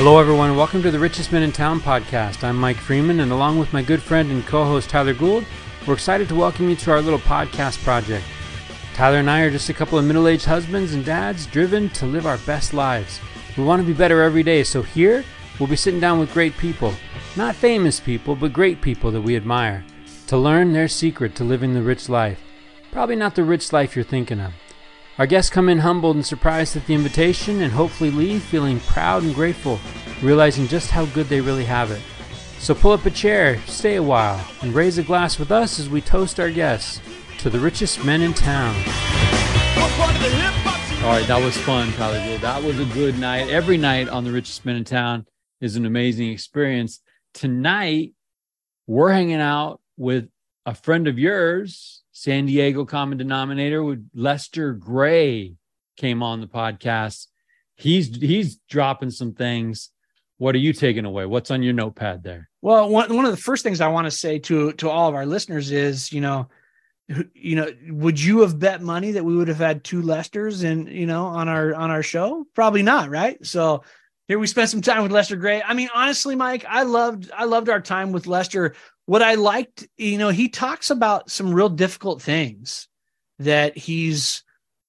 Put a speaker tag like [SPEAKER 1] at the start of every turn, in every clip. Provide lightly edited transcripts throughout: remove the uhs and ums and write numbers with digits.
[SPEAKER 1] Hello, everyone. Welcome to the Richest Men in Town podcast. I'm Mike Freeman, and along with my good friend and co-host Tyler Gould, we're excited to welcome you to our little podcast project. Tyler and I are just a couple of middle-aged husbands and dads driven to live our best lives. We want to be better every day, so here we'll be sitting down with great people. Not famous people, but great people that we admire, to learn their secret to living the rich life. Probably not the rich life you're thinking of. Our guests come in humbled and surprised at the invitation and hopefully leave feeling proud and grateful, realizing just how good they really have it. So pull up a chair, stay a while, and raise a glass with us as we toast our guests to the richest men in town. All right, that was fun, Tyler. That was a good night. Every night on the Richest Men in Town is an amazing experience. Tonight, we're hanging out with a friend of yours, San Diego Common Denominator, with Lester Gray came on the podcast. He's dropping some things. What are you taking away? What's on your notepad there?
[SPEAKER 2] Well, one of the first things I want to say to all of our listeners is, would you have bet money that we would have had two Lesters on our show? Probably not, right? So here we spent some time with Lester Gray. I mean, honestly, Mike, I loved our time with Lester. What I liked, he talks about some real difficult things that he's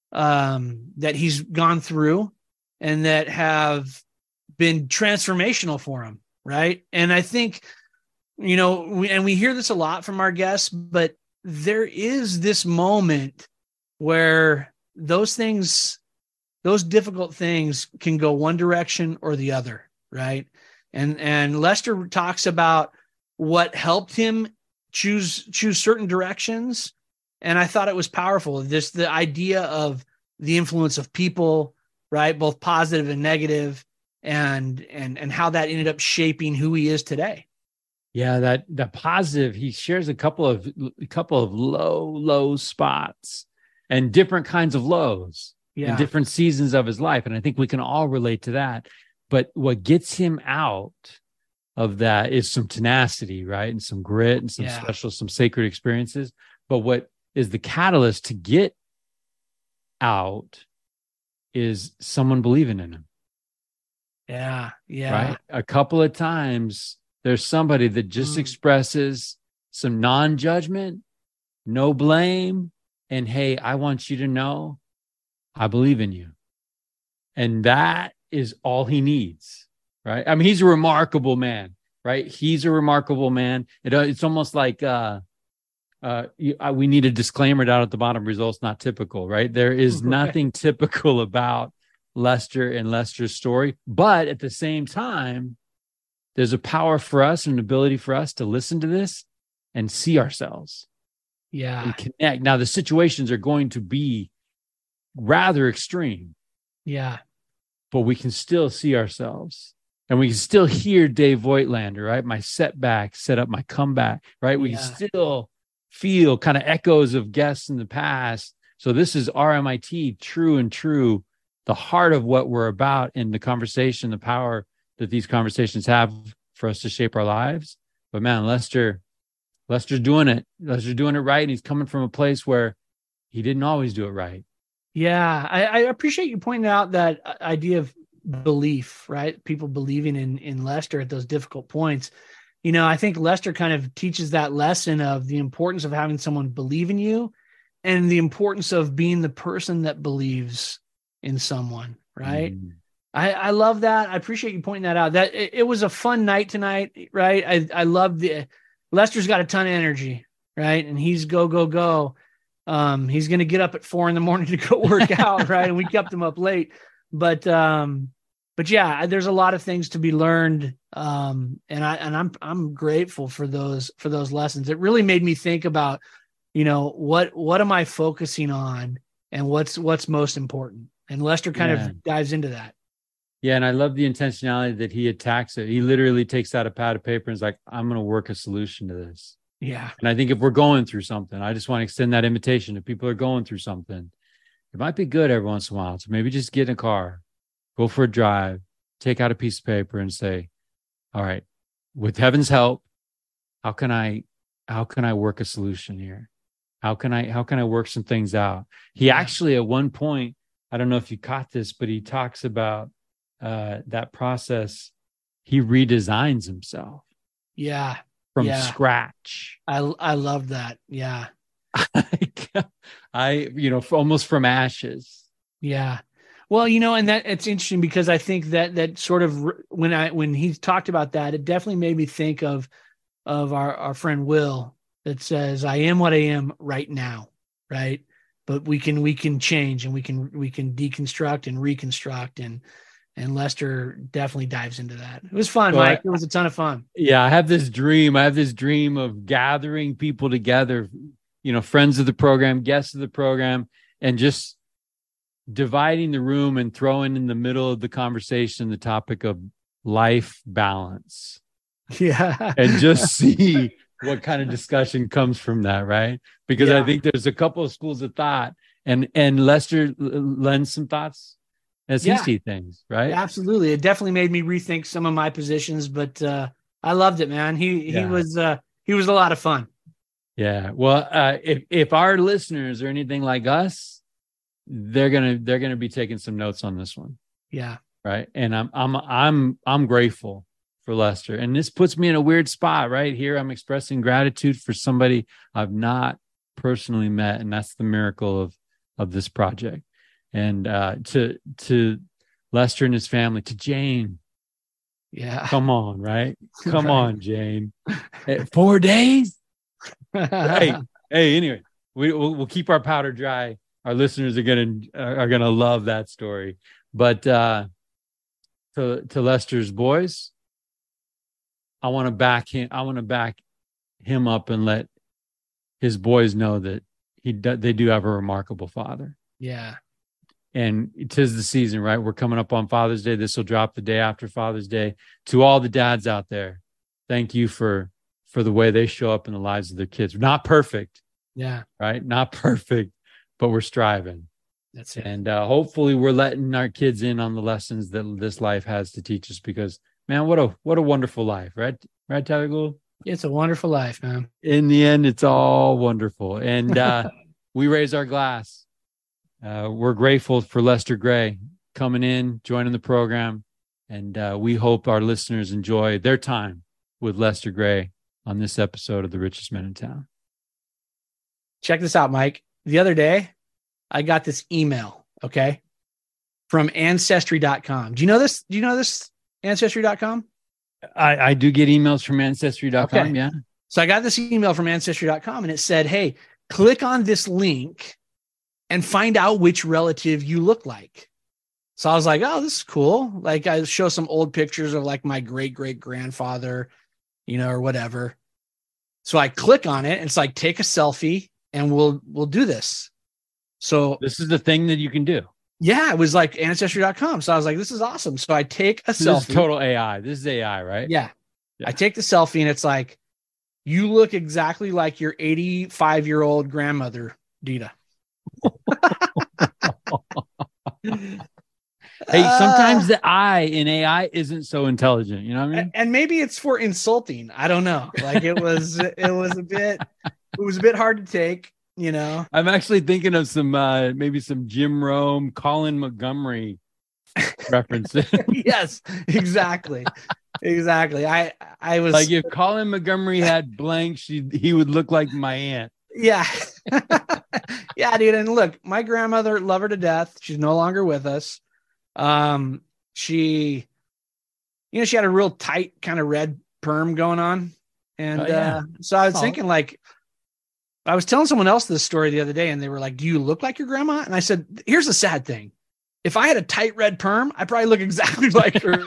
[SPEAKER 2] gone through and that have been transformational for him, right? And I think, we hear this a lot from our guests, but there is this moment where those difficult things can go one direction or the other, right? And Lester talks about what helped him choose certain directions. And I thought it was powerful. The idea of the influence of people, right? Both positive and negative, and how that ended up shaping who he is today.
[SPEAKER 1] Yeah, that positive, he shares a couple of low spots and different kinds of lows in different seasons of his life. And I think we can all relate to that. But what gets him out of that is some tenacity, right? And some grit and some sacred experiences. But what is the catalyst to get out is someone believing in him.
[SPEAKER 2] Yeah.
[SPEAKER 1] Right? A couple of times there's somebody that just expresses some non-judgment, no blame, and hey, I want you to know I believe in you. And that is all he needs, right? I mean, he's a remarkable man, right? He's a remarkable man. It's almost like we need a disclaimer down at the bottom, results not typical, right? There is nothing typical about Lester and Lester's story, but at the same time, there's a power for us and an ability for us to listen to this and see ourselves.
[SPEAKER 2] Yeah.
[SPEAKER 1] And connect. Now, the situations are going to be rather extreme.
[SPEAKER 2] Yeah.
[SPEAKER 1] But we can still see ourselves. And we can still hear Dave Voigtlander, right? My setback set up my comeback, right? We can still feel kind of echoes of guests in the past. So this is RMIT, true, the heart of what we're about in the conversation, the power that these conversations have for us to shape our lives. But man, Lester's doing it. Lester's doing it right. And he's coming from a place where he didn't always do it right.
[SPEAKER 2] Yeah. I appreciate you pointing out that idea of belief, right? People believing in Lester at those difficult points. I think Lester kind of teaches that lesson of the importance of having someone believe in you and the importance of being the person that believes in someone, right? I love that. I appreciate you pointing that out. That it was a fun night tonight, right? I love Lester's got a ton of energy, right? And he's go. He's going to get up at 4 a.m. to go work out, right? And we kept him up late, but yeah, there's a lot of things to be learned. And I'm grateful for those lessons. It really made me think about, what am I focusing on and what's most important? And Lester kind of dives into that.
[SPEAKER 1] Yeah, and I love the intentionality that he attacks it. He literally takes out a pad of paper and is like, I'm going to work a solution to this.
[SPEAKER 2] Yeah.
[SPEAKER 1] And I think if we're going through something, I just want to extend that invitation. If people are going through something, it might be good every once in a while to maybe just get in a car, go for a drive, take out a piece of paper and say, all right, with heaven's help, how can I work a solution here? How can I work some things out? He actually, at one point, I don't know if you caught this, but he talks about that process he redesigns himself
[SPEAKER 2] Yeah.
[SPEAKER 1] from
[SPEAKER 2] Yeah.
[SPEAKER 1] scratch.
[SPEAKER 2] I love that. Yeah.
[SPEAKER 1] Almost from ashes.
[SPEAKER 2] Yeah. Well, and that it's interesting because I think that sort of when he talked about that, it definitely made me think of our friend Will that says, "I am what I am right now," right? But we can change, and we can deconstruct and reconstruct, and Lester definitely dives into that. It was fun,
[SPEAKER 1] Well,
[SPEAKER 2] Mike. It was a ton of fun.
[SPEAKER 1] Yeah, I have this dream. Of gathering people together, friends of the program, guests of the program, and just dividing the room and throwing in the middle of the conversation the topic of life balance.
[SPEAKER 2] Yeah.
[SPEAKER 1] And just see what kind of discussion comes from that, right? Because I think there's a couple of schools of thought, and Lester lends some thoughts as he sees things, right?
[SPEAKER 2] Yeah, absolutely. It definitely made me rethink some of my positions, but I loved it, man. He was a lot of fun.
[SPEAKER 1] Yeah. Well, if our listeners are anything like us, they're gonna be taking some notes on this one.
[SPEAKER 2] Yeah.
[SPEAKER 1] Right. And I'm grateful for Lester. And this puts me in a weird spot right here. I'm expressing gratitude for somebody I've not personally met, and that's the miracle of this project. And to Lester and his family, to Jane.
[SPEAKER 2] Yeah.
[SPEAKER 1] Come on, right? Come on, Jane. 4 days. Hey. Anyway, we'll keep our powder dry. Our listeners are gonna love that story. But to Lester's boys, I want to back him up and let his boys know that they do have a remarkable father.
[SPEAKER 2] Yeah.
[SPEAKER 1] And 'tis the season, right? We're coming up on Father's Day. This will drop the day after Father's Day. To all the dads out there, thank you for the way they show up in the lives of their kids. Not perfect.
[SPEAKER 2] Yeah.
[SPEAKER 1] Right? Not perfect, but we're striving.
[SPEAKER 2] That's it.
[SPEAKER 1] And hopefully we're letting our kids in on the lessons that this life has to teach us, because, man, what a wonderful life, right? Right, Tyler Gould?
[SPEAKER 2] It's a wonderful life, man.
[SPEAKER 1] In the end, it's all wonderful. And we raise our glass. We're grateful for Lester Gray coming in, joining the program. And we hope our listeners enjoy their time with Lester Gray on this episode of The Richest Men in Town.
[SPEAKER 2] Check this out, Mike. The other day, I got this email, okay, from Ancestry.com. Do you know this? Ancestry.com?
[SPEAKER 1] I do get emails from Ancestry.com,
[SPEAKER 2] okay.
[SPEAKER 1] Yeah.
[SPEAKER 2] So I got this email from Ancestry.com, and it said, hey, click on this link and find out which relative you look like. So I was like, oh, this is cool. Like, I show some old pictures of like my great-great-grandfather, or whatever. So I click on it, and it's like, take a selfie and we'll do this. So
[SPEAKER 1] this is the thing that you can do.
[SPEAKER 2] Yeah, it was like Ancestry.com. So I was like, this is awesome. So I take a selfie.
[SPEAKER 1] This is total AI. This is AI, right?
[SPEAKER 2] Yeah. I take the selfie, and it's like, you look exactly like your 85-year-old grandmother, Dita.
[SPEAKER 1] Hey, sometimes the I in AI isn't so intelligent. You know what I mean?
[SPEAKER 2] And maybe it's for insulting. I don't know. Like it was a bit hard to take.
[SPEAKER 1] I'm actually thinking of some maybe some Jim Rome, Colin Montgomery references.
[SPEAKER 2] Yes, exactly. I was
[SPEAKER 1] like, if Colin Montgomery had blank, he would look like my aunt.
[SPEAKER 2] Yeah. Yeah, dude. And look, my grandmother, love her to death. She's no longer with us. She had a real tight kind of red perm going on. And so I was thinking, like, I was telling someone else this story the other day, and they were like, do you look like your grandma? And I said, here's the sad thing. If I had a tight red perm, I probably look exactly like her.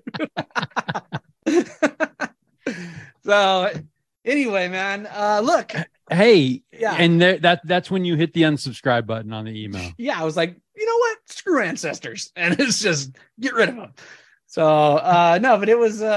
[SPEAKER 2] So anyway, man, look.
[SPEAKER 1] Hey, yeah. And that's when you hit the unsubscribe button on the email.
[SPEAKER 2] Yeah, I was like, you know what? Screw Ancestors. And it's just get rid of them. So no, but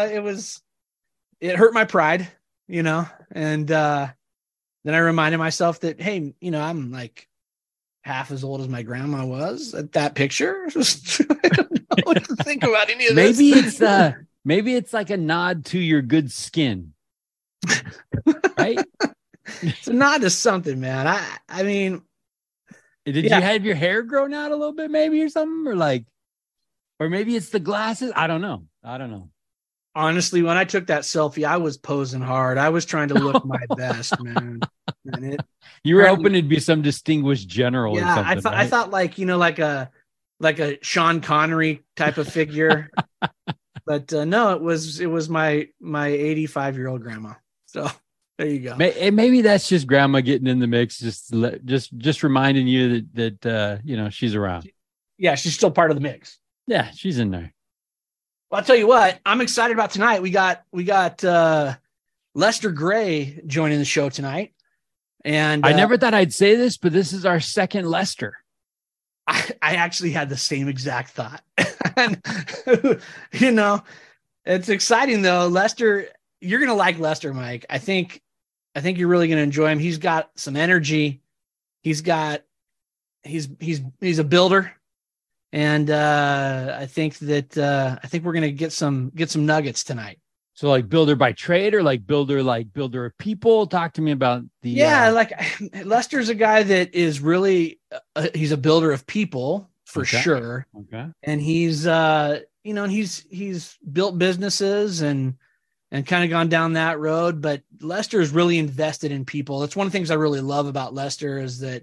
[SPEAKER 2] it hurt my pride, and then I reminded myself that, hey, I'm like half as old as my grandma was at that picture. I don't know what to think about any of this.
[SPEAKER 1] Maybe it's like a nod to your good skin. Right?
[SPEAKER 2] It's a nod to something, man. I mean,
[SPEAKER 1] did you have your hair grown out a little bit, maybe, or something, or maybe it's the glasses? I don't know.
[SPEAKER 2] Honestly, when I took that selfie, I was posing hard. I was trying to look my best, man. And
[SPEAKER 1] you were hoping it'd be some distinguished general or something.
[SPEAKER 2] I thought like a Sean Connery type of figure. But no, it was my 85-year-old grandma. So there you go.
[SPEAKER 1] Maybe that's just grandma getting in the mix, just reminding you that she's around.
[SPEAKER 2] Yeah, she's still part of the mix.
[SPEAKER 1] Yeah, she's in there.
[SPEAKER 2] Well, I'll tell you what, I'm excited about tonight. We got Lester Gray joining the show tonight. And
[SPEAKER 1] I never thought I'd say this, but this is our second Lester.
[SPEAKER 2] I actually had the same exact thought. And, it's exciting though. Lester, you're going to like Lester, Mike. I think you're really going to enjoy him. He's got some energy. He's a builder. And I think we're going to get some nuggets tonight.
[SPEAKER 1] So like builder by trade or like builder of people? Talk to me about the...
[SPEAKER 2] Yeah, like Lester's a guy that is really, he's a builder of people for sure.
[SPEAKER 1] Okay.
[SPEAKER 2] And he's, he's built businesses and kind of gone down that road, but Lester is really invested in people. That's one of the things I really love about Lester is that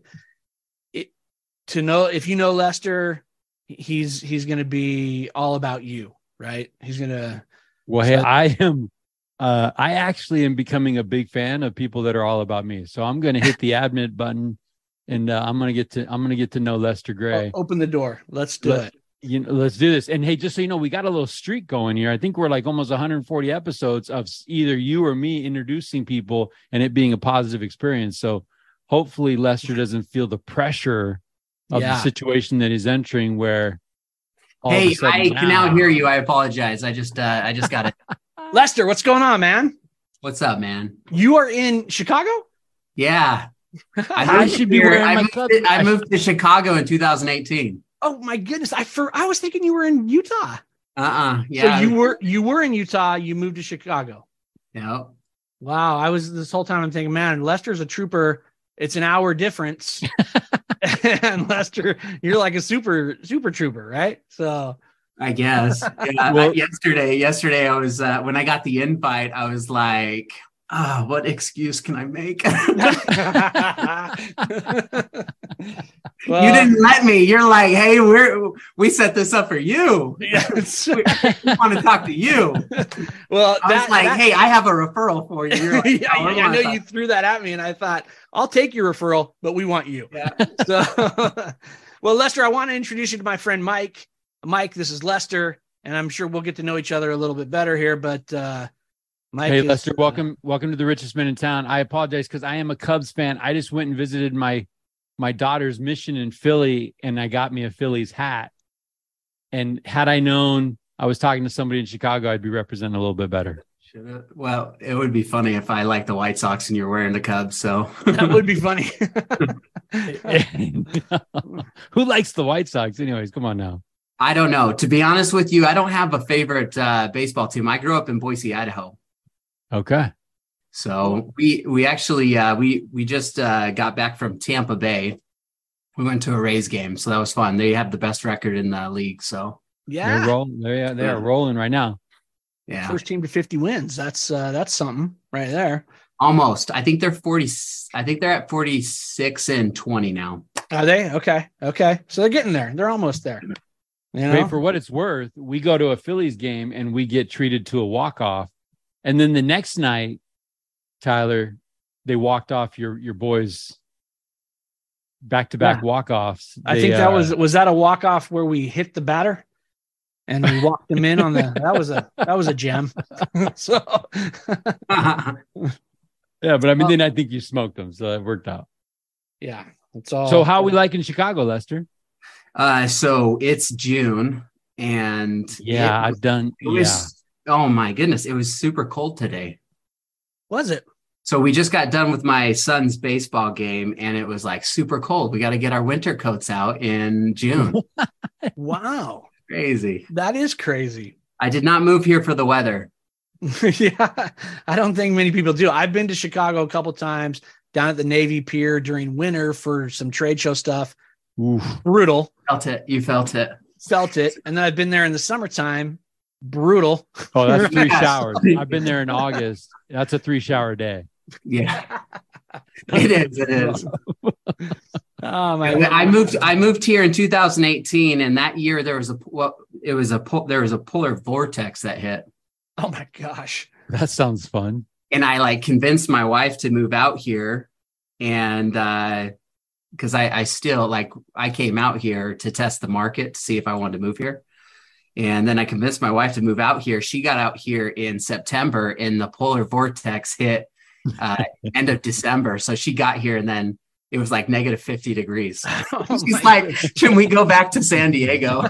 [SPEAKER 2] if you know Lester, he's going to be all about you, right? He's going to...
[SPEAKER 1] Well, hey, I actually am becoming a big fan of people that are all about me. So I'm going to hit the admit button, and I'm going to get to know Lester Gray.
[SPEAKER 2] Open the door. Let's do it.
[SPEAKER 1] Let's do this. And hey, just so you know, we got a little streak going here. I think we're like almost 140 episodes of either you or me introducing people and it being a positive experience. So hopefully Lester doesn't feel the pressure of the situation that he's entering where.
[SPEAKER 3] Hey, I can now hear you. I apologize. I just got it.
[SPEAKER 2] Lester, what's going on, man?
[SPEAKER 3] What's up, man?
[SPEAKER 2] You are in Chicago?
[SPEAKER 3] Yeah.
[SPEAKER 2] I
[SPEAKER 1] should be wearing my club.
[SPEAKER 3] I moved to Chicago in 2018.
[SPEAKER 2] Oh my goodness. I was thinking you were in Utah.
[SPEAKER 3] Yeah.
[SPEAKER 2] So you were in Utah, you moved to Chicago.
[SPEAKER 3] Yeah.
[SPEAKER 2] Wow. This whole time I'm thinking, man, Lester's a trooper. It's an hour difference. And Lester, you're like a super trooper, right? So
[SPEAKER 3] I guess. Yeah, well, yesterday I was when I got the invite, I was like, what excuse can I make?
[SPEAKER 2] Well,
[SPEAKER 3] you didn't let me. You're like, hey, we set this up for you.
[SPEAKER 2] Yes.
[SPEAKER 3] we want to talk to you.
[SPEAKER 2] Well,
[SPEAKER 3] I was like, hey, I have a referral for you. You're like,
[SPEAKER 2] I know you threw that at me, and I thought, I'll take your referral, but we want you.
[SPEAKER 3] Yeah.
[SPEAKER 2] So, well, Lester, I want to introduce you to my friend Mike. Mike, this is Lester, and I'm sure we'll get to know each other a little bit better here. But Mike,
[SPEAKER 1] hey, Lester, welcome to the richest man in town. I apologize because I am a Cubs fan. I just went and visited my daughter's mission in Philly, and I got me a Phillies hat. And had I known I was talking to somebody in Chicago, I'd be representing a little bit better.
[SPEAKER 3] Well, it would be funny if I liked the White Sox and you're wearing the Cubs. So
[SPEAKER 2] that would be funny.
[SPEAKER 1] Who likes the White Sox? Anyways, come on now.
[SPEAKER 3] I don't know. To be honest with you, I don't have a favorite baseball team. I grew up in Boise, Idaho.
[SPEAKER 1] Okay.
[SPEAKER 3] So we actually we just got back from Tampa Bay. We went to a Rays game, so that was fun. They have the best record in the league. So
[SPEAKER 2] yeah,
[SPEAKER 1] they're rolling. They are rolling right now.
[SPEAKER 3] Yeah,
[SPEAKER 2] first team to 50 wins. That's something right there.
[SPEAKER 3] Almost. I think they're 40. I think they're at 46 and 20 now.
[SPEAKER 2] Are they? Okay. So they're getting there. They're almost there. You know?
[SPEAKER 1] Wait, for what it's worth, we go to a Phillies game and we get treated to a walk-off. And then the next night, Tyler, they walked off your boys back-to-back walk-offs.
[SPEAKER 2] I think that was that a walk-off where we hit the batter and we walked them in on that was a gem. So
[SPEAKER 1] yeah, but I mean, then I think you smoked them, so it worked out.
[SPEAKER 2] Yeah. It's all.
[SPEAKER 1] So how are we like in Chicago, Lester?
[SPEAKER 3] So it's June and oh my goodness, it was super cold today.
[SPEAKER 2] Was it?
[SPEAKER 3] So we just got done with my son's baseball game and it was like super cold. We got to get our winter coats out in June.
[SPEAKER 2] Wow.
[SPEAKER 3] Crazy.
[SPEAKER 2] That is crazy.
[SPEAKER 3] I did not move here for the weather.
[SPEAKER 2] Yeah. I don't think many people do. I've been to Chicago a couple times down at the Navy Pier during winter for some trade show stuff.
[SPEAKER 1] Oof.
[SPEAKER 2] Brutal.
[SPEAKER 3] You felt it.
[SPEAKER 2] Felt it. And then I've been there in the summertime brutal.
[SPEAKER 1] Oh, that's 3
[SPEAKER 3] Yes.
[SPEAKER 1] showers. I've been there in August. That's a 3 shower day.
[SPEAKER 3] Yeah, it is.
[SPEAKER 2] Oh my
[SPEAKER 3] I moved here in 2018, and that year there was a polar vortex that hit.
[SPEAKER 2] Oh my gosh.
[SPEAKER 1] That sounds fun.
[SPEAKER 3] And I like convinced my wife to move out here, and because I still like I came out here to test the market to see if I wanted to move here. And then I convinced my wife to move out here. She got out here in September, and the polar vortex hit end of December. So she got here, and then it was like negative 50 degrees. She's like, can we go back to San Diego?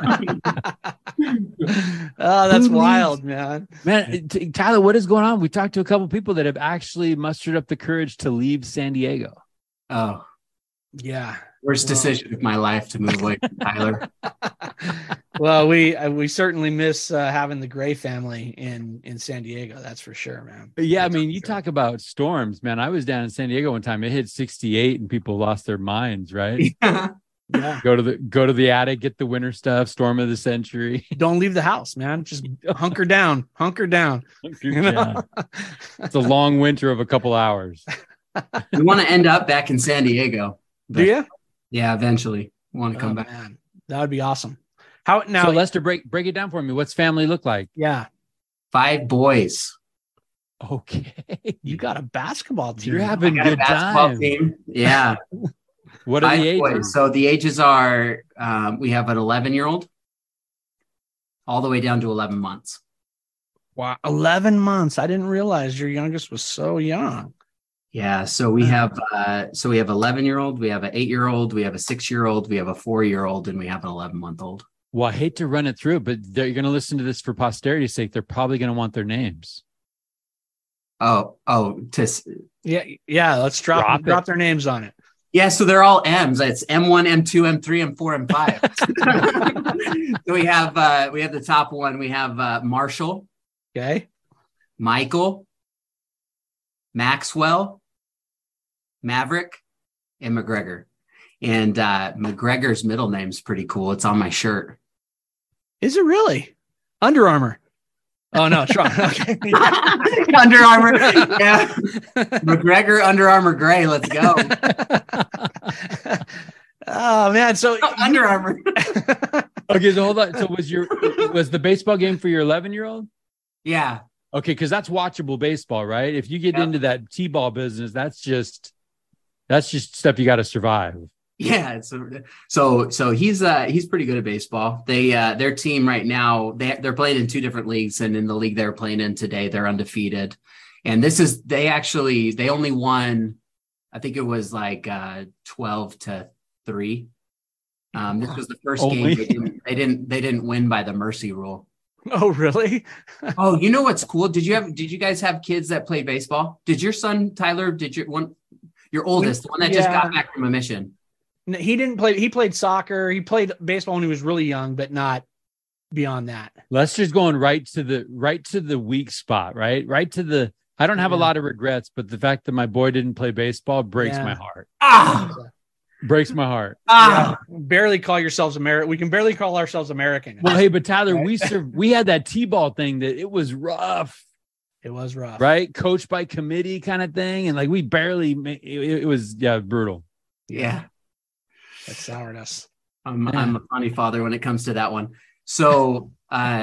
[SPEAKER 2] Oh, that's wild, man.
[SPEAKER 1] Man, Tyler, what is going on? We talked to a couple people that have actually mustered up the courage to leave San Diego.
[SPEAKER 3] Oh,
[SPEAKER 2] Yeah.
[SPEAKER 3] worst decision of my life to move away from Tyler.
[SPEAKER 2] Well, we certainly miss having the Gray family in San Diego. That's for sure, man.
[SPEAKER 1] Yeah, I mean, you talk about storms, man. I was down in San Diego one time. It hit 68 and people lost their minds, right?
[SPEAKER 2] Yeah.
[SPEAKER 1] Go to the attic, get the winter stuff, storm of the century.
[SPEAKER 2] Don't leave the house, man. Just hunker down. You know?
[SPEAKER 1] It's a long winter of a couple hours.
[SPEAKER 3] We want to end up back in San Diego.
[SPEAKER 2] Do you?
[SPEAKER 3] Yeah, eventually. We want to come back.
[SPEAKER 2] Man. That would be awesome. How now?
[SPEAKER 1] So Lester, break it down for me. What's family look like?
[SPEAKER 2] Yeah.
[SPEAKER 3] 5 boys.
[SPEAKER 2] Okay. You got a basketball team.
[SPEAKER 1] You're having
[SPEAKER 3] I got a
[SPEAKER 1] good
[SPEAKER 3] basketball
[SPEAKER 1] time.
[SPEAKER 3] team. Yeah.
[SPEAKER 1] What are
[SPEAKER 3] 5
[SPEAKER 1] the ages?
[SPEAKER 3] boys. So the ages are, we have an 11-year-old all the way down to 11 months.
[SPEAKER 2] Wow. 11 months. I didn't realize your youngest was so young.
[SPEAKER 3] Yeah. So we have 11-year-old, we have an 8-year-old, we have a 6-year-old, we have a 4-year-old, and we have an 11-month-old.
[SPEAKER 1] Well, I hate to run it through, but you're going to listen to this for posterity's sake. They're probably going to want their names.
[SPEAKER 2] Yeah. Let's drop their names on it.
[SPEAKER 3] Yeah, so they're all M's. It's M1, M2, M3, M4, M5. So we have the top one. We have Marshall,
[SPEAKER 2] Okay.
[SPEAKER 3] Michael, Maxwell, Maverick, and McGregor. And McGregor's middle name's pretty cool. It's on my shirt.
[SPEAKER 2] Is it really? Under Armour. Oh no, Sean. Okay.
[SPEAKER 3] Under Armour. Yeah. McGregor Under Armour Gray. Let's go.
[SPEAKER 2] Oh man. So
[SPEAKER 3] Under Armour.
[SPEAKER 1] Okay, so hold on. So was the baseball game for your 11-year-old?
[SPEAKER 3] Yeah.
[SPEAKER 1] Okay, because that's watchable baseball, right? If you get into that T-ball business, that's just stuff you got to survive.
[SPEAKER 3] Yeah, so he's pretty good at baseball. Their team right now they're playing in 2 different leagues, and in the league they're playing in today they're undefeated. And they only won, I think it was like 12-3. This was the first game they didn't win by the mercy rule.
[SPEAKER 2] Oh really?
[SPEAKER 3] Oh, you know what's cool? Did you guys have kids that played baseball? Did your son Tyler? Your oldest, the one that just got back from a mission?
[SPEAKER 2] No, he didn't play. He played soccer. He played baseball when he was really young, but not beyond that.
[SPEAKER 1] Lester's going right to the weak spot, right? Right to the. I don't have a lot of regrets, but the fact that my boy didn't play baseball breaks my heart. Breaks my heart.
[SPEAKER 2] Yeah. Barely call yourselves American. We can barely call ourselves American.
[SPEAKER 1] Well, hey, but Tyler, we had that T-ball thing that it was rough.
[SPEAKER 2] It was rough,
[SPEAKER 1] right? Coached by committee kind of thing, and like we barely. It was brutal.
[SPEAKER 3] Yeah.
[SPEAKER 2] That soured us.
[SPEAKER 3] I'm a funny father when it comes to that one. So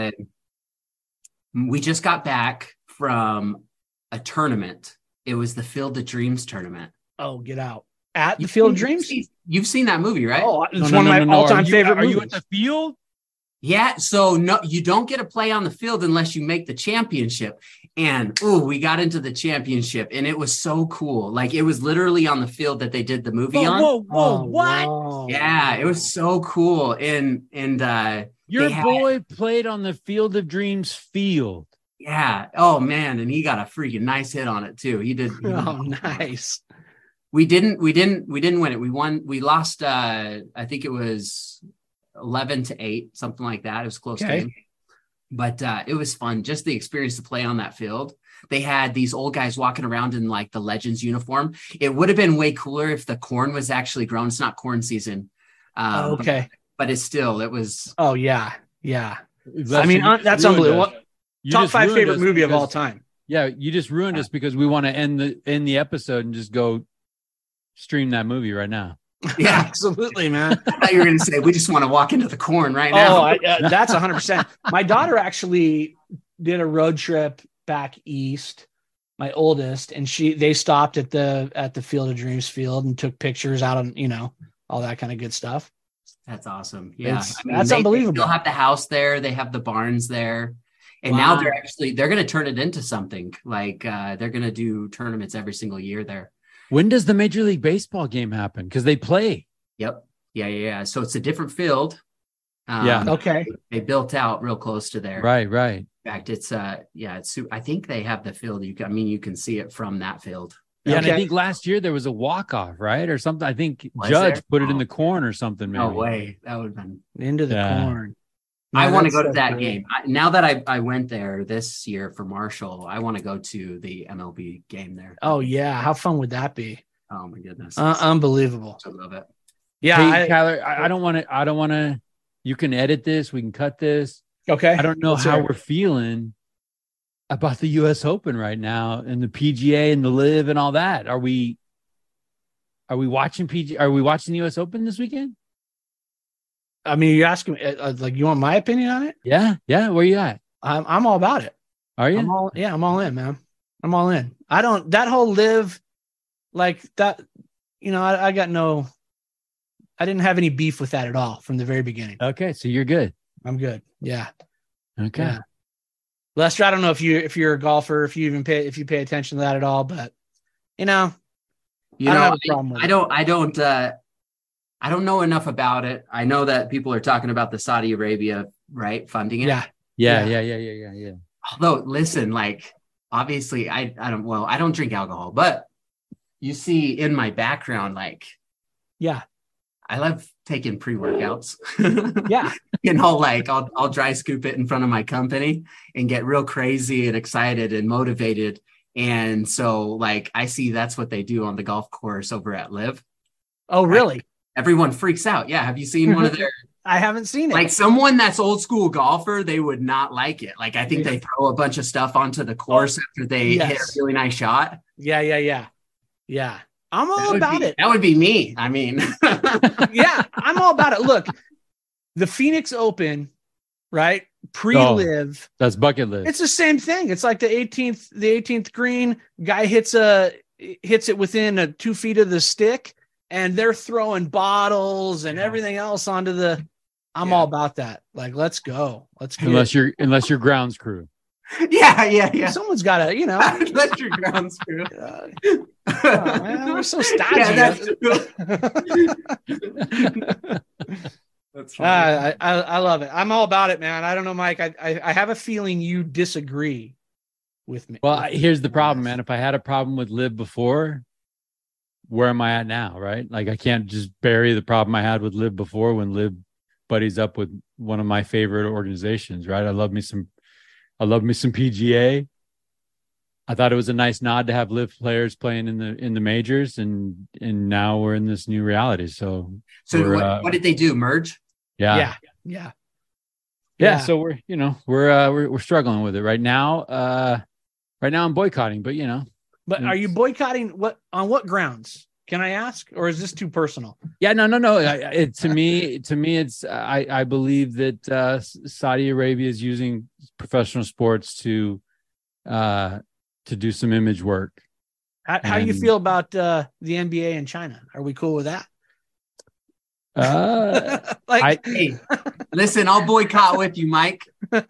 [SPEAKER 3] we just got back from a tournament. It was the Field of Dreams tournament.
[SPEAKER 2] Oh, get out. At the Field of Dreams?
[SPEAKER 3] You've seen that movie, right?
[SPEAKER 2] Oh, it's one of my all-time favorite movies.
[SPEAKER 1] Are you at the field?
[SPEAKER 3] Yeah. So no, you don't get to play on the field unless you make the championship. And we got into the championship, and it was so cool. Like it was literally on the field that they did the movie on.
[SPEAKER 1] Whoa! What?
[SPEAKER 3] Whoa. Yeah, it was so cool. And
[SPEAKER 1] your boy played on the Field of Dreams field.
[SPEAKER 3] Yeah. Oh man, and he got a freaking nice hit on it too. He did.
[SPEAKER 2] Oh, nice.
[SPEAKER 3] We didn't win it. We won. We lost. I think it was 11-8, something like that. It was a close game. But it was fun, just the experience to play on that field. They had these old guys walking around in like the Legends uniform. It would have been way cooler if the corn was actually grown. It's not corn season.
[SPEAKER 2] Okay.
[SPEAKER 3] But it was.
[SPEAKER 2] Oh, yeah. Yeah.
[SPEAKER 1] I mean,
[SPEAKER 2] that's unbelievable.
[SPEAKER 1] You
[SPEAKER 2] Top
[SPEAKER 1] just
[SPEAKER 2] 5
[SPEAKER 1] ruined
[SPEAKER 2] favorite
[SPEAKER 1] us
[SPEAKER 2] movie of
[SPEAKER 1] because-
[SPEAKER 2] all time.
[SPEAKER 1] Yeah, you just ruined us because we want to end the episode and just go stream that movie right now.
[SPEAKER 3] Yeah.
[SPEAKER 2] Absolutely, man.
[SPEAKER 3] I thought you were going to say we just want to walk into the corn right now.
[SPEAKER 2] That's 100%. My daughter actually did a road trip back east, my oldest, and they stopped at the Field of Dreams field and took pictures out on, all that kind of good stuff.
[SPEAKER 3] That's awesome. Yeah.
[SPEAKER 2] That's unbelievable.
[SPEAKER 3] They'll have the house there. They have the barns there. And now they're going to turn it into something like they're going to do tournaments every single year there.
[SPEAKER 1] When does the Major League Baseball game happen? Because they play.
[SPEAKER 3] Yep. Yeah. So it's a different field.
[SPEAKER 2] Okay.
[SPEAKER 3] They built out real close to there.
[SPEAKER 1] Right.
[SPEAKER 3] In fact, it's I think they have the field. You can see it from that field.
[SPEAKER 1] Yeah,
[SPEAKER 2] Okay.
[SPEAKER 1] and I think last year there was a walk-off, right? Or something. I think
[SPEAKER 3] Was
[SPEAKER 1] Judge
[SPEAKER 3] there?
[SPEAKER 1] put it in the corn or something, maybe.
[SPEAKER 3] No way. That would have been.
[SPEAKER 2] Into the corn.
[SPEAKER 3] I
[SPEAKER 2] Man,
[SPEAKER 3] want to
[SPEAKER 2] that's
[SPEAKER 3] go to
[SPEAKER 2] so
[SPEAKER 3] that
[SPEAKER 2] cool.
[SPEAKER 3] game. Now that I went there this year for Marshall, I want to go to the MLB game there.
[SPEAKER 2] Oh yeah, how fun would that be?
[SPEAKER 3] Oh my goodness.
[SPEAKER 2] Unbelievable.
[SPEAKER 3] I love it.
[SPEAKER 2] Yeah.
[SPEAKER 1] Hey, Tyler, I don't want to. You can edit this. We can cut this.
[SPEAKER 2] Okay.
[SPEAKER 1] I don't know
[SPEAKER 2] Let's
[SPEAKER 1] how
[SPEAKER 2] hear it.
[SPEAKER 1] we're feeling about the U.S. Open right now and the PGA and the Live and all that. Are we watching Are we watching the U.S. Open this weekend?
[SPEAKER 2] I mean, you're asking me, like, you want my opinion on it?
[SPEAKER 1] Yeah. Where you at?
[SPEAKER 2] I'm all about it.
[SPEAKER 1] Are you?
[SPEAKER 2] I'm all in, man. I'm all in. That whole Live like that, I didn't have any beef with that at all from the very beginning.
[SPEAKER 1] Okay, so you're good.
[SPEAKER 2] I'm good. Yeah.
[SPEAKER 1] Okay.
[SPEAKER 2] Yeah. Lester, I don't know if you're a golfer, if you pay attention to that at all, but I don't have a problem with it.
[SPEAKER 3] I don't know enough about it. I know that people are talking about the Saudi Arabia, right, funding it.
[SPEAKER 1] Yeah.
[SPEAKER 3] Although, listen, like, obviously, I don't drink alcohol, but you see in my background, like,
[SPEAKER 2] yeah,
[SPEAKER 3] I love taking pre-workouts.
[SPEAKER 2] Yeah.
[SPEAKER 3] I'll dry scoop it in front of my company and get real crazy and excited and motivated. And so, like, I see that's what they do on the golf course over at Live.
[SPEAKER 2] Oh, really?
[SPEAKER 3] Everyone freaks out. Yeah. Have you seen one of their?
[SPEAKER 2] I haven't seen it.
[SPEAKER 3] Like, someone that's old school golfer, they would not like it. Like, I think they throw a bunch of stuff onto the course after they hit a really nice shot.
[SPEAKER 2] Yeah. I'm all about it.
[SPEAKER 3] That would be me. I mean,
[SPEAKER 2] Yeah, I'm all about it. Look, the Phoenix Open, right? Pre-Live.
[SPEAKER 1] That's bucket list.
[SPEAKER 2] It's the same thing. It's like the 18th green guy hits it within 2 feet of the stick, and they're throwing bottles and everything else onto the. I'm all about that. Like, let's go. Let's go.
[SPEAKER 1] Unless you're grounds crew.
[SPEAKER 3] yeah.
[SPEAKER 2] Someone's got to,
[SPEAKER 3] Let your ground screw.
[SPEAKER 2] Oh, man, we're so stodgy.
[SPEAKER 3] Yeah, that's funny.
[SPEAKER 2] I love it. I'm all about it, man. I don't know, Mike. I have a feeling you disagree with me.
[SPEAKER 1] Well, here's the problem, man. If I had a problem with Live before, where am I at now, right? Like, I can't just bury the problem I had with Live before when Live buddies up with one of my favorite organizations, right? I love me some PGA. I thought it was a nice nod to have Live players playing in the majors, and now we're in this new reality. So
[SPEAKER 3] what did they do? Merge?
[SPEAKER 2] Yeah.
[SPEAKER 1] So we're struggling with it right now. Right now I'm boycotting, but
[SPEAKER 2] But are you boycotting on what grounds? Can I ask, or is this too personal?
[SPEAKER 1] Yeah, no. To me, it's I believe that Saudi Arabia is using professional sports to do some image work.
[SPEAKER 2] How do you feel about the NBA in China? Are we cool with that?
[SPEAKER 3] Hey, listen, I'll boycott with you, Mike.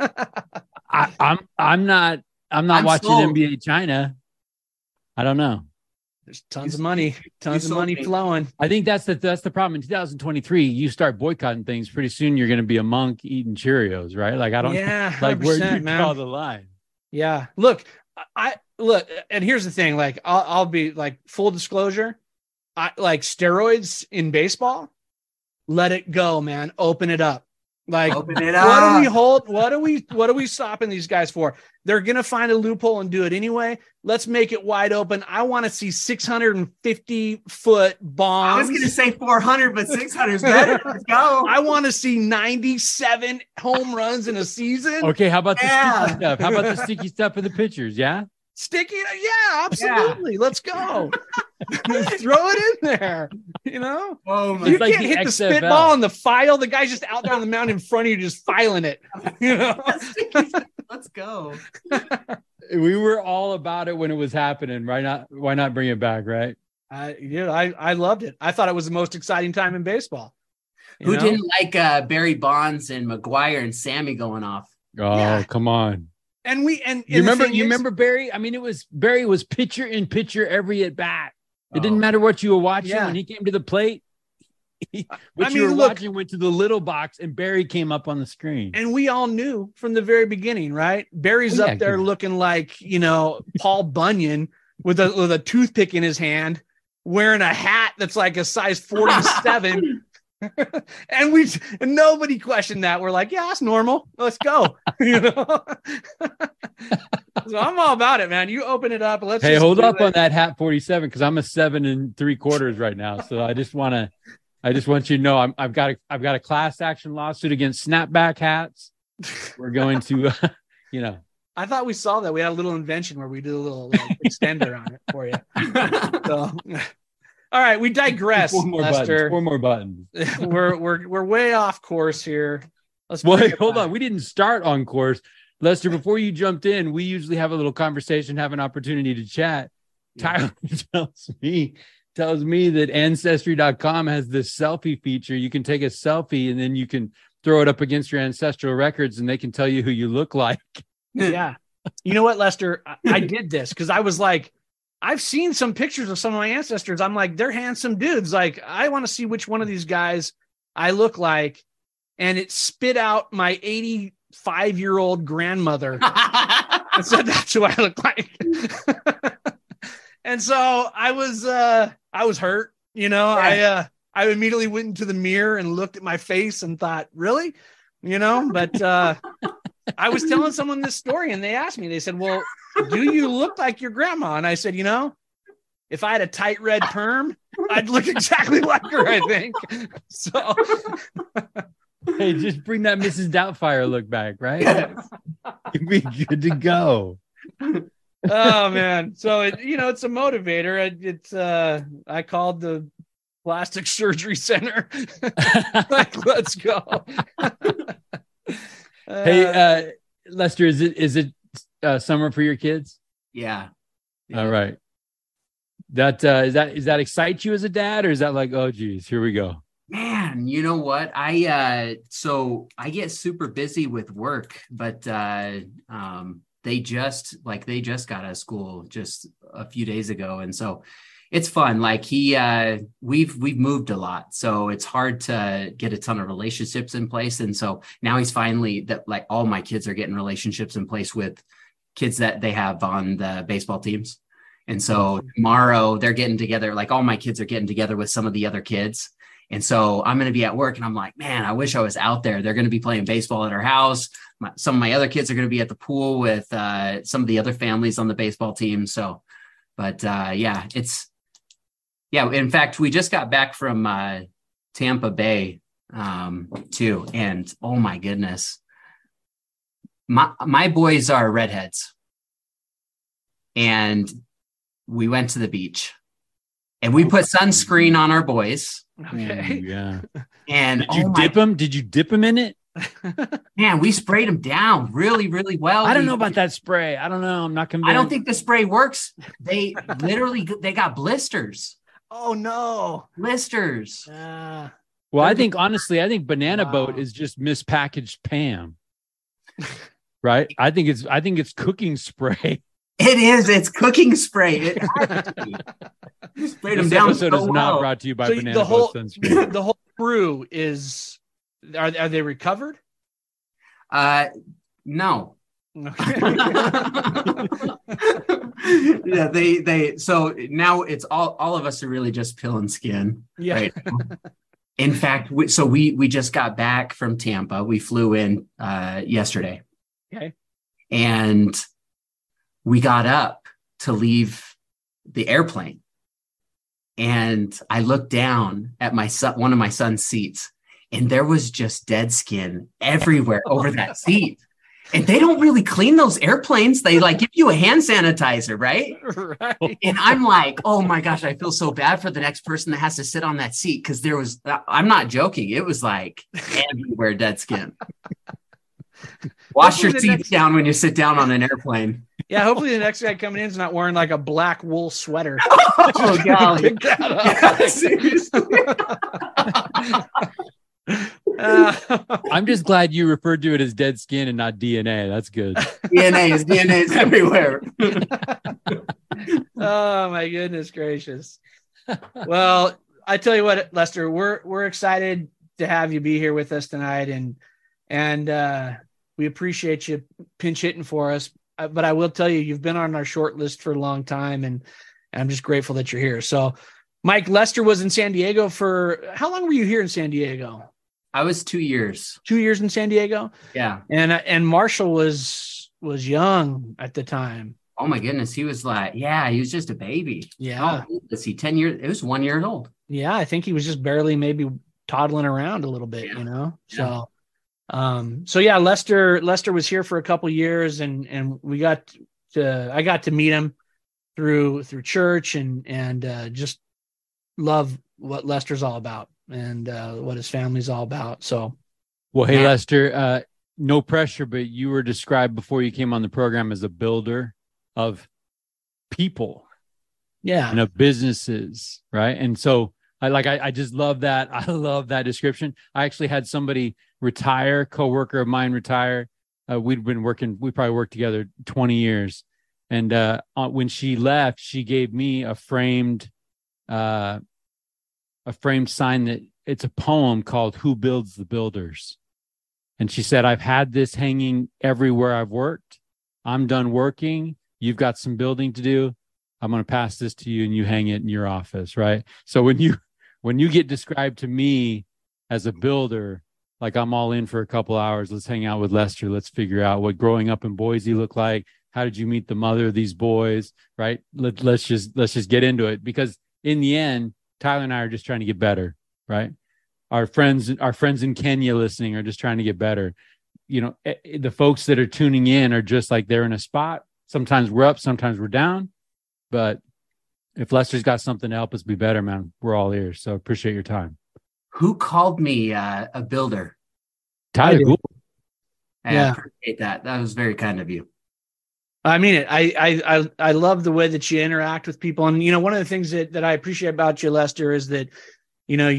[SPEAKER 1] I'm not watching
[SPEAKER 3] sold.
[SPEAKER 1] NBA China. I don't know.
[SPEAKER 2] There's tons of money flowing.
[SPEAKER 1] I think that's the problem. In 2023, you start boycotting things. Pretty soon, you're going to be a monk eating Cheerios, right? Like, I don't like where you draw the line.
[SPEAKER 2] Yeah. Look, and here's the thing. Like, I'll be like, full disclosure. I like steroids in baseball. Let it go, man. Open it up. Like,
[SPEAKER 3] Open it
[SPEAKER 2] what
[SPEAKER 3] up.
[SPEAKER 2] do we hold? What are we stopping these guys for? They're going to find a loophole and do it anyway. Let's make it wide open. I want to see 650-foot bombs.
[SPEAKER 3] I was going to say 400, but 600 is better. Let's go.
[SPEAKER 2] I want to see 97 home runs in a season.
[SPEAKER 1] Okay, how about the sticky stuff? How about the sticky stuff for the pitchers? Yeah.
[SPEAKER 2] Sticky, yeah, absolutely. Yeah. Let's go. Throw it in there. You know, you can't hit the spitball and the file. The guy's just out there on the mound in front of you, just filing it. You know,
[SPEAKER 3] let's go.
[SPEAKER 1] We were all about it when it was happening. Why not bring it back? Right?
[SPEAKER 2] I loved it. I thought it was the most exciting time in baseball.
[SPEAKER 3] Who didn't like Barry Bonds and McGuire and Sammy going off?
[SPEAKER 1] Oh, come on.
[SPEAKER 2] And
[SPEAKER 1] you remember Barry? I mean, Barry was pitcher in pitcher every at bat. It didn't matter what you were watching. When he came to the plate, watching went to the little box, and Barry came up on the screen.
[SPEAKER 2] And we all knew from the very beginning, right? Barry's up there looking like, Paul Bunyan with a toothpick in his hand, wearing a hat that's like a size 47. And nobody questioned that. We're like, yeah, that's normal. Let's go. So I'm all about it, man. You open it up.
[SPEAKER 1] Hey, hold up on that hat 47, because I'm a 7 3/4 right now. So I just want you to know I've got a class action lawsuit against snapback hats. We're going to,
[SPEAKER 2] I thought we saw that. We had a little invention where we did a little extender on it for you. So. All right, we digress.
[SPEAKER 1] Four more buttons.
[SPEAKER 2] We're way off course here.
[SPEAKER 1] Hold on. We didn't start on course. Lester, before you jumped in, we usually have a little conversation, have an opportunity to chat. Tyler tells me that Ancestry.com has this selfie feature. You can take a selfie and then you can throw it up against your ancestral records and they can tell you who you look like.
[SPEAKER 2] Yeah. You know what, Lester? I did this because I was like, I've seen some pictures of some of my ancestors. I'm like, they're handsome dudes. Like, I want to see which one of these guys I look like. And it spit out my 85-year-old grandmother and said, that's who I look like. And so I was hurt, I immediately went into the mirror and looked at my face and thought, really? But I was telling someone this story and they asked me, they said, well, do you look like your grandma? And I said, if I had a tight red perm, I'd look exactly like her, I think. So,
[SPEAKER 1] hey, just bring that Mrs. Doubtfire look back, right? You'd be good to go.
[SPEAKER 2] Oh man. So it's a motivator. I called the plastic surgery center. Like, let's go.
[SPEAKER 1] Hey, Lester, is it summer for your kids?
[SPEAKER 3] Yeah.
[SPEAKER 1] All right. That is that excite you as a dad, or is that like, oh geez, here we go?
[SPEAKER 3] Man, you know what? I get super busy with work, but they just got out of school just a few days ago, and so it's fun. Like we've moved a lot, so it's hard to get a ton of relationships in place, and so now he's finally that like all my kids are getting relationships in place with kids that they have on the baseball teams. And so tomorrow they're getting together, like all my kids are getting together with some of the other kids. And so I'm going to be at work and I'm like, man, I wish I was out there. They're going to be playing baseball at our house. Some of my other kids are going to be at the pool with some of the other families on the baseball team. So, but in fact, we just got back from Tampa Bay too. And oh my goodness, my boys are redheads. And we went to the beach and we put sunscreen on our boys.
[SPEAKER 2] Okay.
[SPEAKER 1] Yeah.
[SPEAKER 3] And
[SPEAKER 1] did you dip them? Did you dip them in it?
[SPEAKER 3] Man, we sprayed them down really, really well.
[SPEAKER 1] I don't know about that spray. I don't know. I'm not convinced.
[SPEAKER 3] I don't think the spray works. They got blisters.
[SPEAKER 2] Oh no.
[SPEAKER 3] Blisters.
[SPEAKER 1] Well, I think Banana Boat is just mispackaged Pam. Right? I think it's cooking spray.
[SPEAKER 3] It is. It's cooking spray. Sprayed them down.
[SPEAKER 1] This episode is not brought to you by Banana Boat sunscreen.
[SPEAKER 2] The whole crew is. Are they recovered?
[SPEAKER 3] No.
[SPEAKER 2] Okay.
[SPEAKER 3] Yeah, they. So now it's all of us are really just peel and skin.
[SPEAKER 2] Yeah.
[SPEAKER 3] Right now. In fact, we just got back from Tampa. We flew in yesterday.
[SPEAKER 2] Okay.
[SPEAKER 3] And we got up to leave the airplane. And I looked down at one of my son's seats, and there was just dead skin everywhere over that seat. And they don't really clean those airplanes. They like give you a hand sanitizer, right?
[SPEAKER 2] Right.
[SPEAKER 3] And I'm like, oh my gosh, I feel so bad for the next person that has to sit on that seat. Cause I'm not joking. It was like everywhere dead skin. Wash your seats down when you sit down on an airplane.
[SPEAKER 2] Yeah, hopefully the next guy coming in is not wearing like a black wool sweater.
[SPEAKER 3] Oh, golly.
[SPEAKER 2] Yeah, seriously.
[SPEAKER 1] I'm just glad you referred to it as dead skin and not DNA. That's good.
[SPEAKER 3] DNA is everywhere.
[SPEAKER 2] Oh my goodness gracious. Well, I tell you what, Lester, we're excited to have you be here with us tonight, and we appreciate you pinch hitting for us. But I will tell you, you've been on our short list for a long time, and I'm just grateful that you're here. So, Mike, Lester was in San Diego for how long were you here in San Diego?
[SPEAKER 3] I was 2 years.
[SPEAKER 2] 2 years in San Diego?
[SPEAKER 3] Yeah.
[SPEAKER 2] And Marshall was young at the time.
[SPEAKER 3] Oh my goodness. He was he was just a baby.
[SPEAKER 2] Yeah.
[SPEAKER 3] Oh, let's see, 10 years. It was 1 year old.
[SPEAKER 2] Yeah. I think he was just barely maybe toddling around a little bit, you know?
[SPEAKER 3] Yeah.
[SPEAKER 2] So yeah, Lester was here for a couple years, and I got to meet him through church, and just love what Lester's all about, and what his family's all about. So,
[SPEAKER 1] well, hey, Lester, no pressure, but you were described before you came on the program as a builder of people, and of businesses, right? And so I just love that. I love that description. I actually had somebody retire, coworker of mine retire. We probably worked together 20 years. And when she left, she gave me a framed sign that it's a poem called "Who Builds the Builders?" And she said, "I've had this hanging everywhere I've worked. I'm done working. You've got some building to do. I'm going to pass this to you, and you hang it in your office." Right. So when you get described to me as a builder, like I'm all in for a couple hours. Let's hang out with Lester. Let's figure out what growing up in Boise looked like. How did you meet the mother of these boys? Right. Let's just get into it, because in the end, Tyler and I are just trying to get better. Right. Our friends in Kenya listening are just trying to get better. You know, the folks that are tuning in are just like they're in a spot. Sometimes we're up, sometimes we're down. But if Lester's got something to help us be better, man, we're all ears. So appreciate your time.
[SPEAKER 3] Who called me a builder?
[SPEAKER 1] Tyler Gould.
[SPEAKER 3] I appreciate that. That was very kind of you.
[SPEAKER 2] I mean it. I love the way that you interact with people. And, you know, one of the things that I appreciate about you, Lester, is that, you know,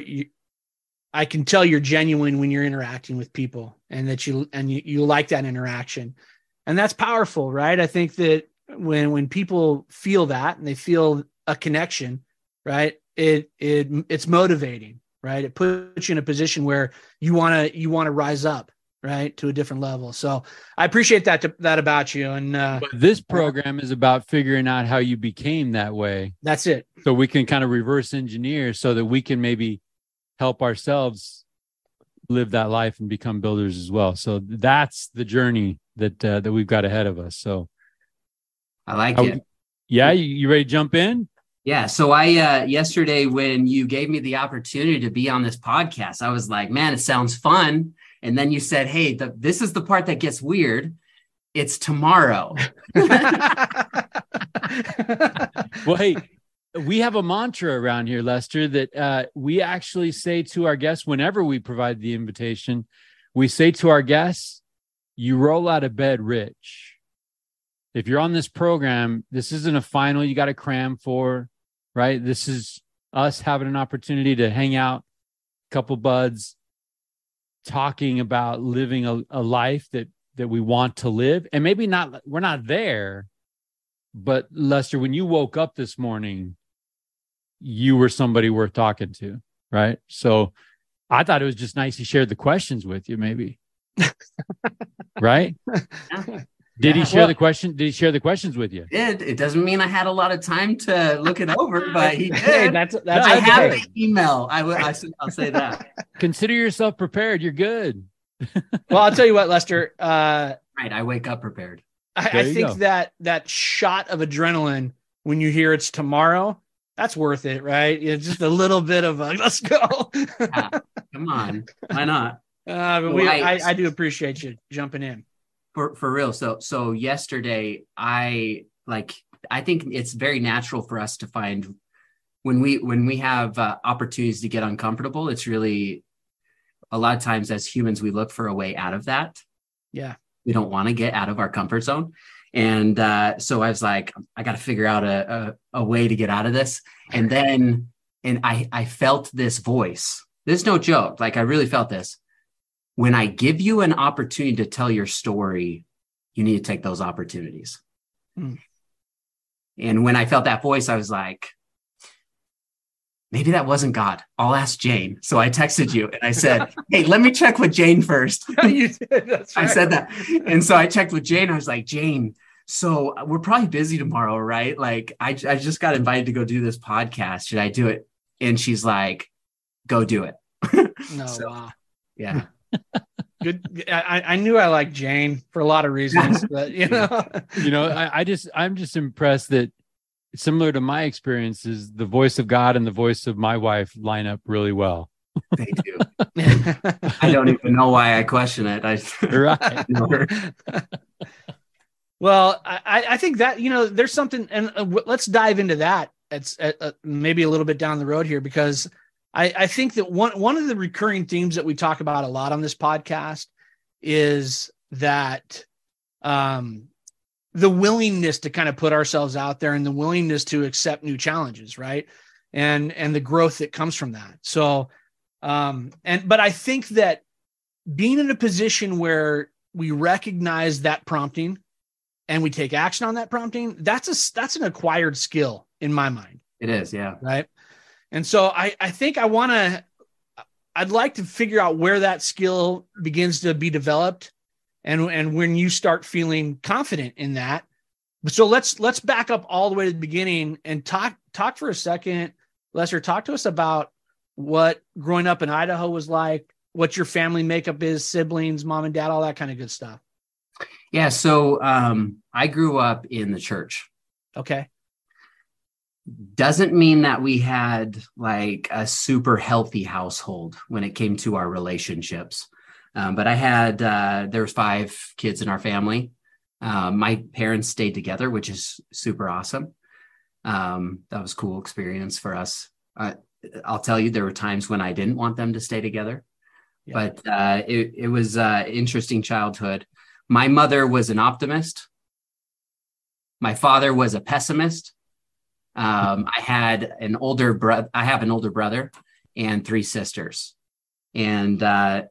[SPEAKER 2] I can tell you're genuine when you're interacting with people, and that you like that interaction. And that's powerful, right? I think that when people feel that, and they feel a connection, right, it's motivating, right? It puts you in a position where you want to rise up, right, to a different level. So I appreciate that about you. And
[SPEAKER 1] but this program is about figuring out how you became that way.
[SPEAKER 2] That's it.
[SPEAKER 1] So we can kind of reverse engineer so that we can maybe help ourselves live that life and become builders as well. So that's the journey that we've got ahead of us. So
[SPEAKER 3] I like it.
[SPEAKER 1] Yeah. You ready to jump in?
[SPEAKER 3] Yeah. So I, yesterday when you gave me the opportunity to be on this podcast, I was like, man, it sounds fun. And then you said, hey, this is the part that gets weird. It's tomorrow.
[SPEAKER 1] Well, hey, we have a mantra around here, Lester, that we actually say to our guests whenever we provide the invitation. We say to our guests, you roll out of bed rich. If you're on this program, this isn't a final you got to cram for, right? This is us having an opportunity to hang out, a couple buds, talking about living a life that we want to live. And maybe not, we're not there, but Lester, when you woke up this morning, you were somebody worth talking to, right? So I thought it was just nice he shared the questions with you, maybe. Right? Did he share the question? Did he share the questions with you?
[SPEAKER 3] It doesn't mean I had a lot of time to look it over, but he did.
[SPEAKER 2] Hey, that's
[SPEAKER 3] I have the email. I'll say that.
[SPEAKER 1] Consider yourself prepared. You're good.
[SPEAKER 2] Well, I'll tell you what, Lester.
[SPEAKER 3] Right. I wake up prepared.
[SPEAKER 2] I think that shot of adrenaline when you hear it's tomorrow, that's worth it, right? It's just a little bit of a let's go.
[SPEAKER 3] Yeah, come on. Why not?
[SPEAKER 2] But I do appreciate you jumping in.
[SPEAKER 3] For real. So yesterday, I think it's very natural for us to find when we have opportunities to get uncomfortable. It's really a lot of times as humans, we look for a way out of that.
[SPEAKER 2] Yeah.
[SPEAKER 3] We don't want to get out of our comfort zone. And so I was like, I got to figure out a way to get out of this. And then, I felt this voice. This is no joke. Like I really felt this. When I give you an opportunity to tell your story, you need to take those opportunities. And when I felt that voice, I was like, maybe that wasn't God. I'll ask Jane. So I texted you and I said, hey, let me check with Jane first.
[SPEAKER 2] You did. That's right.
[SPEAKER 3] I said that. And so I checked with Jane. I was like, Jane, so we're probably busy tomorrow, right? Like I just got invited to go do this podcast. Should I do it? And she's like, go do it.
[SPEAKER 2] No,
[SPEAKER 3] so,
[SPEAKER 2] wow.
[SPEAKER 3] Yeah.
[SPEAKER 2] Good. I knew I liked Jane for a lot of reasons, but
[SPEAKER 1] I'm just impressed that similar to my experiences, the voice of God and the voice of my wife line up really well.
[SPEAKER 3] They do. I don't even know why I question it.
[SPEAKER 1] Right.
[SPEAKER 2] Well, I think that, there's something, and let's dive into that. It's maybe a little bit down the road here, because I think that one of the recurring themes that we talk about a lot on this podcast is that the willingness to kind of put ourselves out there and the willingness to accept new challenges, right? And the growth that comes from that. So, but I think that being in a position where we recognize that prompting and we take action on that prompting, that's an acquired skill in my mind.
[SPEAKER 3] It is. Yeah.
[SPEAKER 2] Right. And so I think I'd like to figure out where that skill begins to be developed and when you start feeling confident in that. So let's back up all the way to the beginning and talk for a second. Lester, talk to us about what growing up in Idaho was like, what your family makeup is, siblings, mom and dad, all that kind of good stuff.
[SPEAKER 3] Yeah. So I grew up in the church.
[SPEAKER 2] Okay.
[SPEAKER 3] Doesn't mean that we had like a super healthy household when it came to our relationships. But I had, there was 5 kids in our family. My parents stayed together, which is super awesome. That was a cool experience for us. I'll tell you, there were times when I didn't want them to stay together, but it was an interesting childhood. My mother was an optimist. My father was a pessimist. I have an older brother and 3 sisters. And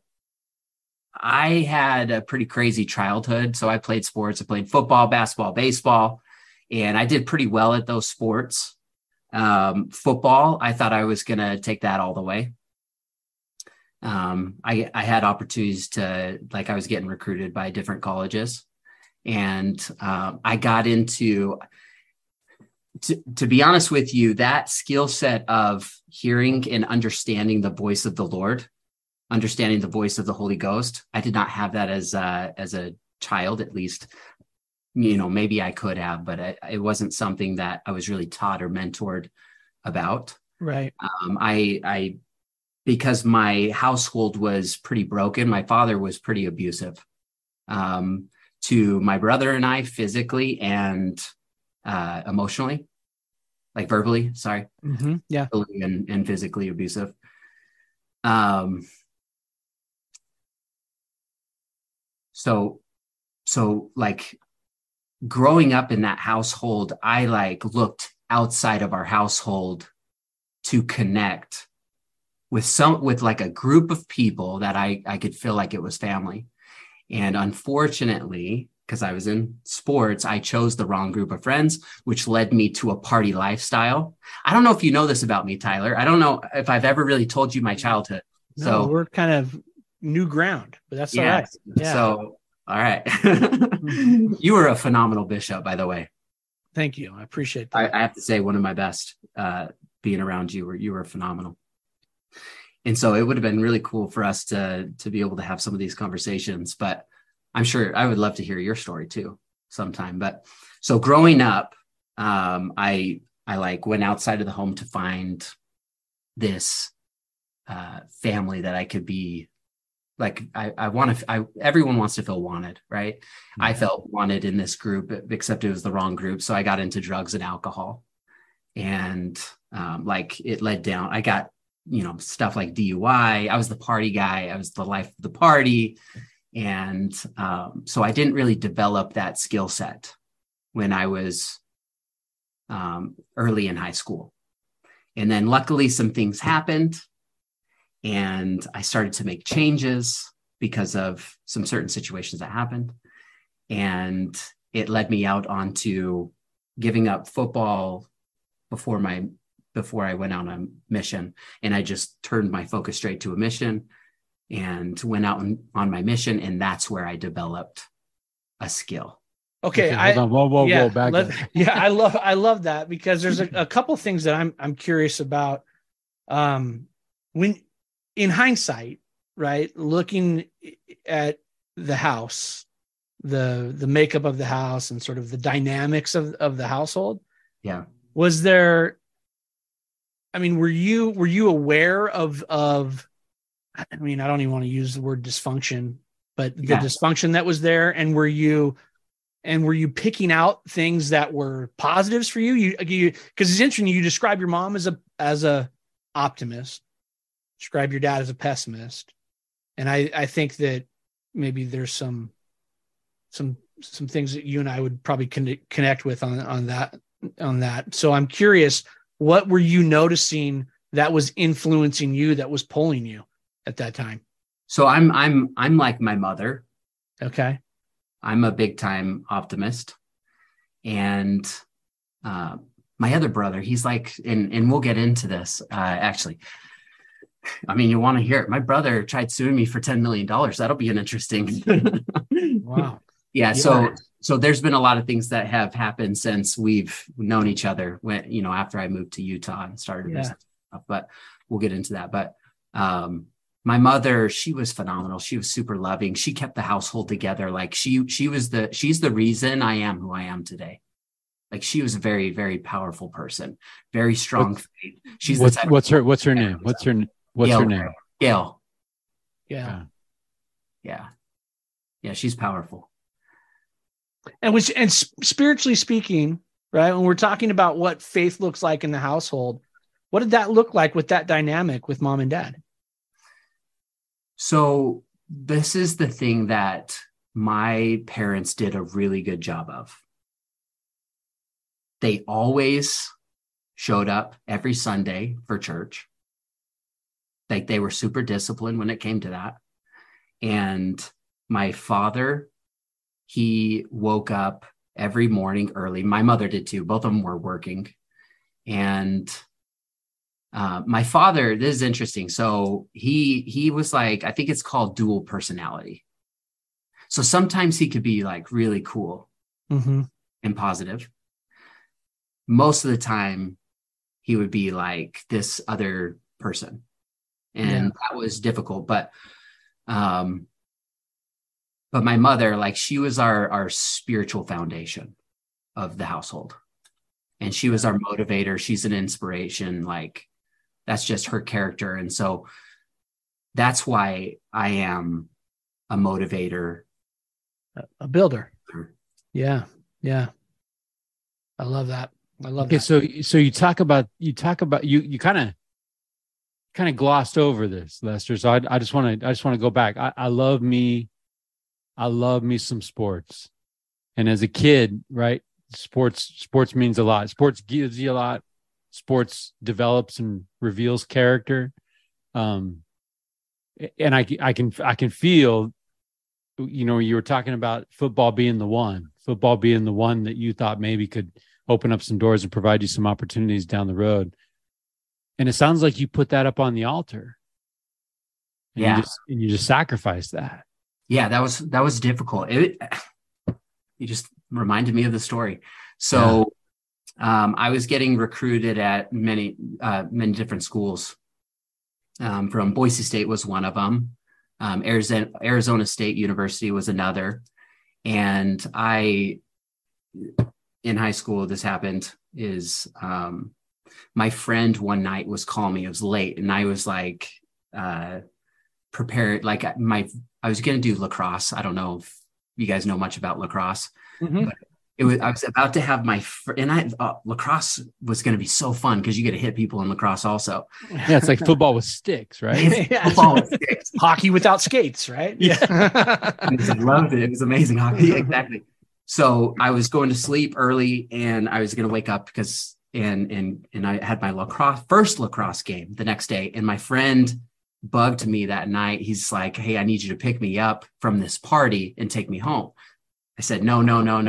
[SPEAKER 3] I had a pretty crazy childhood. So I played sports. I played football, basketball, baseball, and I did pretty well at those sports. Football, I thought I was going to take that all the way. I had opportunities I was getting recruited by different colleges, and I got into, to be honest with you, that skill set of hearing and understanding the voice of the Lord, understanding the voice of the Holy Ghost. I did not have that as a child, at least. Maybe I could have, but it wasn't something that I was really taught or mentored about.
[SPEAKER 2] Right.
[SPEAKER 3] Because my household was pretty broken. My father was pretty abusive to my brother and I, physically and emotionally, like verbally. Sorry.
[SPEAKER 2] Mm-hmm. Yeah.
[SPEAKER 3] And physically abusive. So like growing up in that household, I looked outside of our household to connect with a group of people that I could feel like it was family. And unfortunately, because I was in sports, I chose the wrong group of friends, which led me to a party lifestyle. I don't know if you know this about me, Tyler. I don't know if I've ever really told you my childhood.
[SPEAKER 2] No, we're kind of new ground, but that's all right. Yeah.
[SPEAKER 3] So All right. You were a phenomenal bishop, by the way.
[SPEAKER 2] Thank you. I appreciate that.
[SPEAKER 3] I have to say, one of my best being around you. You were phenomenal. And so it would have been really cool for us to be able to have some of these conversations, but I'm sure I would love to hear your story too sometime. But so growing up, I like went outside of the home to find this family that I could be like. Everyone wants to feel wanted, right? Mm-hmm. I felt wanted in this group, except it was the wrong group. So I got into drugs and alcohol, and like it led down. I got, stuff like DUI. I was the party guy. I was the life of the party. And so I didn't really develop that skill set when I was early in high school. And then luckily some things happened and I started to make changes because of some certain situations that happened. And it led me out onto giving up football before I went on a mission. And I just turned my focus straight to a mission and went out on my mission. And that's where I developed a skill.
[SPEAKER 2] Okay.
[SPEAKER 1] Hold on. Whoa, back up.
[SPEAKER 2] Yeah. I love that, because there's a couple things that I'm curious about. When in hindsight, right, looking at the house, the makeup of the house and sort of the dynamics of the household.
[SPEAKER 3] Yeah.
[SPEAKER 2] Was there, were you aware of, I don't even want to use the word dysfunction, but the dysfunction that was there? And were you picking out things that were positives for you? Because it's interesting. You describe your mom as a optimist, describe your dad as a pessimist. And I think that maybe there's some things that you and I would probably connect with on that. So I'm curious, what were you noticing that was influencing you, that was pulling you at that time?
[SPEAKER 3] So I'm like my mother.
[SPEAKER 2] Okay.
[SPEAKER 3] I'm a big time optimist. And my other brother, he's like, and we'll get into this actually. You want to hear it. My brother tried suing me for $10 million. That'll be an interesting.
[SPEAKER 2] Wow.
[SPEAKER 3] Yeah. So there's been a lot of things that have happened since we've known each other when, after I moved to Utah and started this stuff, but we'll get into that. But my mother, she was phenomenal. She was super loving. She kept the household together. Like she's the reason I am who I am today. Like she was a very, very powerful person, very strong faith. She's
[SPEAKER 1] what's her name? What's her name?
[SPEAKER 3] Gail.
[SPEAKER 2] Yeah.
[SPEAKER 3] Yeah. She's powerful.
[SPEAKER 2] And spiritually speaking, right, when we're talking about what faith looks like in the household, what did that look like with that dynamic with mom and dad?
[SPEAKER 3] So this is the thing that my parents did a really good job of. They always showed up every Sunday for church. Like they were super disciplined when it came to that. And my father, he woke up every morning early. My mother did too. Both of them were working. And my father, this is interesting. So he was like, I think it's called dual personality. So sometimes he could be like really cool and positive. Most of the time he would be like this other person. And that was difficult. But my mother, like she was our spiritual foundation of the household. And she was our motivator. She's an inspiration. Like that's just her character. And so that's why I am a motivator.
[SPEAKER 2] A builder. Yeah. I love that.
[SPEAKER 1] Okay, so you talk about you kind of glossed over this, Lester. So I just want to go back. I love me some sports, and as a kid, right, sports means a lot. Sports gives you a lot. Sports develops and reveals character, and I can feel, you were talking about football being the one that you thought maybe could open up some doors and provide you some opportunities down the road. And it sounds like you put that up on the altar. And you just sacrificed that.
[SPEAKER 3] Yeah, that was difficult. You just reminded me of the story. So I was getting recruited at many different schools. From Boise State was one of them. Arizona State University was another. And in high school, this happened, is my friend one night was calling me. It was late, and I was like prepared. Like I was going to do lacrosse. I don't know if you guys know much about lacrosse, but I was about to have lacrosse was going to be so fun because you get to hit people in lacrosse also.
[SPEAKER 1] Yeah, it's like football with sticks, right?
[SPEAKER 3] Football with sticks.
[SPEAKER 2] Hockey without skates, right?
[SPEAKER 1] Yeah.
[SPEAKER 3] I loved it. It was amazing hockey. Exactly. So I was going to sleep early, and I was going to wake up because and I had my first lacrosse game the next day, and my friend bugged me that night. He's like, "Hey, I need you to pick me up from this party and take me home." I said, no.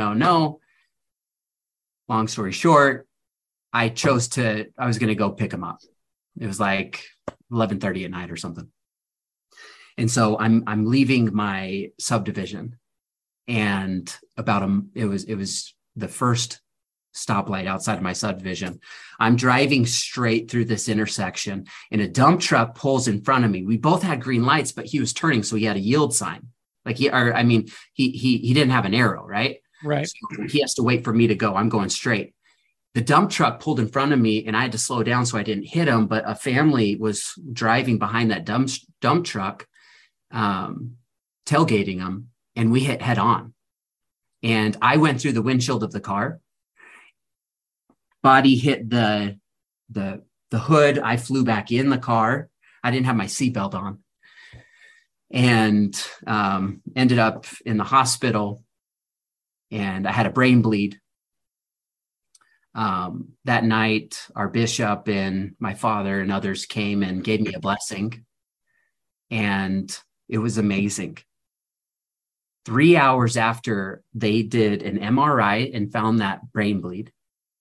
[SPEAKER 3] Long story short, I was going to go pick him up. It was like 11:30 at night or something. And so I'm leaving my subdivision, and it was the first stoplight outside of my subdivision. I'm driving straight through this intersection, and a dump truck pulls in front of me. We both had green lights, but he was turning, so he had a yield sign. Like he didn't have an arrow, right?
[SPEAKER 2] Right.
[SPEAKER 3] So he has to wait for me to go. I'm going straight. The dump truck pulled in front of me, and I had to slow down so I didn't hit him. But a family was driving behind that dump truck, tailgating him, and we hit head on. And I went through the windshield of the car. Body hit the hood. I flew back in the car. I didn't have my seatbelt on. And ended up in the hospital, and I had a brain bleed. That night, our bishop and my father and others came and gave me a blessing, and it was amazing. 3 hours after they did an MRI and found that brain bleed,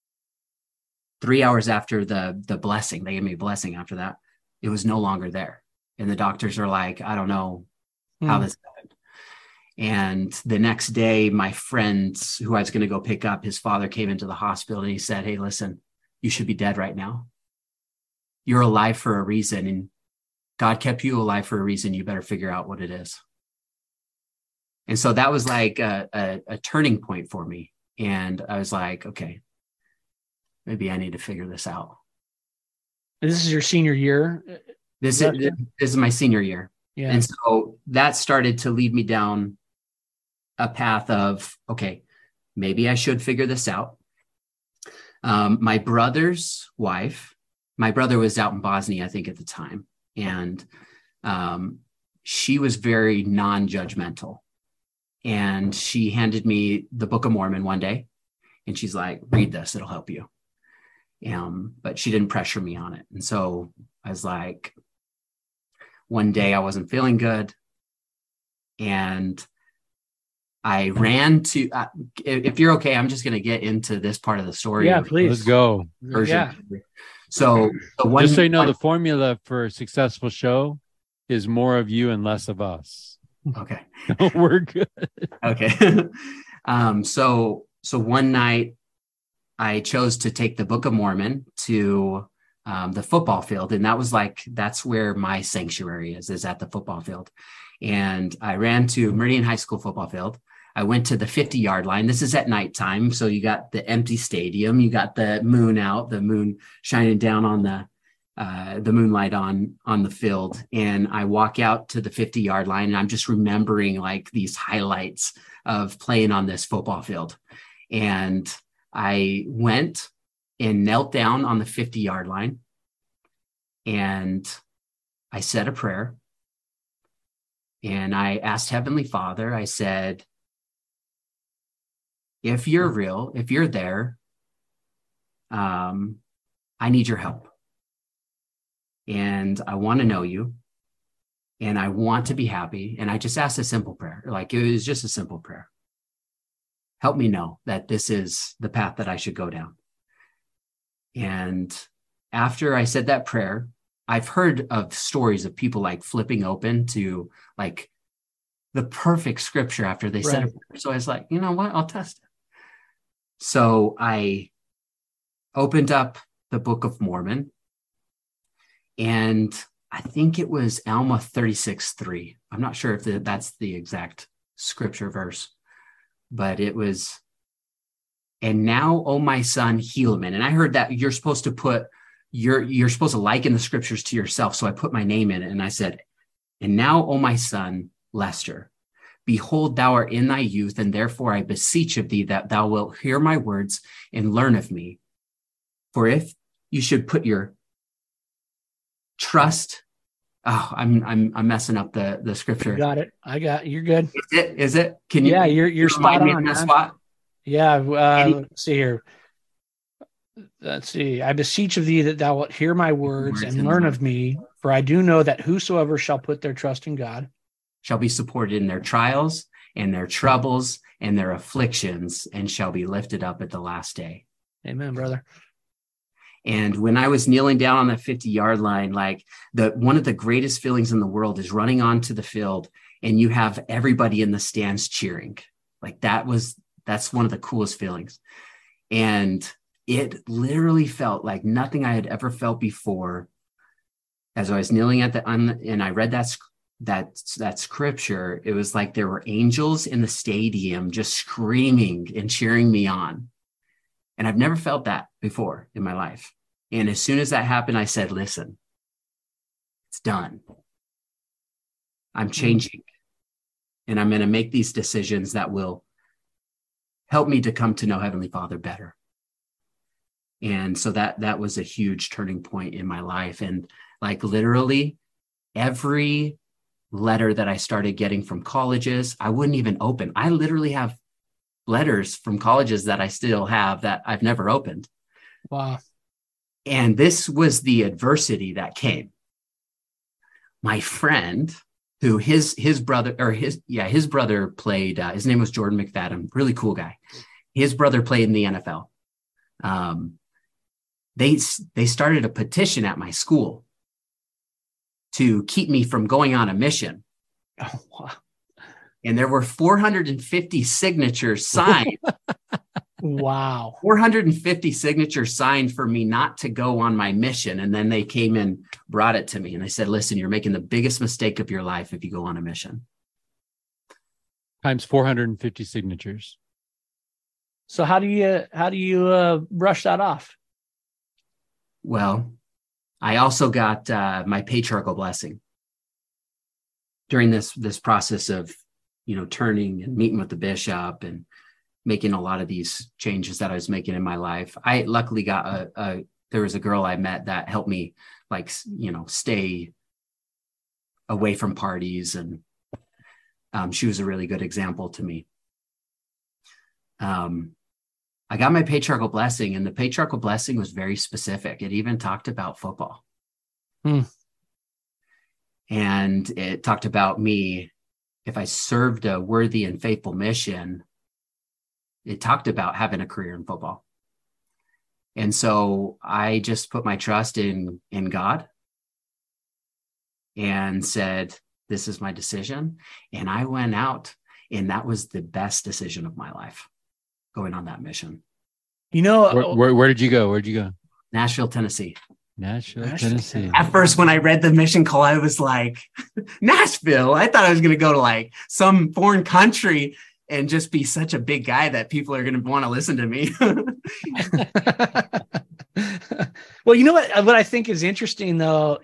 [SPEAKER 3] 3 hours after the blessing, they gave me a blessing after that, it was no longer there. And the doctors are like, I don't know how this happened. And the next day, my friend who I was going to go pick up, his father came into the hospital, and he said, "Hey, listen, you should be dead right now. You're alive for a reason, and God kept you alive for a reason. You better figure out what it is." And so that was like a turning point for me. And I was like, okay, maybe I need to figure this out.
[SPEAKER 2] This is your senior year?
[SPEAKER 3] This is my senior year.
[SPEAKER 2] Yeah.
[SPEAKER 3] And so that started to lead me down a path of, okay, maybe I should figure this out. My brother's wife, my brother was out in Bosnia, I think at the time. And she was very non-judgmental. And she handed me the Book of Mormon one day. And she's like, read this, it'll help you. But she didn't pressure me on it. And so I was like, one day I wasn't feeling good, and I ran to, if you're okay, I'm just going to get into this part of the story.
[SPEAKER 2] Yeah, please.
[SPEAKER 1] Let's go.
[SPEAKER 2] Yeah.
[SPEAKER 3] So
[SPEAKER 1] just so you know, the formula for a successful show is more of you and less of us.
[SPEAKER 3] Okay.
[SPEAKER 1] We're good.
[SPEAKER 3] Okay. So one night I chose to take the Book of Mormon to the football field. And that's where my sanctuary is at the football field. And I ran to Meridian High School football field. I went to the 50-yard line. This is at nighttime. So you got the empty stadium, you got the moon out, the moon shining down on the moonlight on the field. And I walk out to the 50-yard line, and I'm just remembering like these highlights of playing on this football field. And I went and knelt down on the 50-yard line, and I said a prayer, and I asked Heavenly Father, I said, if you're real, if you're there, I need your help, and I want to know you, and I want to be happy. And I just asked a simple prayer. Like, it was just a simple prayer. Help me know that this is the path that I should go down. And after I said that prayer, I've heard of stories of people like flipping open to like the perfect scripture after they said
[SPEAKER 2] Right.
[SPEAKER 3] it. So I was like, you know what? I'll test it. So I opened up the Book of Mormon, and I think it was Alma 36:3. I'm not sure if that's the exact scripture verse, but it was, and now, oh my son, Helaman. And I heard that you're supposed to put you're supposed to liken the scriptures to yourself. So I put my name in it, and I said, and now, oh my son, Lester, behold, thou art in thy youth, and therefore I beseech of thee that thou wilt hear my words and learn of me. For if you should put your trust, I'm messing up the scripture.
[SPEAKER 2] You got it. You're good.
[SPEAKER 3] Is it? Can you?
[SPEAKER 2] Yeah, you're spot on, man.
[SPEAKER 3] Spot?
[SPEAKER 2] Yeah. Let's see here. Let's see. I beseech of thee that thou wilt hear my words and learn of me, for I do know that whosoever shall put their trust in God
[SPEAKER 3] shall be supported in their trials and their troubles and their afflictions, and shall be lifted up at the last day.
[SPEAKER 2] Amen, brother.
[SPEAKER 3] And when I was kneeling down on that 50-yard line, like one of the greatest feelings in the world is running onto the field and you have everybody in the stands cheering. Like that's one of the coolest feelings. And it literally felt like nothing I had ever felt before. As I was kneeling and I read that scripture, it was like there were angels in the stadium just screaming and cheering me on. And I've never felt that before in my life. And as soon as that happened, I said, listen, it's done. I'm changing. And I'm going to make these decisions that will help me to come to know Heavenly Father better. And so that was a huge turning point in my life. And like literally every letter that I started getting from colleges, I wouldn't even open. I literally have letters from colleges that I still have that I've never opened.
[SPEAKER 2] Wow.
[SPEAKER 3] And this was the adversity that came. My friend, who his brother played, his name was Jordan McFadden, really cool guy. His brother played in the NFL. They started a petition at my school to keep me from going on a mission.
[SPEAKER 2] Oh, wow.
[SPEAKER 3] And there were 450 signatures signed.
[SPEAKER 2] Wow.
[SPEAKER 3] 450 signatures signed for me not to go on my mission. And then they came and brought it to me. And they said, listen, you're making the biggest mistake of your life if you go on a mission.
[SPEAKER 1] Times 450 signatures.
[SPEAKER 2] So how do you brush that off?
[SPEAKER 3] Well, I also got my patriarchal blessing during this process of, turning and meeting with the bishop and making a lot of these changes that I was making in my life. I luckily got there was a girl I met that helped me stay away from parties. And she was a really good example to me. I got my patriarchal blessing, and the patriarchal blessing was very specific. It even talked about football. And it talked about me, if I served a worthy and faithful mission, it talked about having a career in football. And so I just put my trust in God and said, this is my decision. And I went out, and that was the best decision of my life, going on that mission.
[SPEAKER 1] Where did you go? Where'd you go?
[SPEAKER 3] Nashville, Tennessee.
[SPEAKER 1] Nashville, Tennessee.
[SPEAKER 3] At first, when I read the mission call, I was like, Nashville. I thought I was going to go to like some foreign country and just be such a big guy that people are going to want to listen to me.
[SPEAKER 2] Well, you know what I think is interesting though,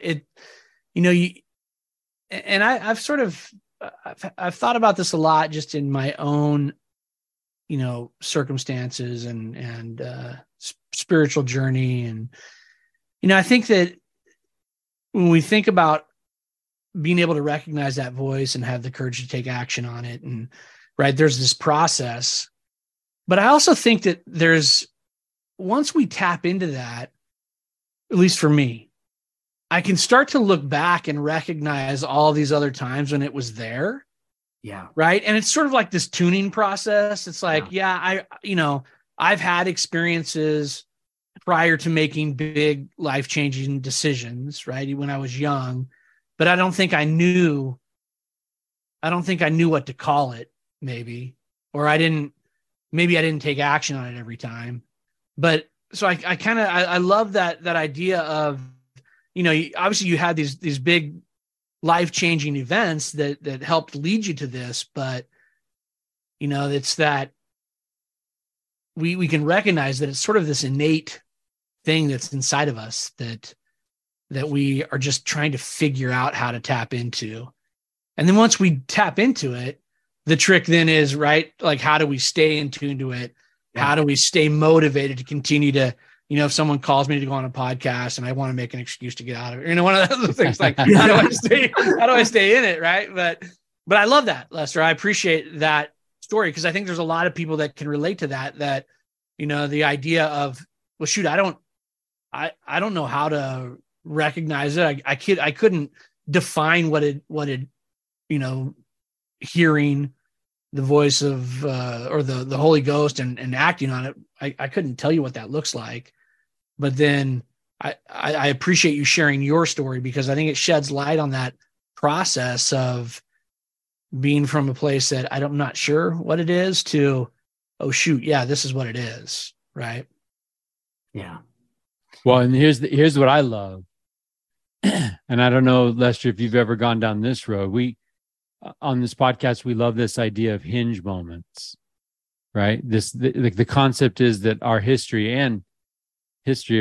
[SPEAKER 2] I've thought about this a lot just in my own, circumstances and spiritual journey. And, I think that when we think about being able to recognize that voice and have the courage to take action on it, and right, there's this process, but I also think that once we tap into that, at least for me, I can start to look back and recognize all these other times when it was there.
[SPEAKER 3] Yeah.
[SPEAKER 2] Right. And it's sort of like this tuning process. It's like, I've had experiences prior to making big life-changing decisions, right, when I was young, but I don't think I knew I don't think I knew what to call it, maybe, or maybe I didn't take action on it every time. But so I love that idea of, obviously you had these big life-changing events that helped lead you to this, but it's that we can recognize that it's sort of this innate thing that's inside of us that we are just trying to figure out how to tap into. And then once we tap into it, the trick then is, right, like, how do we stay in tune to it? Yeah. How do we stay motivated to continue to, if someone calls me to go on a podcast and I want to make an excuse to get out of it, one of those things, like, how do I stay in it? Right. But I love that, Lester. I appreciate that story, because I think there's a lot of people that can relate to that, the idea of, well, shoot, I don't know how to recognize it. I couldn't define what it, hearing the voice of, or the Holy Ghost and acting on it. I couldn't tell you what that looks like, but then I appreciate you sharing your story, because I think it sheds light on that process of being from a place that I'm not sure what it is to, oh shoot, yeah, this is what it is. Right.
[SPEAKER 3] Yeah.
[SPEAKER 1] Well, and here's what I love. And I don't know, Lester, if you've ever gone down this road. On this podcast, we love this idea of hinge moments, right? The concept is that our history and history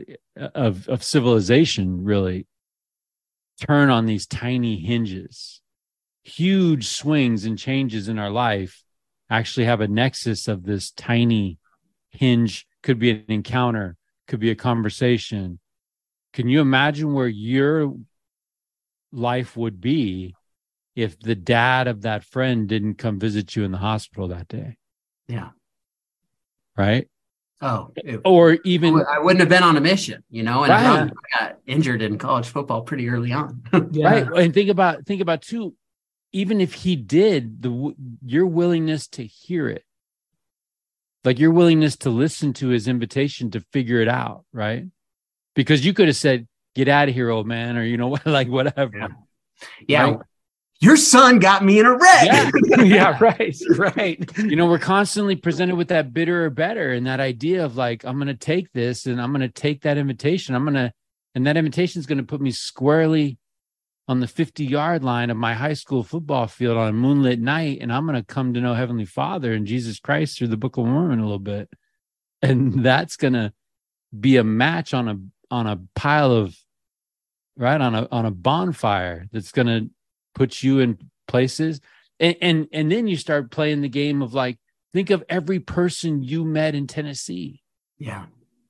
[SPEAKER 1] of civilization really turn on these tiny hinges. Huge swings and changes in our life actually have a nexus of this tiny hinge. Could be an encounter, could be a conversation. Can you imagine where your life would be if the dad of that friend didn't come visit you in the hospital that day?
[SPEAKER 3] Yeah.
[SPEAKER 1] Right?
[SPEAKER 3] Oh.
[SPEAKER 1] Or even...
[SPEAKER 3] I wouldn't have been on a mission, and
[SPEAKER 1] right.
[SPEAKER 3] I got injured in college football pretty early on.
[SPEAKER 1] Yeah. Right. And think about too, even if he did, your willingness to hear it, like your willingness to listen to his invitation to figure it out, right? Because you could have said, "Get out of here, old man," or like whatever.
[SPEAKER 3] Yeah.
[SPEAKER 1] Right?
[SPEAKER 3] Your son got me in a wreck.
[SPEAKER 1] Yeah, yeah, right. We're constantly presented with that bitter or better, and that idea of like, I'm going to take this and I'm going to take that invitation. And that invitation is going to put me squarely on the 50-yard line of my high school football field on a moonlit night, and I'm going to come to know Heavenly Father and Jesus Christ through the Book of Mormon a little bit, and that's going to be a match on a pile of, right, on a bonfire that's going to put you in places. And then you start playing the game of like, think of every person you met in Tennessee.
[SPEAKER 3] Yeah.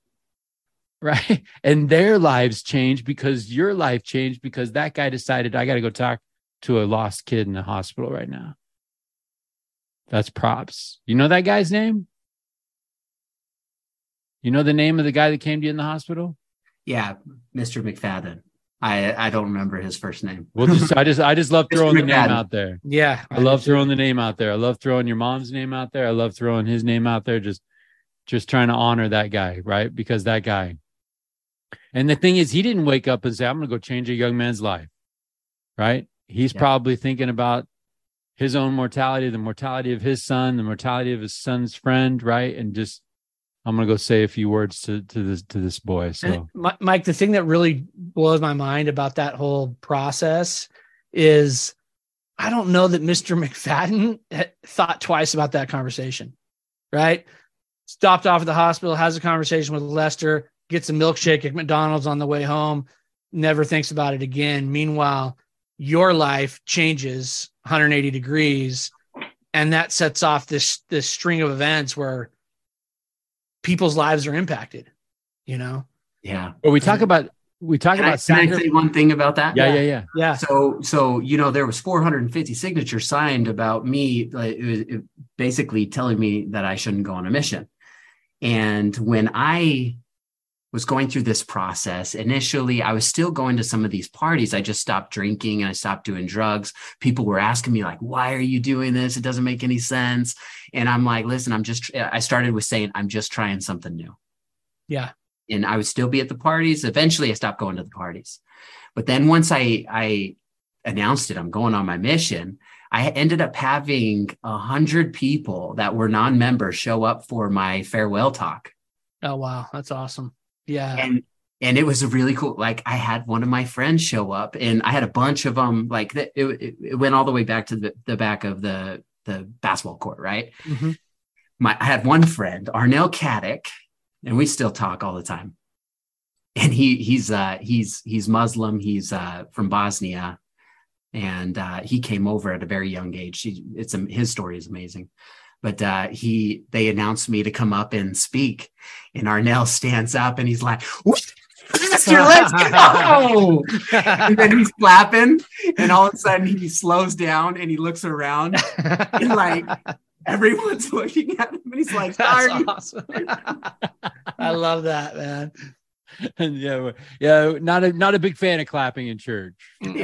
[SPEAKER 1] Right. And their lives changed because your life changed because that guy decided, I got to go talk to a lost kid in the hospital right now. That's props. You know that guy's name? You know the name of the guy that came to you in the hospital?
[SPEAKER 3] Yeah. Mr. McFadden. I don't remember his first name.
[SPEAKER 1] Well, I just love throwing the name out there.
[SPEAKER 2] Yeah.
[SPEAKER 1] I love throwing the name out there. I love throwing your mom's name out there. I love throwing his name out there. Just trying to honor that guy, right? Because that guy. And the thing is, he didn't wake up and say, I'm going to go change a young man's life, right? He's probably thinking about his own mortality, the mortality of his son, the mortality of his son's friend, right? And just, I'm going to go say a few words to this boy. So,
[SPEAKER 2] Mike, the thing that really blows my mind about that whole process is I don't know that Mr. McFadden thought twice about that conversation, right? Stopped off at the hospital, has a conversation with Lester, gets a milkshake at McDonald's on the way home, never thinks about it again. Meanwhile, your life changes 180 degrees, and that sets off this string of events where people's lives are impacted,
[SPEAKER 3] Yeah.
[SPEAKER 1] Well, we talk about
[SPEAKER 3] can I say one thing about that?
[SPEAKER 1] Yeah.
[SPEAKER 3] So there was 450 signatures signed about me, it basically telling me that I shouldn't go on a mission. And when I was going through this process, initially, I was still going to some of these parties. I just stopped drinking and I stopped doing drugs. People were asking me like, why are you doing this? It doesn't make any sense. And I'm like, listen, I started with saying, I'm just trying something new.
[SPEAKER 2] Yeah.
[SPEAKER 3] And I would still be at the parties. Eventually I stopped going to the parties. But then once I announced it, I'm going on my mission, I ended up having 100 people that were non-members show up for my farewell talk.
[SPEAKER 2] Oh, wow. That's awesome. Yeah.
[SPEAKER 3] And it was a really cool, like I had one of my friends show up, and I had a bunch of them, like it went all the way back to the back of the basketball court, right?
[SPEAKER 2] Mm-hmm.
[SPEAKER 3] I had one friend, Arnell Kaddick, and we still talk all the time. And he's Muslim. He's from Bosnia, and he came over at a very young age. His story is amazing. But they announced me to come up and speak, and Arnell stands up and he's like, "Mister, let's go!" And then he's clapping, and all of a sudden he slows down and he looks around, and like everyone's looking at him, and he's like, "That's
[SPEAKER 2] awesome." I love that, man.
[SPEAKER 1] Yeah, not a big fan of clapping in church.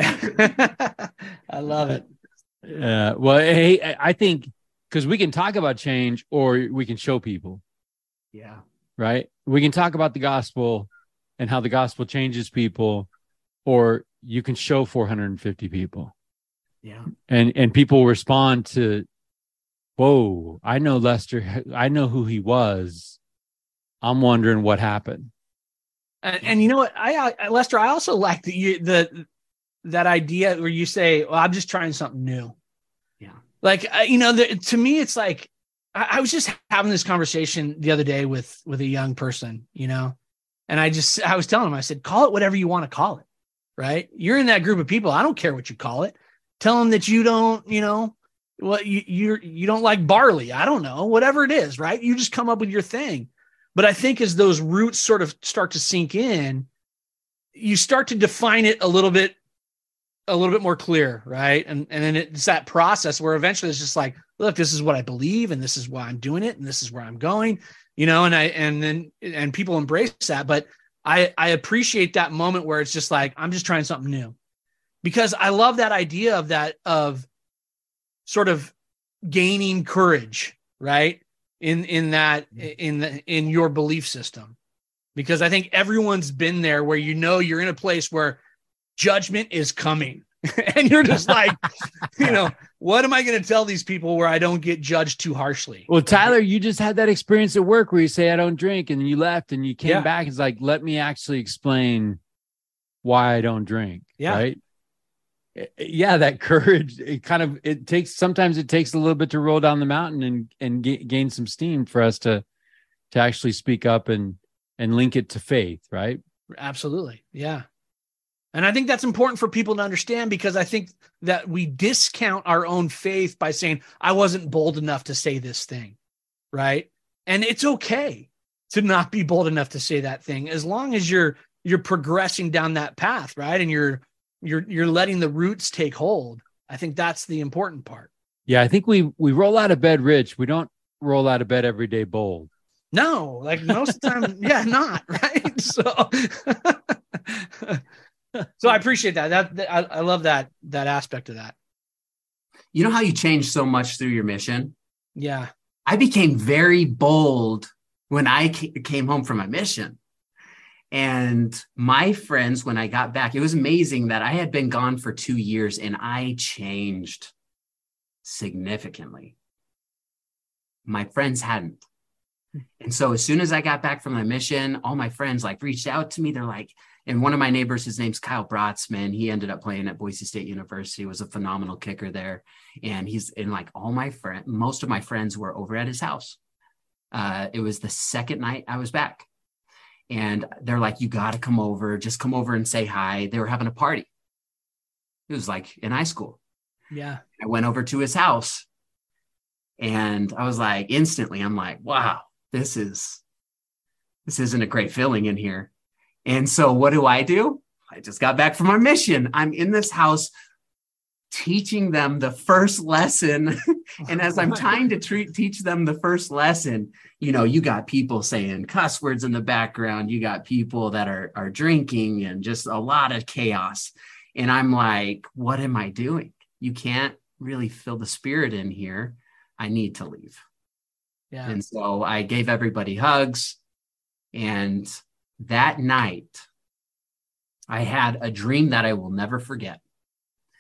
[SPEAKER 2] I love it.
[SPEAKER 1] Well, hey, I think because we can talk about change, or we can show people.
[SPEAKER 3] Yeah.
[SPEAKER 1] Right. We can talk about the gospel and how the gospel changes people, or you can show 450 people.
[SPEAKER 3] Yeah.
[SPEAKER 1] And people respond to, whoa, I know Lester. I know who he was. I'm wondering what happened.
[SPEAKER 2] And you know what, Lester, I also like that idea where you say, well, I'm just trying something new.
[SPEAKER 3] Yeah.
[SPEAKER 2] Like, to me, it's like, I was just having this conversation the other day with a young person, and I was telling him, I said, call it whatever you want to call it. Right. You're in that group of people. I don't care what you call it. Tell them that you don't, you don't like barley. I don't know, whatever it is. Right. You just come up with your thing. But I think as those roots sort of start to sink in, you start to define it a little bit more clear, right? And then it's that process where eventually it's just like, look, this is what I believe, and this is why I'm doing it, and this is where I'm going, and people embrace that. But I appreciate that moment where it's just like, I'm just trying something new, because I love that idea of sort of gaining courage, right? In your belief system, because I think everyone's been there where you're in a place where judgment is coming and you're just like, what am I going to tell these people where I don't get judged too harshly?
[SPEAKER 1] Well, Tyler, you just had that experience at work where you say, I don't drink, and then you left and you came back. It's like, let me actually explain why I don't drink. Yeah. Right. Yeah, that courage, sometimes it takes a little bit to roll down the mountain and gain some steam for us to actually speak up and link it to faith, right?
[SPEAKER 2] Absolutely. Yeah. And I think that's important for people to understand, because I think that we discount our own faith by saying, I wasn't bold enough to say this thing, right? And it's okay to not be bold enough to say that thing, as long as you're progressing down that path, right? And you're letting the roots take hold. I think that's the important part.
[SPEAKER 1] Yeah, I think we roll out of bed rich. We don't roll out of bed every day bold.
[SPEAKER 2] No, like most of the time, not right. So I appreciate that. I love that aspect of that.
[SPEAKER 3] You know how you change so much through your mission?
[SPEAKER 2] Yeah.
[SPEAKER 3] I became very bold when I came home from my mission. And my friends, when I got back, it was amazing that I had been gone for 2 years and I changed significantly. My friends hadn't. And so as soon as I got back from my mission, all my friends reached out to me. They're like, and one of my neighbors, his name's Kyle Brotzman. He ended up playing at Boise State University, was a phenomenal kicker there. And most of my friends were over at his house. It was the second night I was back. And they're like, you got to come over. Just come over and say hi. They were having a party. It was like in high school.
[SPEAKER 2] Yeah.
[SPEAKER 3] I went over to his house, and I was like, instantly, I'm like, wow, this isn't a great feeling in here. And so what do? I just got back from our mission. I'm in this house teaching them the first lesson. And as I'm trying to teach them the first lesson, you got people saying cuss words in the background. You got people that are drinking, and just a lot of chaos. And I'm like, what am I doing? You can't really feel the spirit in here. I need to leave.
[SPEAKER 2] Yeah.
[SPEAKER 3] And so I gave everybody hugs. And that night, I had a dream that I will never forget.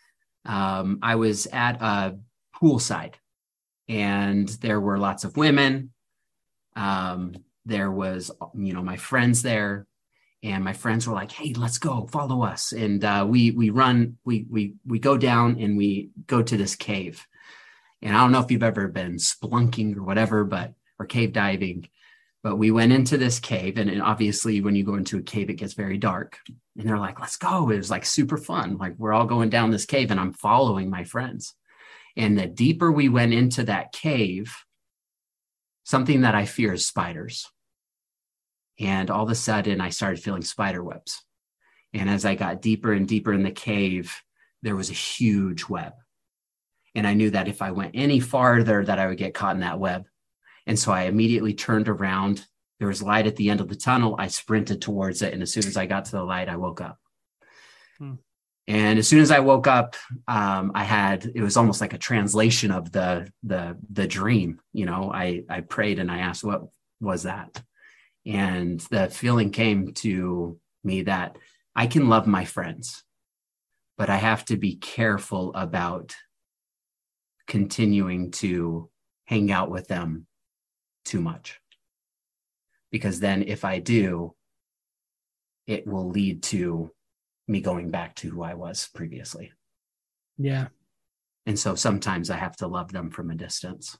[SPEAKER 3] I was at a poolside, and there were lots of women. There was, my friends there, and my friends were like, "Hey, let's go, follow us." And we go down and we go to this cave. And I don't know if you've ever been splunking or whatever, or cave diving, but we went into this cave, and obviously when you go into a cave, it gets very dark. And they're like, "Let's go." It was like super fun. Like, we're all going down this cave, and I'm following my friends. And the deeper we went into that cave, something that I fear is spiders. And all of a sudden I started feeling spider webs. And as I got deeper and deeper in the cave, there was a huge web. And I knew that if I went any farther, that I would get caught in that web. And so I immediately turned around. There was light at the end of the tunnel. I sprinted towards it. And as soon as I got to the light, I woke up. And as soon as I woke up, it was almost like a translation of the dream. I prayed and I asked, what was that? And the feeling came to me that I can love my friends, but I have to be careful about continuing to hang out with them too much. Because then if I do, it will lead to me going back to who I was previously.
[SPEAKER 2] Yeah.
[SPEAKER 3] And so sometimes I have to love them from a distance.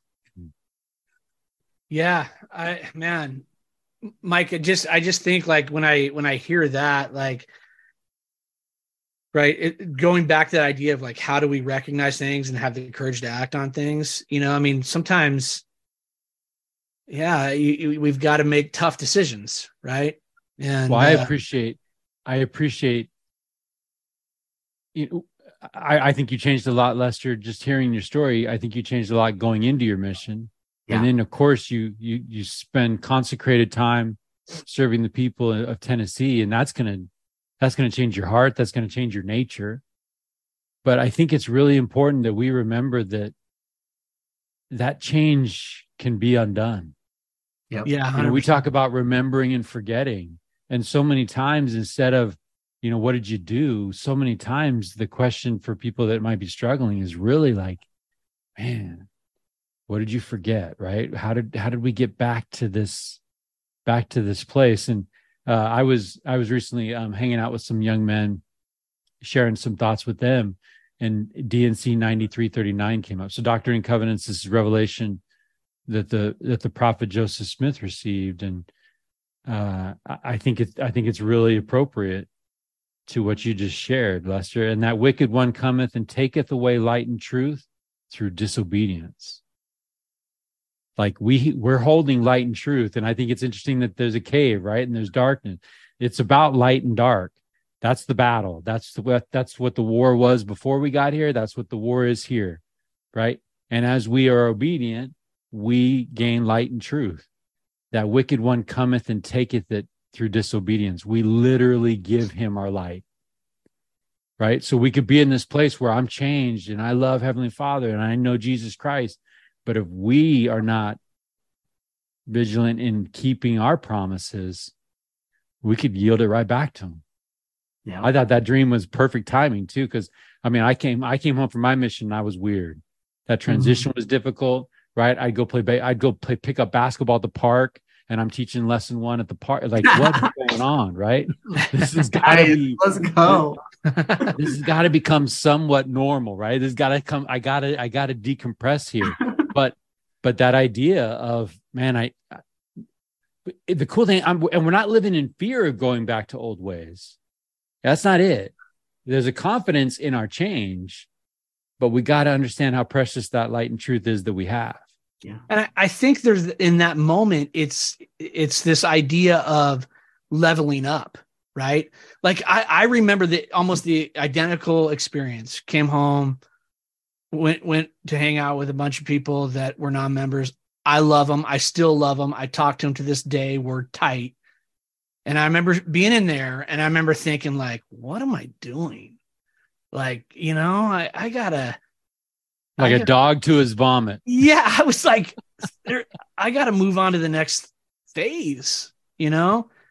[SPEAKER 2] Yeah. Mike, I just think, like, when I hear that, like, right, going back to that idea of like, how do we recognize things and have the courage to act on things? Sometimes, we've got to make tough decisions, right? And
[SPEAKER 1] I appreciate, I think you changed a lot, Lester, just hearing your story. I think you changed a lot going into your mission. Yeah. And then, of course, you spend consecrated time serving the people of Tennessee, and that's going to change your heart. That's going to change your nature. But I think it's really important that we remember that change can be undone.
[SPEAKER 3] Yep.
[SPEAKER 2] Yeah.
[SPEAKER 1] We talk about remembering and forgetting. And so many times, instead of, what did you do? So many times the question for people that might be struggling is really like, man, what did you forget? Right? How did we get back to this place? And I was recently hanging out with some young men, sharing some thoughts with them, and D&C 9339 came up. So Doctrine and Covenants, this is revelation that the prophet Joseph Smith received, and I think it's really appropriate to what you just shared, Lester. And that wicked one cometh and taketh away light and truth through disobedience. Like we're holding light and truth. And I think it's interesting that there's a cave, right? And there's darkness. It's about light and dark. That's the battle. That's what the war was before we got here. That's what the war is here, right? And as we are obedient, we gain light and truth. That wicked one cometh and taketh it through disobedience. We literally give him our light, right? So we could be in this place where I'm changed and I love Heavenly Father and I know Jesus Christ. But if we are not vigilant in keeping our promises, we could yield it right back to him. Yeah. I thought that dream was perfect timing too, because I came home from my mission and I was weird. That transition was difficult, right? I'd go pick up basketball at the park, and I'm teaching lesson 1 at the park. Like, what's going on, right? This has got to be.
[SPEAKER 3] Let's go.
[SPEAKER 1] This has got to become somewhat normal, right? This got to come. I got to decompress here. But that idea of, man, the cool thing, and we're not living in fear of going back to old ways. That's not it. There's a confidence in our change, but we got to understand how precious that light and truth is that we have.
[SPEAKER 2] Yeah. And I think there's, in that moment, it's this idea of leveling up, right? Like I remember almost the identical experience. Came home, went to hang out with a bunch of people that were non-members. I love them. I still love them. I talk to them to this day. We're tight. And I remember being in there and I remember thinking, like, what am I doing? Like, I gotta.
[SPEAKER 1] Like a dog to his vomit.
[SPEAKER 2] Yeah. I was like, I got to move on to the next phase,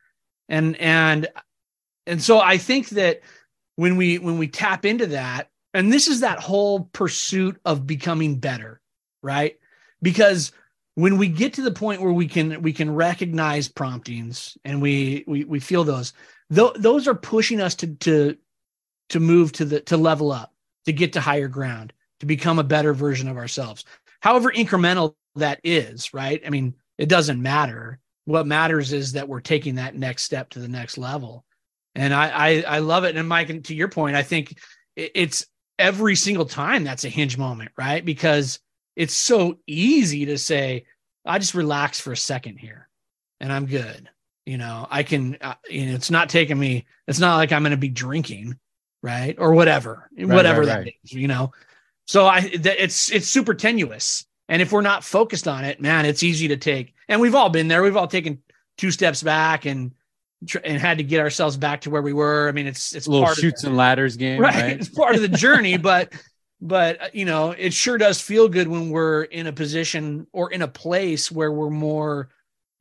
[SPEAKER 2] And so I think that when we tap into that, And this is that whole pursuit of becoming better, right? Because when we get to the point where we can recognize promptings and we feel those are pushing us to move to level up, to get to higher ground, to become a better version of ourselves. However incremental that is, right? I mean, it doesn't matter. What matters is that we're taking that next step to the next level. And I love it. And Mike, to your point, I think it's every single time that's a hinge moment, right? Because it's so easy to say, I just relax for a second here and I'm good. I can, it's not taking me, it's not like I'm going to be drinking, right? Or whatever that is, So it's super tenuous. And if we're not focused on it, man, it's easy to take. And we've all been there. We've all taken 2 steps back and had to get ourselves back to where we were. I mean, it's
[SPEAKER 1] a little
[SPEAKER 2] part
[SPEAKER 1] shoots and ladders game, right?
[SPEAKER 2] It's part of the journey, but it sure does feel good when we're in a position or in a place where we're more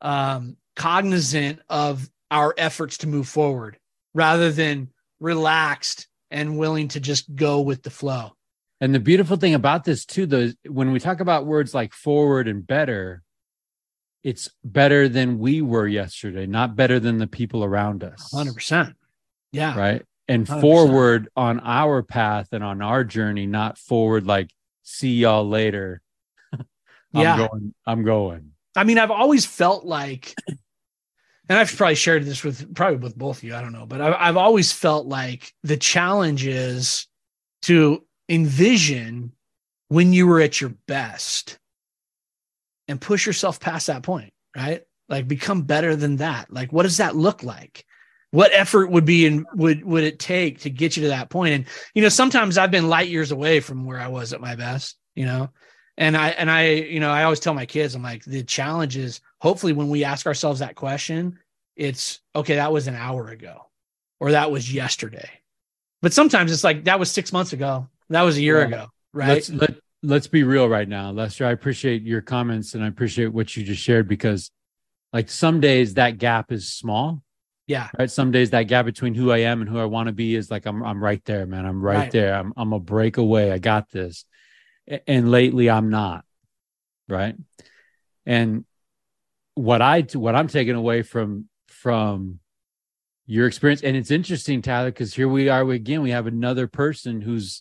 [SPEAKER 2] cognizant of our efforts to move forward rather than relaxed and willing to just go with the flow.
[SPEAKER 1] And the beautiful thing about this too, when we talk about words like forward and better, it's better than we were yesterday, not better than the people around us.
[SPEAKER 2] 100%. Yeah.
[SPEAKER 1] Right. And
[SPEAKER 2] 100%.
[SPEAKER 1] Forward on our path and on our journey, not forward like, see y'all later. I'm going. I
[SPEAKER 2] mean, I've always felt like, and I've probably shared this with both of you, I don't know, but I've always felt like the challenge is to envision when you were at your best and push yourself past that point, right? Like become better than that. Like, what does that look like? What effort would it take to get you to that point? And, sometimes I've been light years away from where I was at my best, and I always tell my kids, I'm like, the challenge is hopefully when we ask ourselves that question, it's okay, that was an hour ago, or that was yesterday. But sometimes it's like, that was 6 months ago. That was a year ago. Right.
[SPEAKER 1] Let's be real right now, Lester. I appreciate your comments and I appreciate what you just shared, because like some days that gap is small.
[SPEAKER 2] Yeah.
[SPEAKER 1] Right. Some days that gap between who I am and who I want to be is like, I'm right there, man. I'm right there. I'm a breakaway. I got this. And lately I'm not. Right. And what I'm taking away from your experience, and it's interesting, Tyler, because here we are again, we have another person who's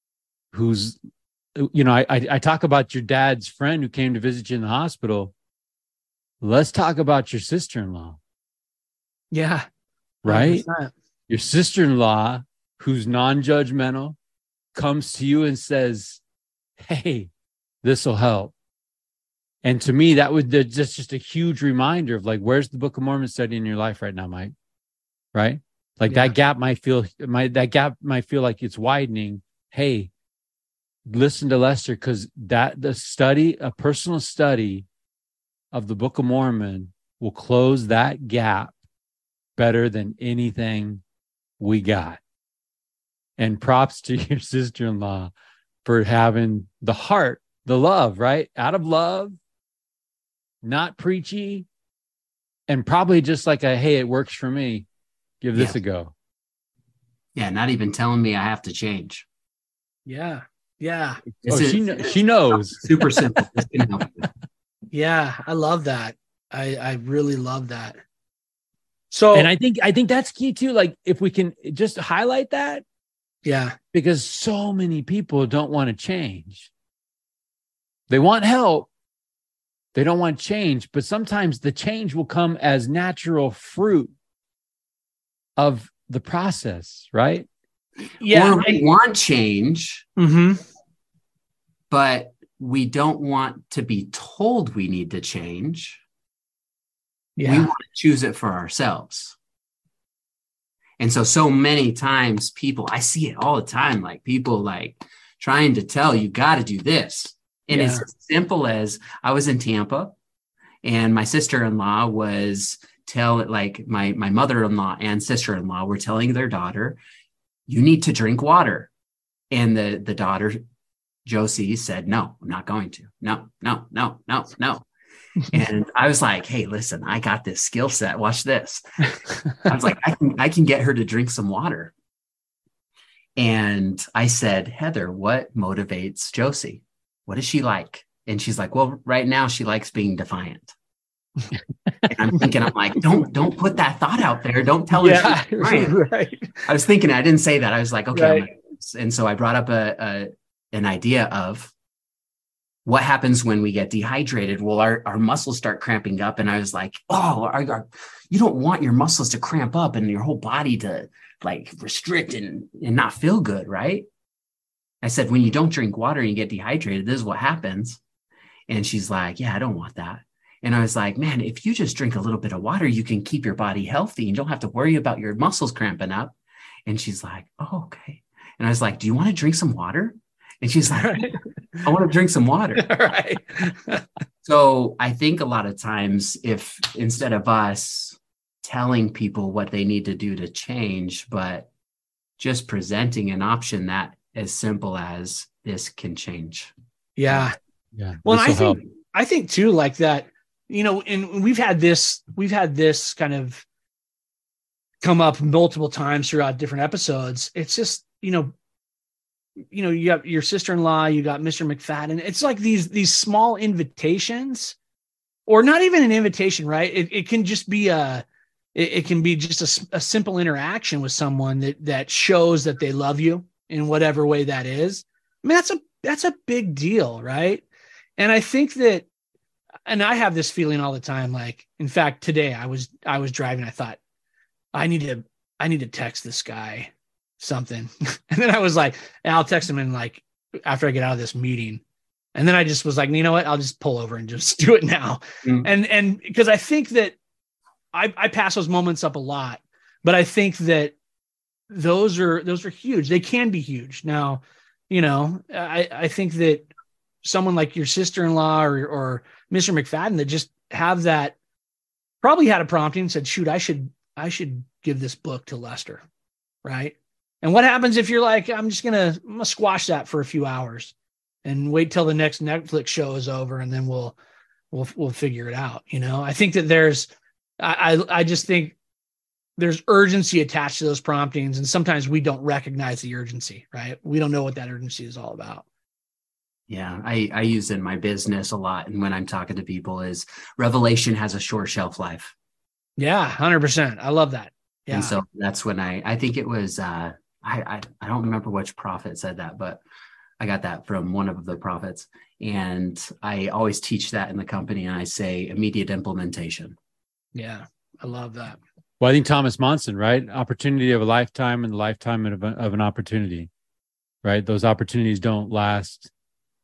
[SPEAKER 1] I talk about your dad's friend who came to visit you in the hospital. Let's talk about your sister-in-law.
[SPEAKER 2] Yeah. 100%.
[SPEAKER 1] Right? Your sister-in-law, who's non-judgmental, comes to you and says, hey, this will help. And to me, that would just a huge reminder of like, where's the Book of Mormon study in your life right now, Mike? Right? Like that gap might feel like it's widening. Hey, listen to Lester, because a personal study of the Book of Mormon will close that gap better than anything we got. And props to your sister-in-law for having the heart, the love, right? Out of love, not preachy, and probably just like hey, it works for me. Give this a go.
[SPEAKER 3] Yeah, not even telling me I have to change.
[SPEAKER 2] Yeah.
[SPEAKER 1] She knows.
[SPEAKER 3] Super simple.
[SPEAKER 2] Yeah, I love that. I really love that. So,
[SPEAKER 1] and I think that's key too. Like if we can just highlight that.
[SPEAKER 2] Yeah.
[SPEAKER 1] Because so many people don't want to change. They want help. They don't want change, but sometimes the change will come as natural fruit of the process, right?
[SPEAKER 3] Yeah. Or we want change, but we don't want to be told we need to change. Yeah. We want to choose it for ourselves. And so many times I see it all the time, like people like trying to tell you got to do this. And it's as simple as I was in Tampa and my sister-in-law was my mother-in-law and sister-in-law were telling their daughter, you need to drink water. And the daughter, Josie, said, no, I'm not going to. No. And I was like, hey, listen, I got this skill set. Watch this. I was like, I can get her to drink some water. And I said, Heather, what motivates Josie? What is she like? And she's like, well, right now she likes being defiant. And I'm thinking, I'm like, don't put that thought out there. Don't tell her she's defiant.
[SPEAKER 2] Right.
[SPEAKER 3] I was thinking, I didn't say that. I was like, okay.
[SPEAKER 2] Right.
[SPEAKER 3] And so I brought up an idea of what happens when we get dehydrated. Well, our muscles start cramping up. And I was like, you don't want your muscles to cramp up and your whole body to like restrict and not feel good, right? I said, when you don't drink water and you get dehydrated, this is what happens. And she's like, yeah, I don't want that. And I was like, man, if you just drink a little bit of water, you can keep your body healthy and you don't have to worry about your muscles cramping up. And she's like, oh, okay. And I was like, do you want to drink some water? And she's like, I want to drink some water.
[SPEAKER 2] Right.
[SPEAKER 3] So I think a lot of times, if instead of us telling people what they need to do to change, but just presenting an option that as simple as this can change.
[SPEAKER 2] Yeah.
[SPEAKER 1] Yeah.
[SPEAKER 2] Well, I think too, like that, you know, and we've had this kind of come up multiple times throughout different episodes. It's just, you know, you got your sister-in-law, you got Mr. McFadden. It's like these small invitations, or not even an invitation, right? It can just be it can be just a simple interaction with someone that shows that they love you in whatever way that is. I mean, that's a big deal, right? And I think that, and I have this feeling all the time. Like, in fact, today I was driving. I thought, I need to text this guy something. And then I was like, I'll text him in like after I get out of this meeting. And then I just was like, you know what? I'll just pull over and just do it now. And because I think that I pass those moments up a lot, but I think that those are huge. They can be huge. Now, you know, I think that someone like your sister-in-law or Mr. McFadden that just have that, probably had a prompting and said, shoot, I should give this book to Lester. Right. And what happens if you're like, I'm gonna squash that for a few hours and wait till the next Netflix show is over, and then we'll figure it out. You know, I think that I just think there's urgency attached to those promptings, and sometimes we don't recognize the urgency, right? We don't know what that urgency is all about.
[SPEAKER 3] Yeah, I use in my business a lot, and when I'm talking to people, is revelation has a short shelf life.
[SPEAKER 2] Yeah, 100%. I love that. Yeah.
[SPEAKER 3] And so that's when I think it was, I don't remember which prophet said that, but I got that from one of the prophets. And I always teach that in the company. And I say immediate implementation.
[SPEAKER 2] Yeah. I love that.
[SPEAKER 1] Well, I think Thomas Monson, right? Opportunity of a lifetime and the lifetime of an opportunity, right? Those opportunities don't last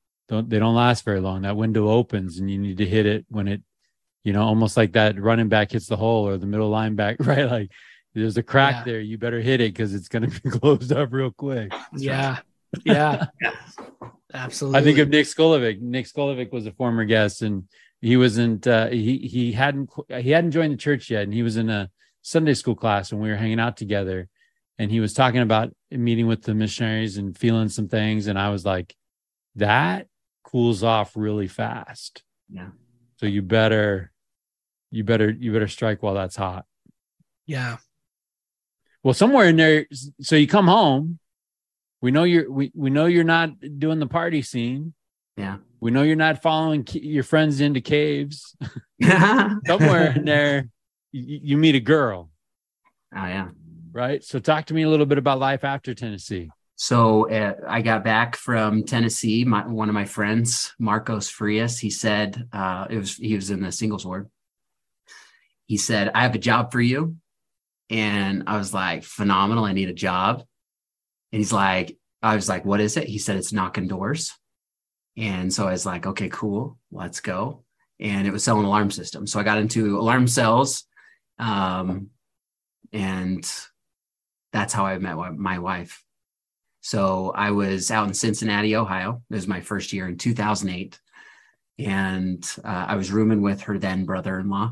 [SPEAKER 1] very long. That window opens and you need to hit it when it, you know, almost like that running back hits the hole or the middle linebacker, right? Like there's a crack there. You better hit it because it's going to be closed up real quick.
[SPEAKER 2] Yeah. Yeah. Absolutely.
[SPEAKER 1] I think of Nick Skolovic. Nick Skolovic was a former guest, and he wasn't, he hadn't joined the church yet. And he was in a Sunday school class when we were hanging out together, and he was talking about meeting with the missionaries and feeling some things. And I was like, that cools off really fast.
[SPEAKER 3] Yeah.
[SPEAKER 1] So you better strike while that's hot.
[SPEAKER 2] Yeah.
[SPEAKER 1] Well, somewhere in there, so you come home. We know you're not doing the party scene.
[SPEAKER 3] Yeah.
[SPEAKER 1] We know you're not following your friends into caves. Somewhere in there, you meet a girl.
[SPEAKER 3] Oh yeah.
[SPEAKER 1] Right. So talk to me a little bit about life after Tennessee.
[SPEAKER 3] So I got back from Tennessee. One of my friends, Marcos Frias, he said, he was in the singles ward. He said, I have a job for you. And I was like, phenomenal. I need a job. And I was like, what is it? He said, it's knocking doors. And so I was like, okay, cool. Let's go. And it was selling alarm systems. So I got into alarm sales. And that's how I met my wife. So I was out in Cincinnati, Ohio. It was my first year in 2008. And I was rooming with her then brother-in-law.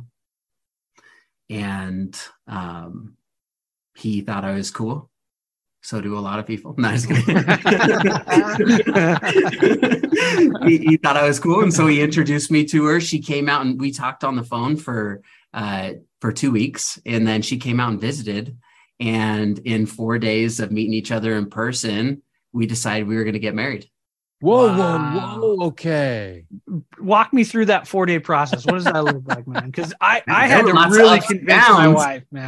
[SPEAKER 3] And he thought I was cool. So do a lot of people. No, just kidding. He thought I was cool. And so he introduced me to her. She came out and we talked on the phone for 2 weeks. And then she came out and visited. And in 4 days of meeting each other in person, we decided we were going to get married.
[SPEAKER 1] Whoa. Okay.
[SPEAKER 2] Walk me through that 4-day process. What does that look like, man? Because I had to really convince my wife, man.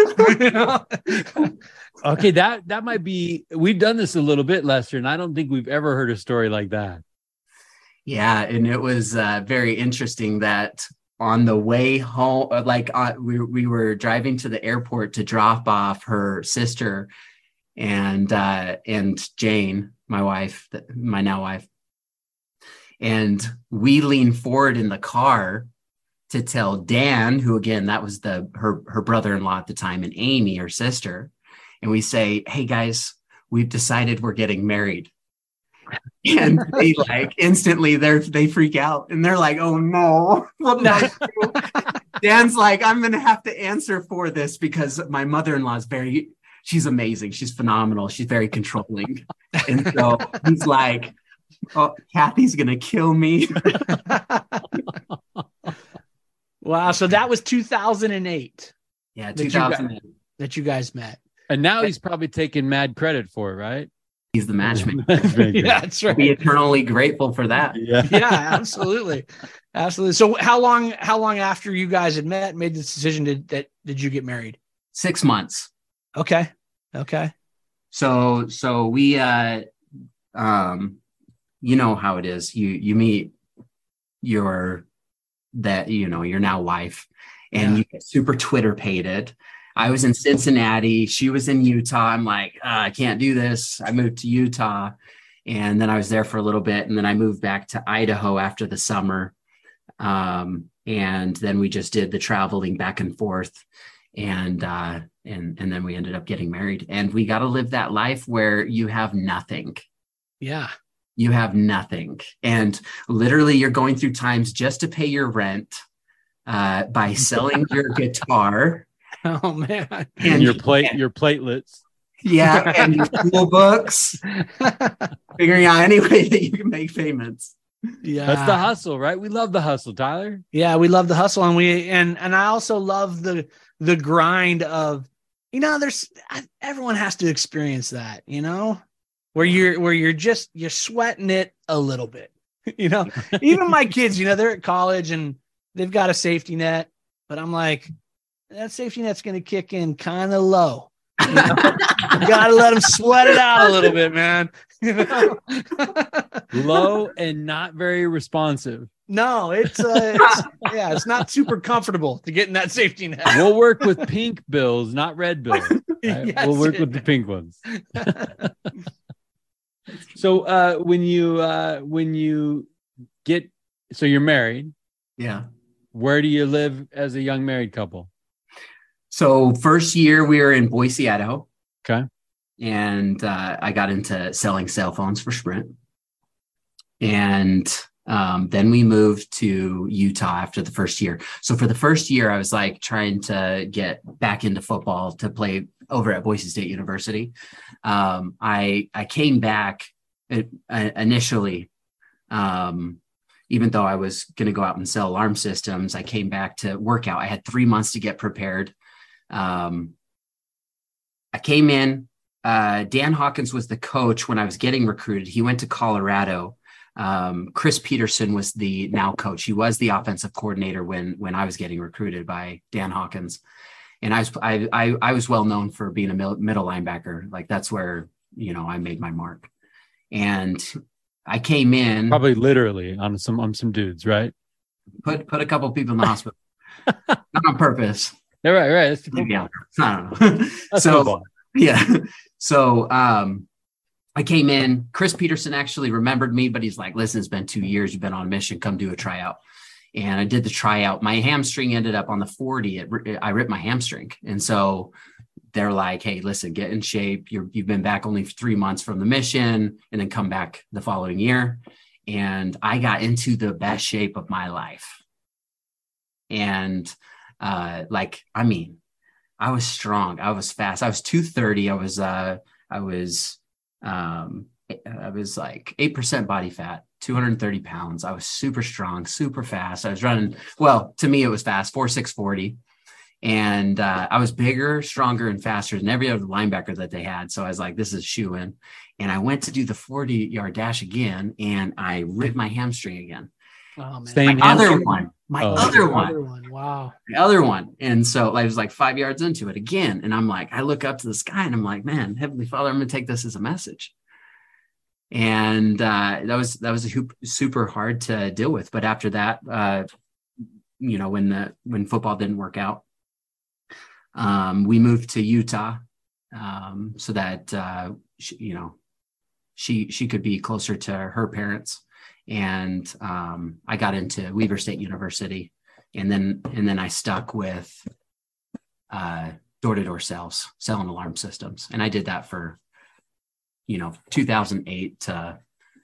[SPEAKER 1] Okay, that might be, we've done this a little bit, Lester, and I don't think we've ever heard a story like that.
[SPEAKER 3] Yeah, and it was very interesting that on the way home, we were driving to the airport to drop off her sister and Jane, my wife, my now wife. And we leaned forward in the car to tell Dan, who again, that was her brother-in-law at the time, and Amy, her sister. And we say, hey guys, we've decided we're getting married. And they instantly they freak out and they're like, oh no. Dan's like, I'm going to have to answer for this because my mother-in-law is she's amazing. She's phenomenal. She's very controlling. And so he's like, oh, Kathy's going to kill me.
[SPEAKER 2] Wow. So that was 2008.
[SPEAKER 3] Yeah. 2008.
[SPEAKER 2] That you guys met.
[SPEAKER 1] And now he's probably taking mad credit for it, right?
[SPEAKER 3] He's the matchmaker.
[SPEAKER 2] Yeah, that's right.
[SPEAKER 3] Be eternally grateful for that.
[SPEAKER 2] Yeah, absolutely. Absolutely. So how long after you guys had met, made this decision did you get married?
[SPEAKER 3] 6 months.
[SPEAKER 2] Okay.
[SPEAKER 3] So we, you know how it is. You meet your now wife and you get super Twitter pated. I was in Cincinnati. She was in Utah. I'm like, I can't do this. I moved to Utah and then I was there for a little bit. And then I moved back to Idaho after the summer. And then we just did the traveling back and forth. And then we ended up getting married, and we got to live that life where you have nothing.
[SPEAKER 2] Yeah.
[SPEAKER 3] You have nothing. And literally you're going through times just to pay your rent, by selling your guitar.
[SPEAKER 2] Oh man.
[SPEAKER 3] And
[SPEAKER 1] your platelets.
[SPEAKER 3] Yeah. And your school books, figuring out any way that you can make payments.
[SPEAKER 2] Yeah.
[SPEAKER 1] That's the hustle, right? We love the hustle, Tyler.
[SPEAKER 2] Yeah. We love the hustle. And I also love the grind of, everyone has to experience that, where you're sweating it a little bit, even my kids, they're at college and they've got a safety net, but I'm like, that safety net's going to kick in kind of low. You got to let them sweat it out a little bit, man.
[SPEAKER 1] Low and not very responsive.
[SPEAKER 2] No, it's not super comfortable to get in that safety net.
[SPEAKER 1] We'll work with pink bills, not red bills. Right?
[SPEAKER 2] Yes.
[SPEAKER 1] We'll work with the pink ones. So when you so you're married.
[SPEAKER 3] Yeah.
[SPEAKER 1] Where do you live as a young married couple?
[SPEAKER 3] So first year we were in Boise, Idaho.
[SPEAKER 1] Okay.
[SPEAKER 3] And I got into selling cell phones for Sprint. And then we moved to Utah after the first year. So for the first year, I was like trying to get back into football to play over at Boise State University. I came back initially, even though I was going to go out and sell alarm systems. I came back to work out. I had 3 months to get prepared. I came in. Dan Hawkins was the coach when I was getting recruited. He went to Colorado. Chris Peterson was the now coach. He was the offensive coordinator when I was getting recruited by Dan Hawkins. And I was well known for being a middle linebacker. Like that's where, I made my mark. And I came in
[SPEAKER 1] probably literally on some dudes, right?
[SPEAKER 3] Put a couple of people in the hospital, not on purpose.
[SPEAKER 1] Yeah, right. That's
[SPEAKER 3] maybe I don't know. So yeah. So, I came in, Chris Peterson actually remembered me, but he's like, listen, it's been 2 years. You've been on a mission. Come do a tryout. And I did the tryout. My hamstring ended up on the 40. I ripped my hamstring. And so they're like, hey, listen, get in shape. You've been back only for 3 months from the mission and then come back the following year. And I got into the best shape of my life. And I was strong. I was fast. I was 230. I was like 8% body fat, 230 pounds. I was super strong, super fast. I was running, well, to me, it was fast, 4.640. And I was bigger, stronger, and faster than every other linebacker that they had. So I was like, this is shoe in. And I went to do the 40-yard dash again, and I ripped my hamstring again.
[SPEAKER 2] Oh, man.
[SPEAKER 1] Same
[SPEAKER 3] My other
[SPEAKER 1] hamstring?
[SPEAKER 3] one. My
[SPEAKER 1] Oh,
[SPEAKER 3] other
[SPEAKER 2] The
[SPEAKER 3] one.
[SPEAKER 2] other one. Wow.
[SPEAKER 3] The other one. And so I was like 5 yards into it again. And I'm like, I look up to the sky and I'm like, man, Heavenly Father, I'm going to take this as a message. And that was super hard to deal with. But after that, when football didn't work out, we moved to Utah so that, she could be closer to her parents. And I got into Weber State University, and then I stuck with door-to-door sales, selling alarm systems. And I did that for 2008 to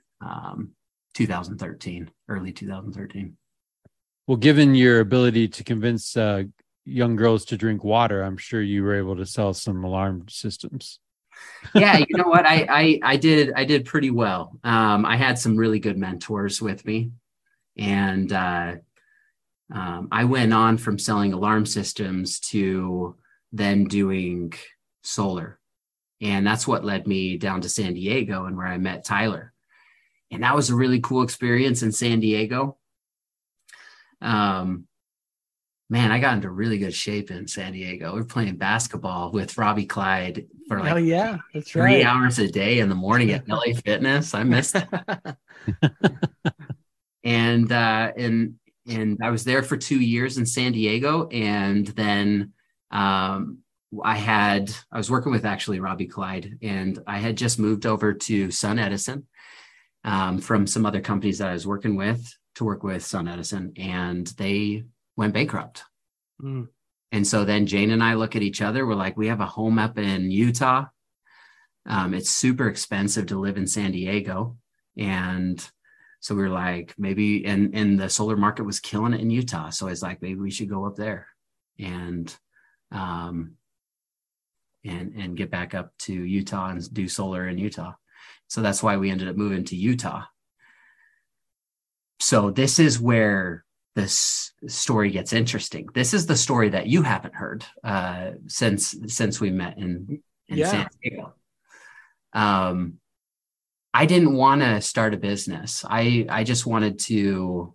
[SPEAKER 3] 2013, early 2013.
[SPEAKER 1] Well, given your ability to convince young girls to drink water, I'm sure you were able to sell some alarm systems.
[SPEAKER 3] Yeah, you know what? I did pretty well. I had some really good mentors with me, and I went on from selling alarm systems to then doing solar. And that's what led me down to San Diego, and where I met Tyler. And that was a really cool experience in San Diego. Man, I got into really good shape in San Diego. We were playing basketball with Robbie Clyde for like
[SPEAKER 2] that's
[SPEAKER 3] 3 hours a day in the morning at LA Fitness. I missed that. And I was there for 2 years in San Diego. And then I was working with actually Robbie Clyde, and I had just moved over to SunEdison from some other companies that I was working with to work with SunEdison, and they went bankrupt. Mm. And so then Jane and I look at each other. We're like, we have a home up in Utah. It's super expensive to live in San Diego. And so we were like, maybe, and the solar market was killing it in Utah. So I was like, maybe we should go up there and get back up to Utah and do solar in Utah. So that's why we ended up moving to Utah. So this is where this story gets interesting. This is the story that you haven't heard since we met in San Diego. I didn't want to start a business. I just wanted to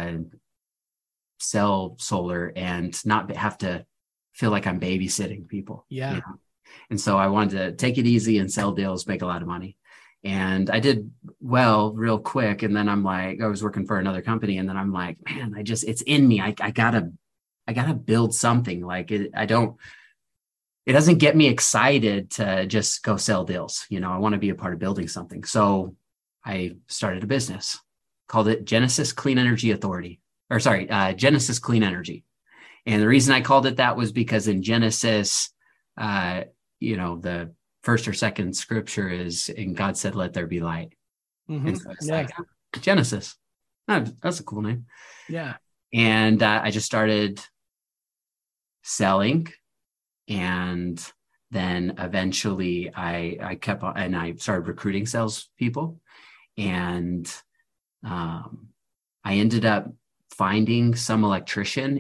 [SPEAKER 3] sell solar and not have to feel like I'm babysitting people.
[SPEAKER 2] Yeah.
[SPEAKER 3] You know? And so I wanted to take it easy and sell deals, make a lot of money. And I did well real quick. And then I'm like, I was working for another company. And then I'm like, man, it's in me. I gotta build something. Like it doesn't get me excited to just go sell deals. I want to be a part of building something. So I started a business, called it Genesis Clean Energy Authority, Genesis Clean Energy. And the reason I called it that was because in Genesis, the first or second scripture is, and God said, let there be light. Mm-hmm. And so it's like Genesis. Oh, that's a cool name.
[SPEAKER 2] Yeah.
[SPEAKER 3] And I just started selling. And then eventually I kept on, and I started recruiting salespeople. And I ended up finding some electrician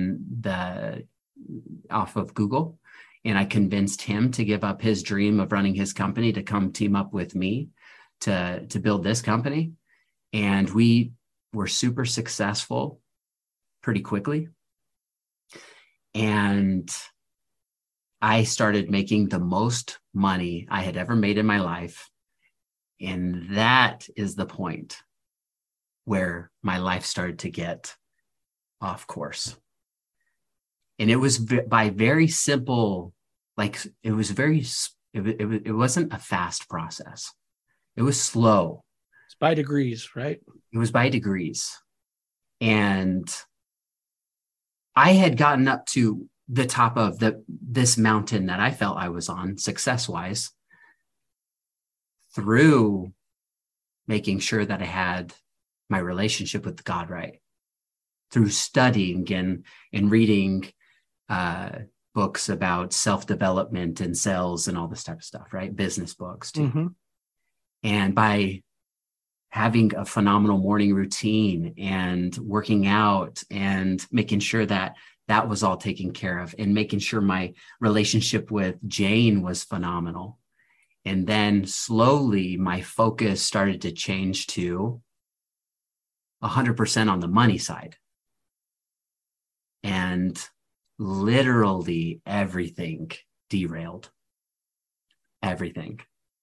[SPEAKER 3] off of Google. And I convinced him to give up his dream of running his company to come team up with me to build this company. And we were super successful pretty quickly. And I started making the most money I had ever made in my life. And that is the point where my life started to get off course. And it was by very simple, it wasn't a fast process. It was slow.
[SPEAKER 2] It's by degrees, right?
[SPEAKER 3] It was by degrees. And I had gotten up to the top of this mountain that I felt I was on success-wise through making sure that I had my relationship with God right, through studying and reading books about self-development and sales and all this type of stuff, right? Business books too. Mm-hmm. And by having a phenomenal morning routine and working out and making sure that that was all taken care of, and making sure my relationship with Jane was phenomenal. And then slowly my focus started to change to 100% on the money side. And literally everything derailed. Everything.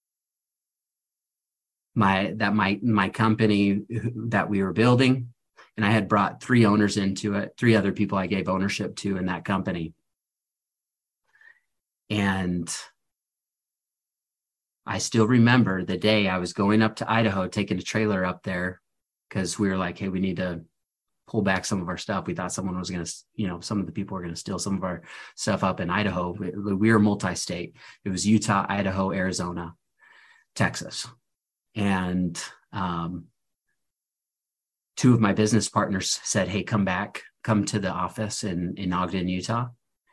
[SPEAKER 3] My company that we were building, and I had brought 3 owners into it, 3 other people I gave ownership to in that company. And I still remember the day I was going up to Idaho, taking a trailer up there, because we were like, hey, we need to pull back some of our stuff. We thought someone was going to, some of the people were going to steal some of our stuff up in Idaho. We were multi-state. It was Utah, Idaho, Arizona, Texas. And 2 of my business partners said, hey, come to the office in Ogden, Utah.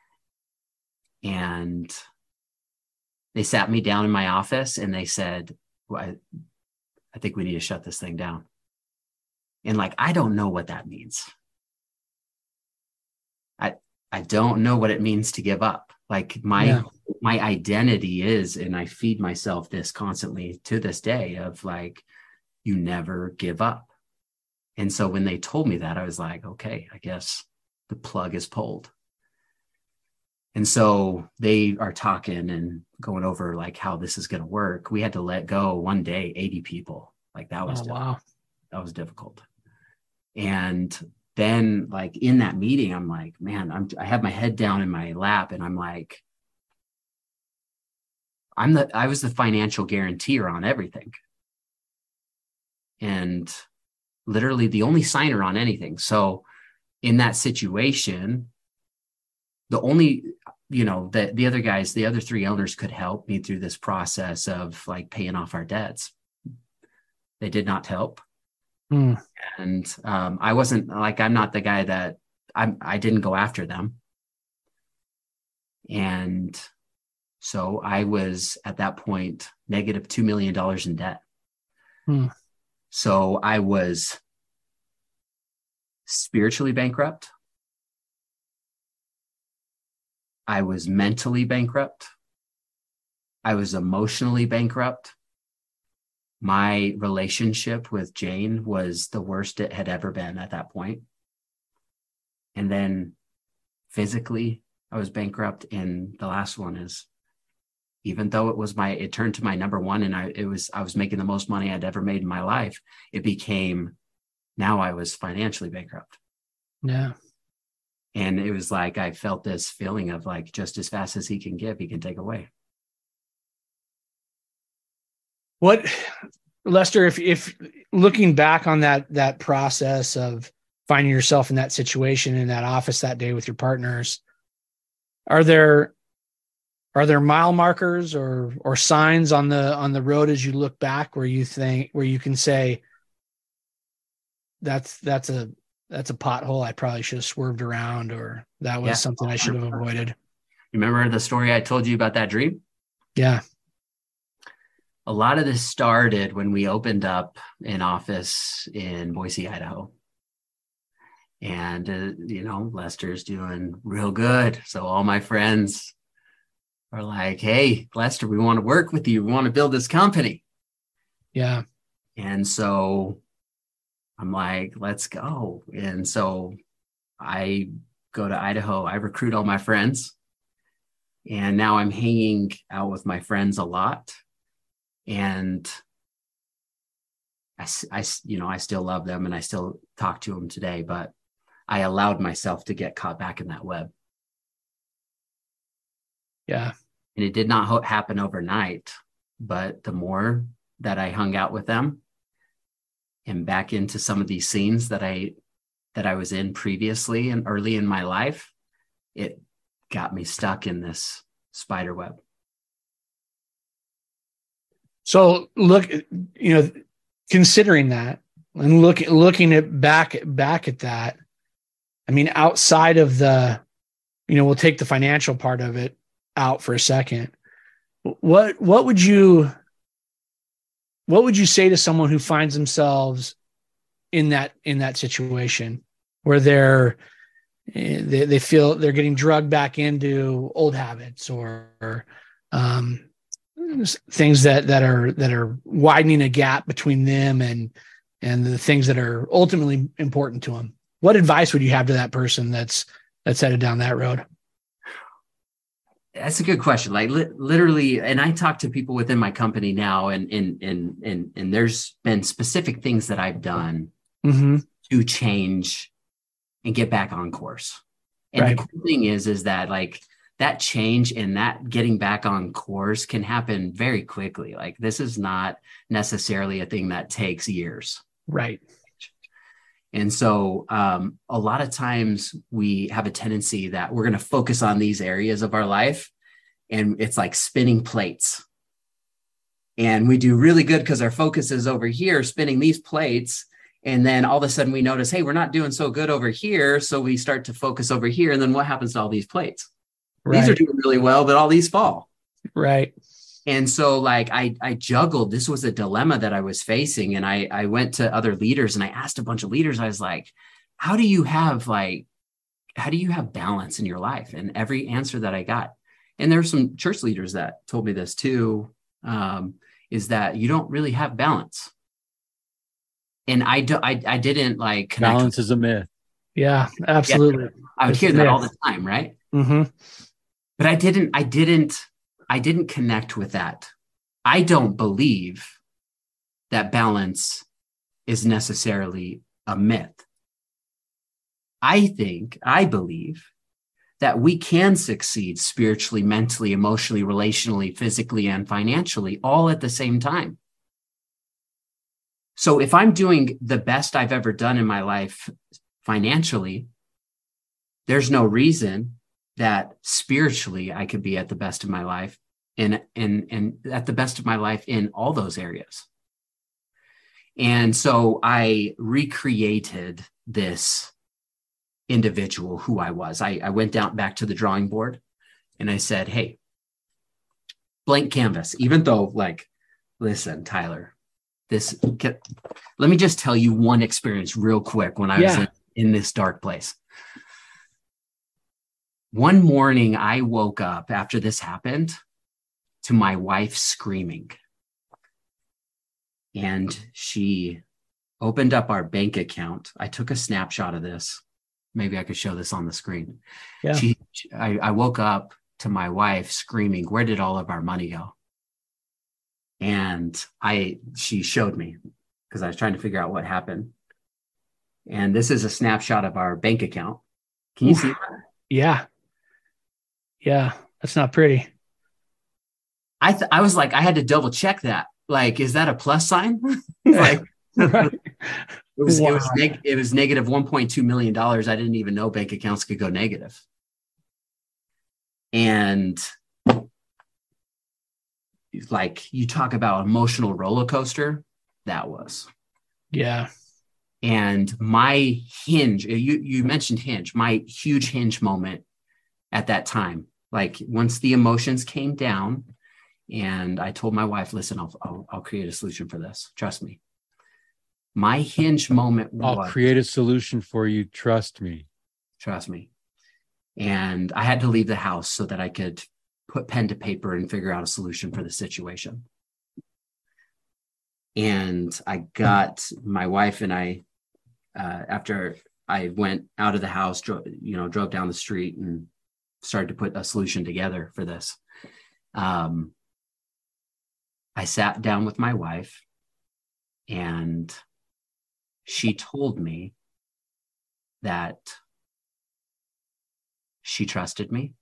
[SPEAKER 3] And they sat me down in my office and they said, well, I think we need to shut this thing down. And like, I don't know what that means. I don't know what it means to give up. Like my identity is, and I feed myself this constantly to this day, of like, you never give up. And so when they told me that, I was like, okay, I guess the plug is pulled. And so they are talking and going over like how this is going to work. We had to let go one day 80 people. Like that was
[SPEAKER 2] wow.
[SPEAKER 3] That was difficult. And then like in that meeting, I'm like, man, I have my head down in my lap and I'm like, I was the financial guarantor on everything. And literally the only signer on anything. So in that situation, the only, the other guys, the other 3 owners could help me through this process of like paying off our debts. They did not help. And I wasn't like, I'm not the guy that I didn't go after them. And so I was at that point negative $2 million in debt. So I was spiritually bankrupt. I was mentally bankrupt. I was emotionally bankrupt. My relationship with Jane was the worst it had ever been at that point. And then physically, I was bankrupt. And the last one is, even though it turned to my number one, and I was making the most money I'd ever made in my life, it became, now I was financially bankrupt.
[SPEAKER 2] Yeah.
[SPEAKER 3] And it was like, I felt this feeling of like, just as fast as he can give, he can take away.
[SPEAKER 2] What, Lester, if looking back on that process of finding yourself in that situation in that office that day with your partners, are there mile markers or signs on the road as you look back where you can say that's a pothole I probably should have swerved around, or that was something I should have avoided?
[SPEAKER 3] Remember the story I told you about that dream?
[SPEAKER 2] Yeah.
[SPEAKER 3] A lot of this started when we opened up an office in Boise, Idaho. And, Lester's doing real good. So all my friends are like, hey, Lester, we want to work with you. We want to build this company.
[SPEAKER 2] Yeah.
[SPEAKER 3] And so I'm like, let's go. And so I go to Idaho. I recruit all my friends. And now I'm hanging out with my friends a lot. And I still love them and I still talk to them today, but I allowed myself to get caught back in that web.
[SPEAKER 2] Yeah.
[SPEAKER 3] And it did not happen overnight, but the more that I hung out with them and back into some of these scenes that I was in previously and early in my life, it got me stuck in this spider web.
[SPEAKER 2] So look, considering that and looking at back at that, I mean, outside of we'll take the financial part of it out for a second. What would you say to someone who finds themselves in that situation where they're they feel they're getting drugged back into old habits or things that are widening a gap between them and the things that are ultimately important to them. What advice would you have to that person that's headed down that road?
[SPEAKER 3] That's a good question. Like literally, and I talk to people within my company now, and there's been specific things that I've done to change and get back on course. And the cool thing is that like that change and that getting back on course can happen very quickly. Like this is not necessarily a thing that takes years.
[SPEAKER 2] Right.
[SPEAKER 3] And so a lot of times we have a tendency that we're going to focus on these areas of our life, and it's like spinning plates. And we do really good because our focus is over here, spinning these plates. And then all of a sudden we notice, hey, we're not doing so good over here. So we start to focus over here. And then what happens to all these plates? Right. These are doing really well, but all these fall.
[SPEAKER 2] Right.
[SPEAKER 3] And so like I juggled, this was a dilemma that I was facing. And I went to other leaders and I asked a bunch of leaders, I was like, how do you have balance in your life? And every answer that I got, and there were some church leaders that told me this too, is that you don't really have balance. And I didn't like connect.
[SPEAKER 1] Balance is a myth.
[SPEAKER 2] Yeah, absolutely.
[SPEAKER 3] Yeah, I would hear that all the time. Right.
[SPEAKER 2] Mm-hmm.
[SPEAKER 3] But I didn't connect with that. I don't believe that balance is necessarily a myth. I believe that we can succeed spiritually, mentally, emotionally, relationally, physically, and financially all at the same time. So if I'm doing the best I've ever done in my life financially, there's no reason that spiritually I could be at the best of my life and at the best of my life in all those areas. And so I recreated this individual who I was. I went back to the drawing board and I said, hey, blank canvas, even though like, listen, Tyler, let me just tell you one experience real quick when I was in this dark place. One morning I woke up after this happened to my wife screaming. And she opened up our bank account. I took a snapshot of this. Maybe I could show this on the screen. Yeah. I woke up to my wife screaming, where did all of our money go? And she showed me because I was trying to figure out what happened. And this is a snapshot of our bank account. Can you see that?
[SPEAKER 2] Yeah. Yeah. That's not pretty.
[SPEAKER 3] I was like, I had to double check that. Like, is that a plus sign? Like, right. It was negative $1.2 million. I didn't even know bank accounts could go negative. And like you talk about emotional roller coaster, that was.
[SPEAKER 2] Yeah.
[SPEAKER 3] And my hinge, you mentioned hinge, my huge hinge moment at that time, like once the emotions came down and I told my wife, listen, I'll create a solution for this. Trust me. My hinge moment was,
[SPEAKER 1] I'll create a solution for you. Trust me.
[SPEAKER 3] Trust me. And I had to leave the house so that I could put pen to paper and figure out a solution for the situation. And I got my wife and I, after I went out of the house, drove down the street and started to put a solution together for this. I sat down with my wife and she told me that she trusted me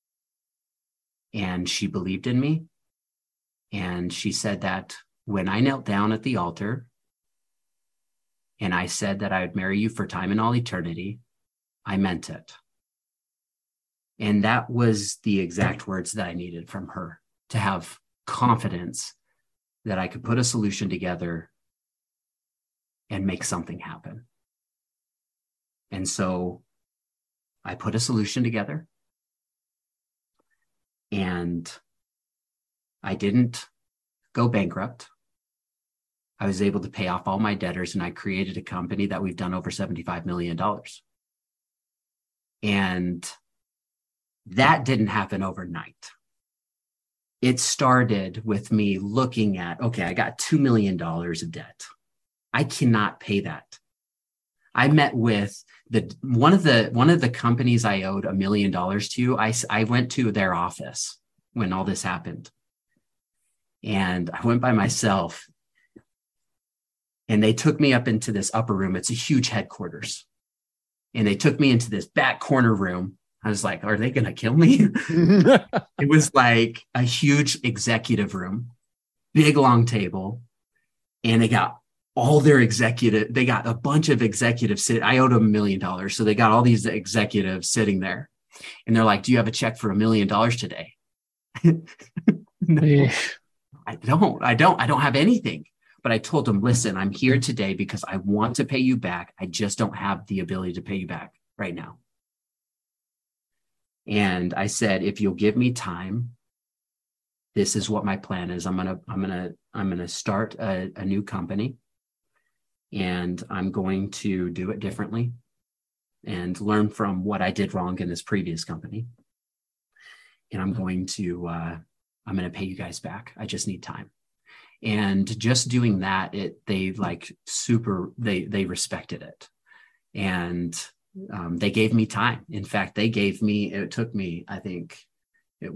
[SPEAKER 3] and she believed in me. And she said that when I knelt down at the altar and I said that I would marry you for time and all eternity, I meant it. And that was the exact words that I needed from her to have confidence that I could put a solution together and make something happen. And so I put a solution together and I didn't go bankrupt. I was able to pay off all my debtors and I created a company that we've done over $75 million. And that didn't happen overnight. It started with me looking at, okay, I got $2 million of debt. I cannot pay that. I met with one of the companies I owed $1 million to. I went to their office when all this happened. And I went by myself, and they took me up into this upper room. It's a huge headquarters. And they took me into this back corner room. I was like, are they going to kill me? It was like a huge executive room, big long table. And they got they got a bunch of executives I owed them $1 million. So they got all these executives sitting there, and they're like, do you have a check for $1 million today? No, yeah. I don't have anything. But I told them, listen, I'm here today because I want to pay you back. I just don't have the ability to pay you back right now. And I said, if you'll give me time, this is what my plan is. I'm gonna start a new company, and I'm going to do it differently and learn from what I did wrong in this previous company. And I'm going to pay you guys back. I just need time. And just doing that, they respected it. And they gave me time. In fact, it took me, I think it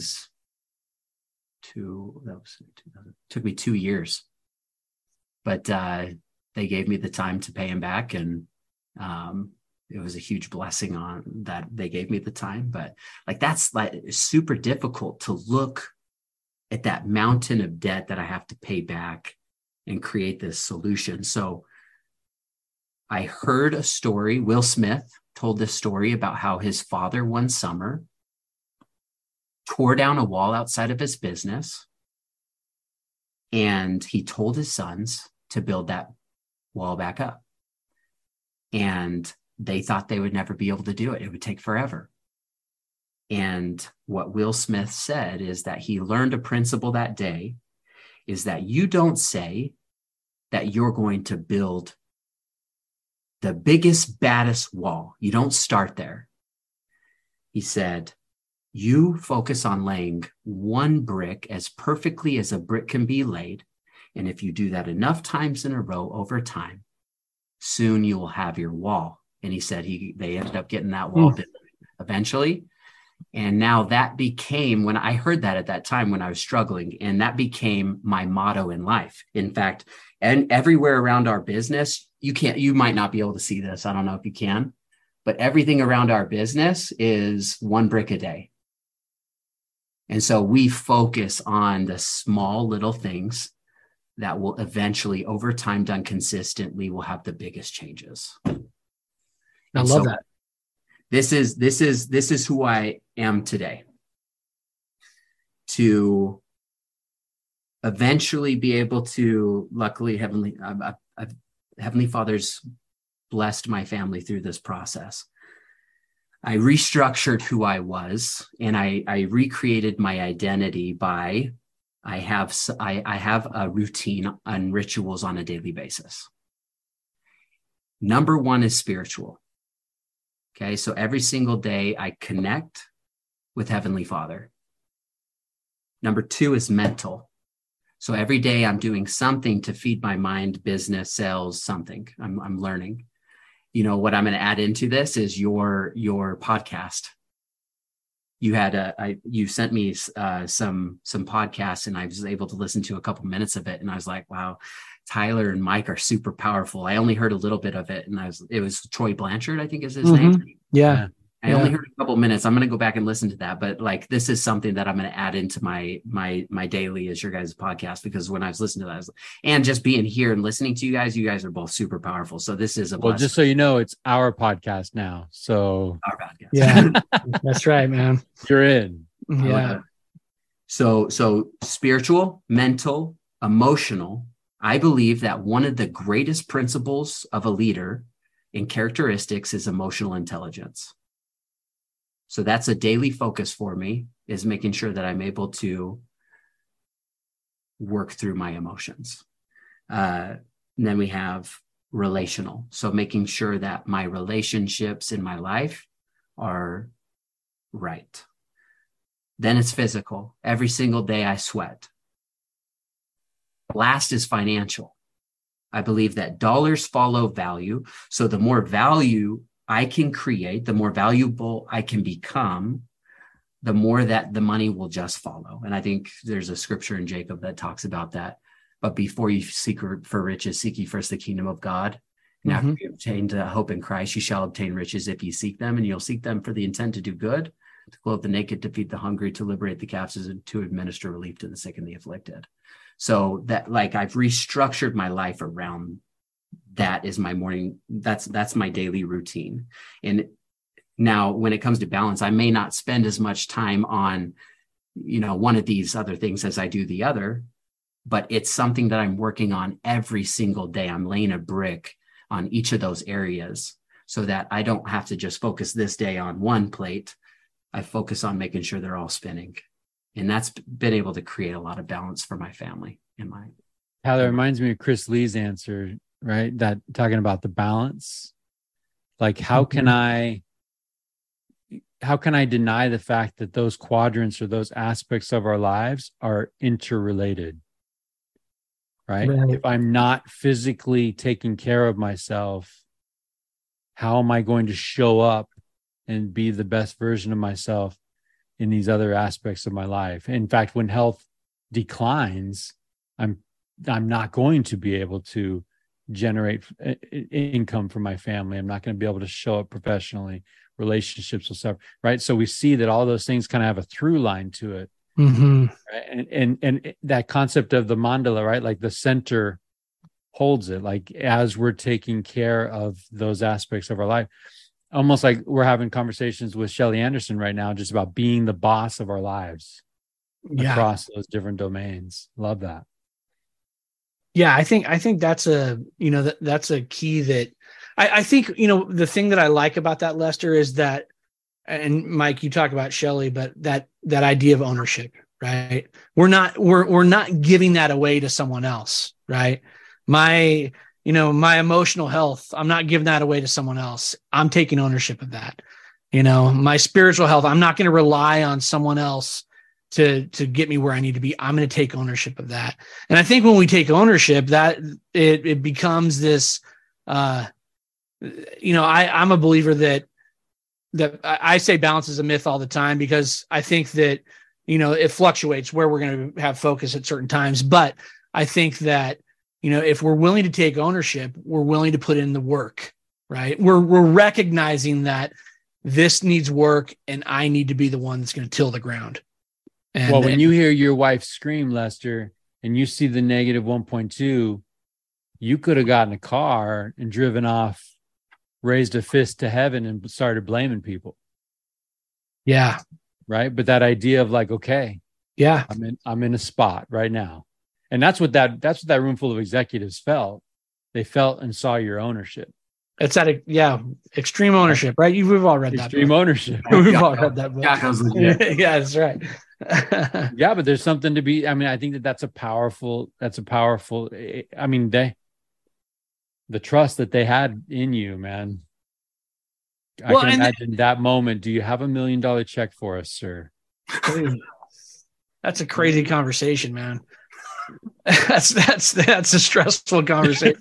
[SPEAKER 3] took me 2 years, but they gave me the time to pay him back. And it was a huge blessing on that they gave me the time. But that's super difficult to look at that mountain of debt that I have to pay back and create this solution. So I heard a story. Will Smith told this story about how his father one summer tore down a wall outside of his business, and he told his sons to build that wall back up. And they thought they would never be able to do it. It would take forever. And what Will Smith said is that he learned a principle that day, is that you don't say that you're going to build the biggest, baddest wall. You don't start there. He said, you focus on laying one brick as perfectly as a brick can be laid. And if you do that enough times in a row over time, soon you will have your wall. And he said they ended up getting that wall built eventually. And now that became, when I heard that at that time when I was struggling, and that became my motto in life. In fact, and everywhere around our business, you might not be able to see this. I don't know if you can, but everything around our business is one brick a day. And so we focus on the small little things that will eventually, over time, done consistently, will have the biggest changes.
[SPEAKER 2] I love that.
[SPEAKER 3] This is who I am today. To eventually be able to, luckily, Heavenly Father's blessed my family through this process. I restructured who I was, and I recreated my identity by I have a routine and rituals on a daily basis. Number one is spiritual. Okay, so every single day I connect with Heavenly Father. Number two is mental. So every day I'm doing something to feed my mind, business, sales, something. I'm learning. You know, what I'm going to add into this is your podcast. You sent me some podcasts, and I was able to listen to a couple minutes of it. And I was like, wow, Tyler and Mike are super powerful. I only heard a little bit of it, and it was Troy Blanchard, I think is his name.
[SPEAKER 2] Yeah.
[SPEAKER 3] I only heard a couple minutes. I'm going to go back and listen to that. But this is something that I'm going to add into my daily as your guys' podcast, because when I was listening to that, and just being here and listening to you guys are both super powerful. So this is
[SPEAKER 1] well, just so you know, it's our podcast now. So
[SPEAKER 3] our podcast.
[SPEAKER 2] Yeah, that's right, man.
[SPEAKER 1] You're in.
[SPEAKER 2] Yeah.
[SPEAKER 3] So spiritual, mental, emotional. I believe that one of the greatest principles of a leader in characteristics is emotional intelligence. So that's a daily focus for me, is making sure that I'm able to work through my emotions. And then we have relational. So making sure that my relationships in my life are right. Then it's physical. Every single day I sweat. Last is financial. I believe that dollars follow value. So the more value I can create, the more valuable I can become, the more that the money will just follow. And I think there's a scripture in Jacob that talks about that. But before you seek for riches, seek ye first the kingdom of God. And after you obtain hope in Christ, you shall obtain riches if you seek them, and you'll seek them for the intent to do good, to clothe the naked, to feed the hungry, to liberate the captives, and to administer relief to the sick and the afflicted. So that, like, I've restructured my life around that. Is my morning. That's my daily routine. And now when it comes to balance, I may not spend as much time on, one of these other things as I do the other, but it's something that I'm working on every single day. I'm laying a brick on each of those areas so that I don't have to just focus this day on one plate. I focus on making sure they're all spinning. And that's been able to create a lot of balance for my family.
[SPEAKER 1] Tyler, it reminds me of Chris Lee's answer, right? That talking about the balance. Like, how can I deny the fact that those quadrants or those aspects of our lives are interrelated? Right? If I'm not physically taking care of myself, how am I going to show up and be the best version of myself in these other aspects of my life? In fact, when health declines, I'm not going to be able to generate income for my family. I'm not going to be able to show up professionally. Relationships will suffer, right? So we see that all those things kind of have a through line to it. Right? And that concept of the mandala, right? Like the center holds it. Like as we're taking care of those aspects of our life, almost like we're having conversations with Shelly Anderson right now, just about being the boss of our lives across those different domains. Love that.
[SPEAKER 2] Yeah, I think that's that's a key that I think, the thing that I like about that, Lester, is that, and Mike, you talk about Shelly, but that idea of ownership, right? We're not giving that away to someone else, right? My emotional health, I'm not giving that away to someone else. I'm taking ownership of that. My spiritual health, I'm not going to rely on someone else to get me where I need to be. I'm going to take ownership of that. And I think when we take ownership, that it becomes this, I'm a believer that I say balance is a myth all the time, because I think that, it fluctuates where we're going to have focus at certain times. But I think that, if we're willing to take ownership, we're willing to put in the work, right? We're recognizing that this needs work and I need to be the one that's going to till the ground. And
[SPEAKER 1] when you hear your wife scream, Lester, and you see the negative 1.2, you could have gotten a car and driven off, raised a fist to heaven and started blaming people.
[SPEAKER 2] Yeah.
[SPEAKER 1] Right. But that idea of like, okay,
[SPEAKER 2] yeah,
[SPEAKER 1] I'm in a spot right now. And that's what that room full of executives felt. They felt and saw your ownership.
[SPEAKER 2] It's extreme ownership, right? We've all read that.
[SPEAKER 1] Extreme ownership.
[SPEAKER 2] We've all read that book.
[SPEAKER 3] Yeah,
[SPEAKER 2] that's right.
[SPEAKER 1] Yeah, but there's something to be. I mean, I think that's a powerful. I mean, the trust that they had in you, man. I can imagine that moment. Do you have $1 million check for us, sir?
[SPEAKER 2] That's a crazy conversation, man. That's a stressful conversation.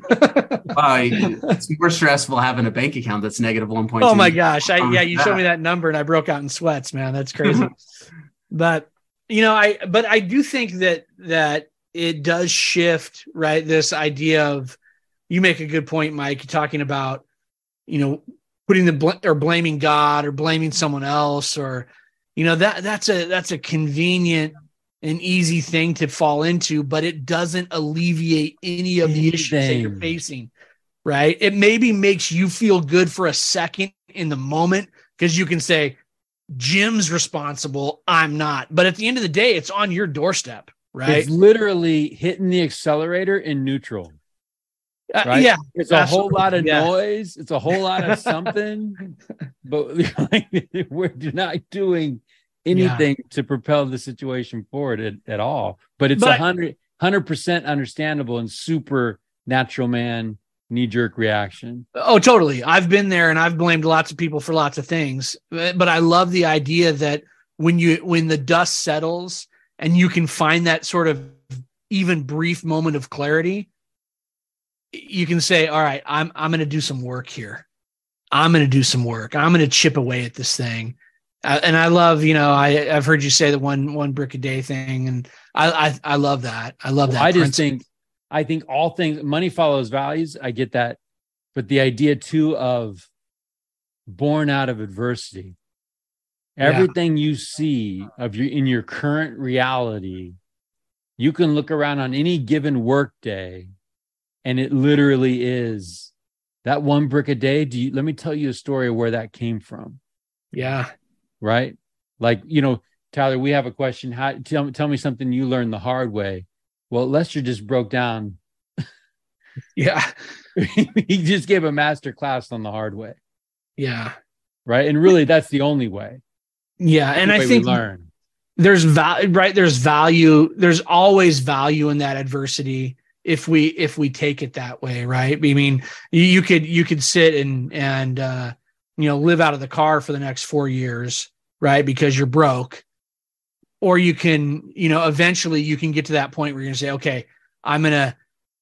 [SPEAKER 3] It's more stressful having a bank account that's negative 1.2.
[SPEAKER 2] Oh my gosh. You showed me that number and I broke out in sweats, man. That's crazy. But I do think that it does shift, right? This idea of, you make a good point, Mike, talking about, putting or blaming God or blaming someone else, or, that's a convenient an easy thing to fall into, but it doesn't alleviate any of the issues that you're facing, right? It maybe makes you feel good for a second in the moment, because you can say, Jim's responsible, I'm not. But at the end of the day, it's on your doorstep, right?
[SPEAKER 1] It's literally hitting the accelerator in neutral. Right?
[SPEAKER 2] Yeah.
[SPEAKER 1] It's a whole lot of noise. It's a whole lot of something, but we're not doing anything to propel the situation forward at all. But it's 100% understandable and super natural man knee-jerk reaction.
[SPEAKER 2] Oh, totally. I've been there and I've blamed lots of people for lots of things, but I love the idea that when the dust settles and you can find that sort of even brief moment of clarity, you can say, all right, I'm going to do some work here. I'm going to do some work. I'm going to chip away at this thing. And I love, I've heard you say the one brick a day thing. And I love that. I love that.
[SPEAKER 1] I think all things, money follows values. I get that. But the idea too of born out of adversity, everything you see in your current reality, you can look around on any given work day and it literally is that one brick a day. Let me tell you a story of where that came from.
[SPEAKER 2] Yeah.
[SPEAKER 1] Right. Like, Tyler, we have a question. Tell me something you learned the hard way. Well, Lester just broke down.
[SPEAKER 2] Yeah.
[SPEAKER 1] He just gave a master class on the hard way.
[SPEAKER 2] Yeah.
[SPEAKER 1] Right. And really, that's the only way.
[SPEAKER 2] Yeah. And I think there's value, right? There's value. There's always value in that adversity if we take it that way. Right. I mean, you could sit and live out of the car for the next 4 years, right? Because you're broke. Or you can, eventually you can get to that point where you're going to say, okay, I'm going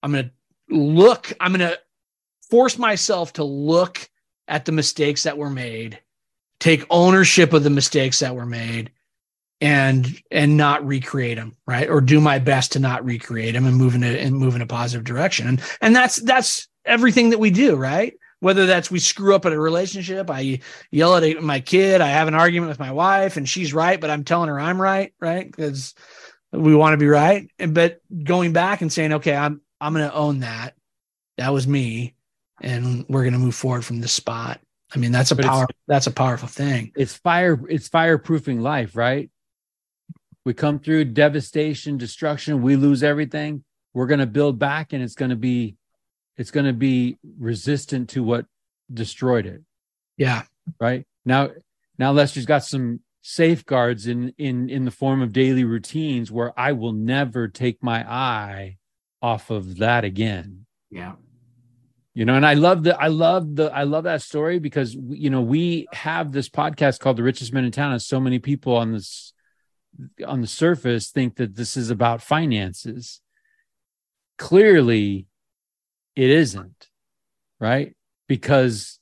[SPEAKER 2] to force myself to look at the mistakes that were made, take ownership of the mistakes that were made, and not recreate them, right? Or do my best to not recreate them and move in a positive direction. And that's everything that we do, right? Whether that's we screw up in a relationship, I yell at my kid, I have an argument with my wife and she's right, but I'm telling her I'm right? Because we want to be right. But going back and saying, okay, I'm going to own that. That was me. And we're going to move forward from this spot. I mean, that's a powerful thing. It's
[SPEAKER 1] fireproofing life, right? We come through devastation, destruction, we lose everything. We're going to build back and it's going to be resistant to what destroyed it.
[SPEAKER 2] Yeah.
[SPEAKER 1] Right. Now Lester's got some safeguards in the form of daily routines where I will never take my eye off of that again.
[SPEAKER 3] Yeah.
[SPEAKER 1] And I love that story because, we have this podcast called The Richest Men in Town. And so many people on the surface think that this is about finances. Clearly, it isn't, right? Because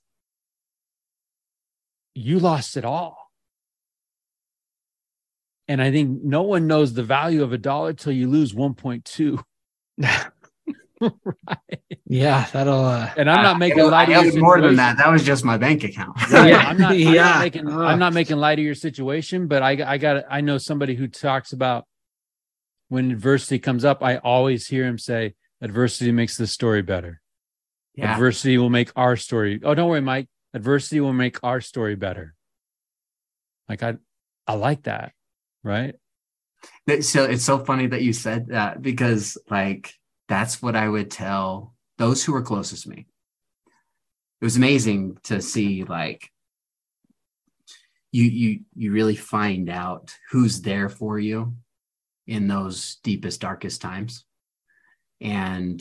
[SPEAKER 1] you lost it all. And I think no one knows the value of $1 till you lose 1.2.
[SPEAKER 2] Right. Yeah, that'll.
[SPEAKER 1] And I'm not making light of your
[SPEAKER 3] more than that. That was just my bank account.
[SPEAKER 1] I'm not making light of your situation, but I know somebody who talks about when adversity comes up. I always hear him say, "Adversity makes the story better." Yeah. Adversity will make our story. Oh, don't worry, Mike. Adversity will make our story better. Like I like that, right?
[SPEAKER 3] So it's so funny that you said that because that's what I would tell those who were closest to me. It was amazing to see you really find out who's there for you in those deepest, darkest times. And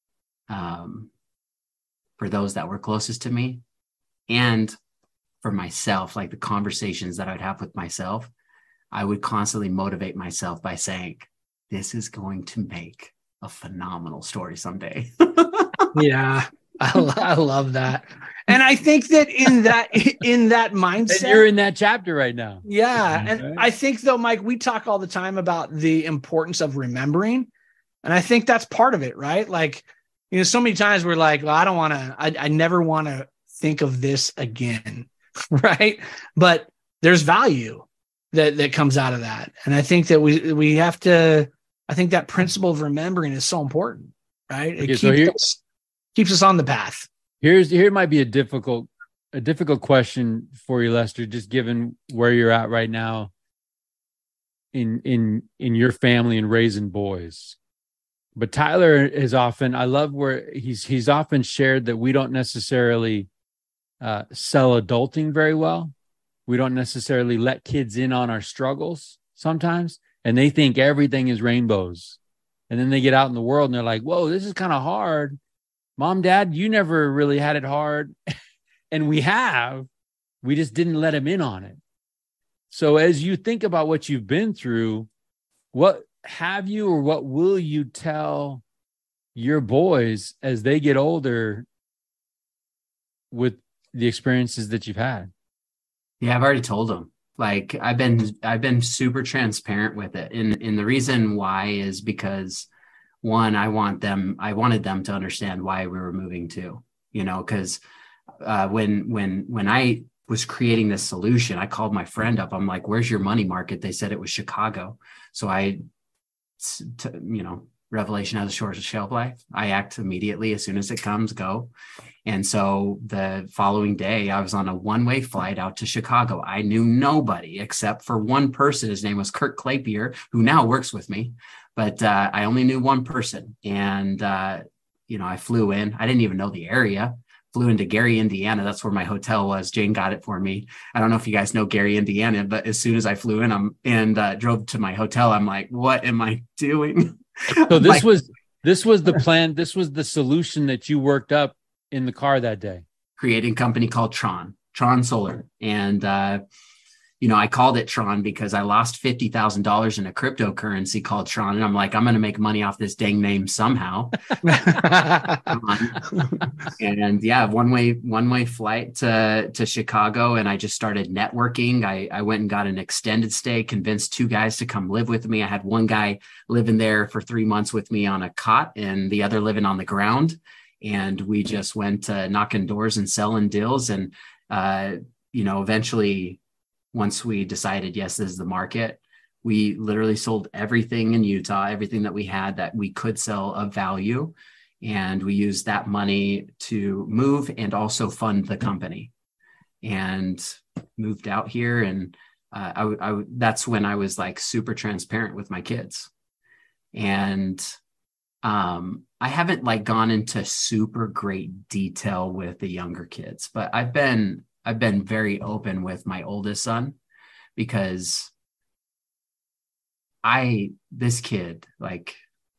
[SPEAKER 3] for those that were closest to me and for myself, the conversations that I'd have with myself, I would constantly motivate myself by saying, this is going to make a phenomenal story someday.
[SPEAKER 2] Yeah, I love that. And I think that in that mindset,
[SPEAKER 1] and you're in that chapter right now.
[SPEAKER 2] Yeah. And I think though, Mike, we talk all the time about the importance of remembering. And I think that's part of it, right? So many times we're like, well, I never want to think of this again. Right. But there's value that comes out of that. And I think that we have to, I think that principle of remembering is so important, right? It keeps us on the path.
[SPEAKER 1] Here might be a difficult question for you, Lester, just given where you're at right now in your family and raising boys. But Tyler is often, I love where he's often shared that we don't necessarily sell adulting very well. We don't necessarily let kids in on our struggles sometimes. And they think everything is rainbows. And then they get out in the world and they're like, whoa, this is kind of hard. Mom, Dad, you never really had it hard. And we just didn't let him in on it. So as you think about what you've been through, what have you or what will you tell your boys as they get older with the experiences that you've had?
[SPEAKER 3] Yeah, I've already told them. Like I've been super transparent with it. And the reason why is because one, I wanted them to understand why we were moving too, because when I was creating this solution, I called my friend up. I'm like, where's your money market? They said it was Chicago. So revelation has a short shelf life. I act immediately as soon as it comes, go. And so the following day, I was on a one-way flight out to Chicago. I knew nobody except for one person. His name was Kurt Clapier, who now works with me. But I only knew one person. And, I flew in. I didn't even know the area. Flew into Gary, Indiana. That's where my hotel was. Jane got it for me. I don't know if you guys know Gary, Indiana, but as soon as I flew in and drove to my hotel, I'm like, what am I doing?
[SPEAKER 1] So this was the plan. This was the solution that you worked up in the car that day.
[SPEAKER 3] Creating a company called Tron Solar. And, I called it Tron because I lost $50,000 in a cryptocurrency called Tron. And I'm like, I'm going to make money off this dang name somehow. And yeah, one-way flight to Chicago. And I just started networking. I went and got an extended stay, convinced 2 guys to come live with me. I had one guy living there for 3 months with me on a cot and the other living on the ground. And we just went knocking doors and selling deals. And, eventually, once we decided, yes, this is the market, we literally sold everything in Utah, everything that we had that we could sell of value. And we used that money to move and also fund the company and moved out here. And that's when I was like super transparent with my kids. And I haven't like gone into super great detail with the younger kids, but I've been very open with my oldest son because this kid, like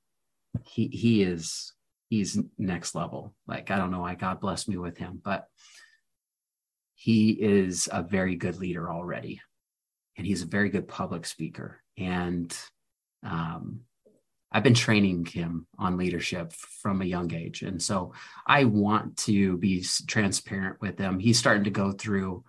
[SPEAKER 3] he's next level. Like, I don't know why God blessed me with him, but he is a very good leader already. And he's a very good public speaker. And, I've been training him on leadership from a young age. And so I want to be transparent with him. He's starting to go through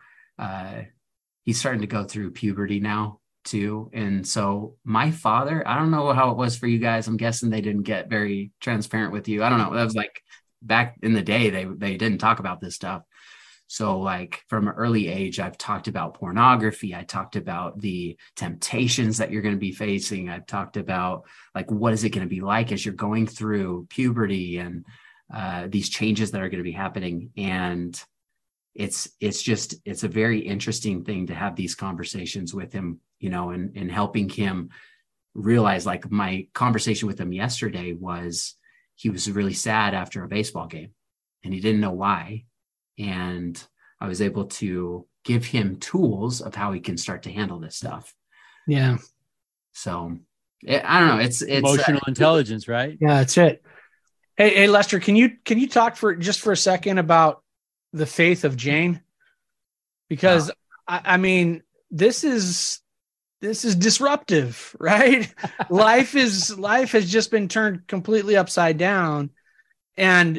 [SPEAKER 3] puberty now too. And so my father, I don't know how it was for you guys. I'm guessing they didn't get very transparent with you. I don't know. That was like back in the day, they didn't talk about this stuff. So like from an early age, I've talked about pornography. I talked about the temptations that you're going to be facing. I've talked about like, what is it going to be like as you're going through puberty and these changes that are going to be happening. And it's a very interesting thing to have these conversations with him, and helping him realize, like my conversation with him yesterday was, he was really sad after a baseball game and he didn't know why. And I was able to give him tools of how he can start to handle this stuff.
[SPEAKER 2] Yeah.
[SPEAKER 3] So I don't know. It's
[SPEAKER 1] emotional intelligence, right?
[SPEAKER 2] Yeah, that's it. Hey, Lester, can you talk for a second about the faith of Jane? Because I mean, this is disruptive, right? Life has just been turned completely upside down. And,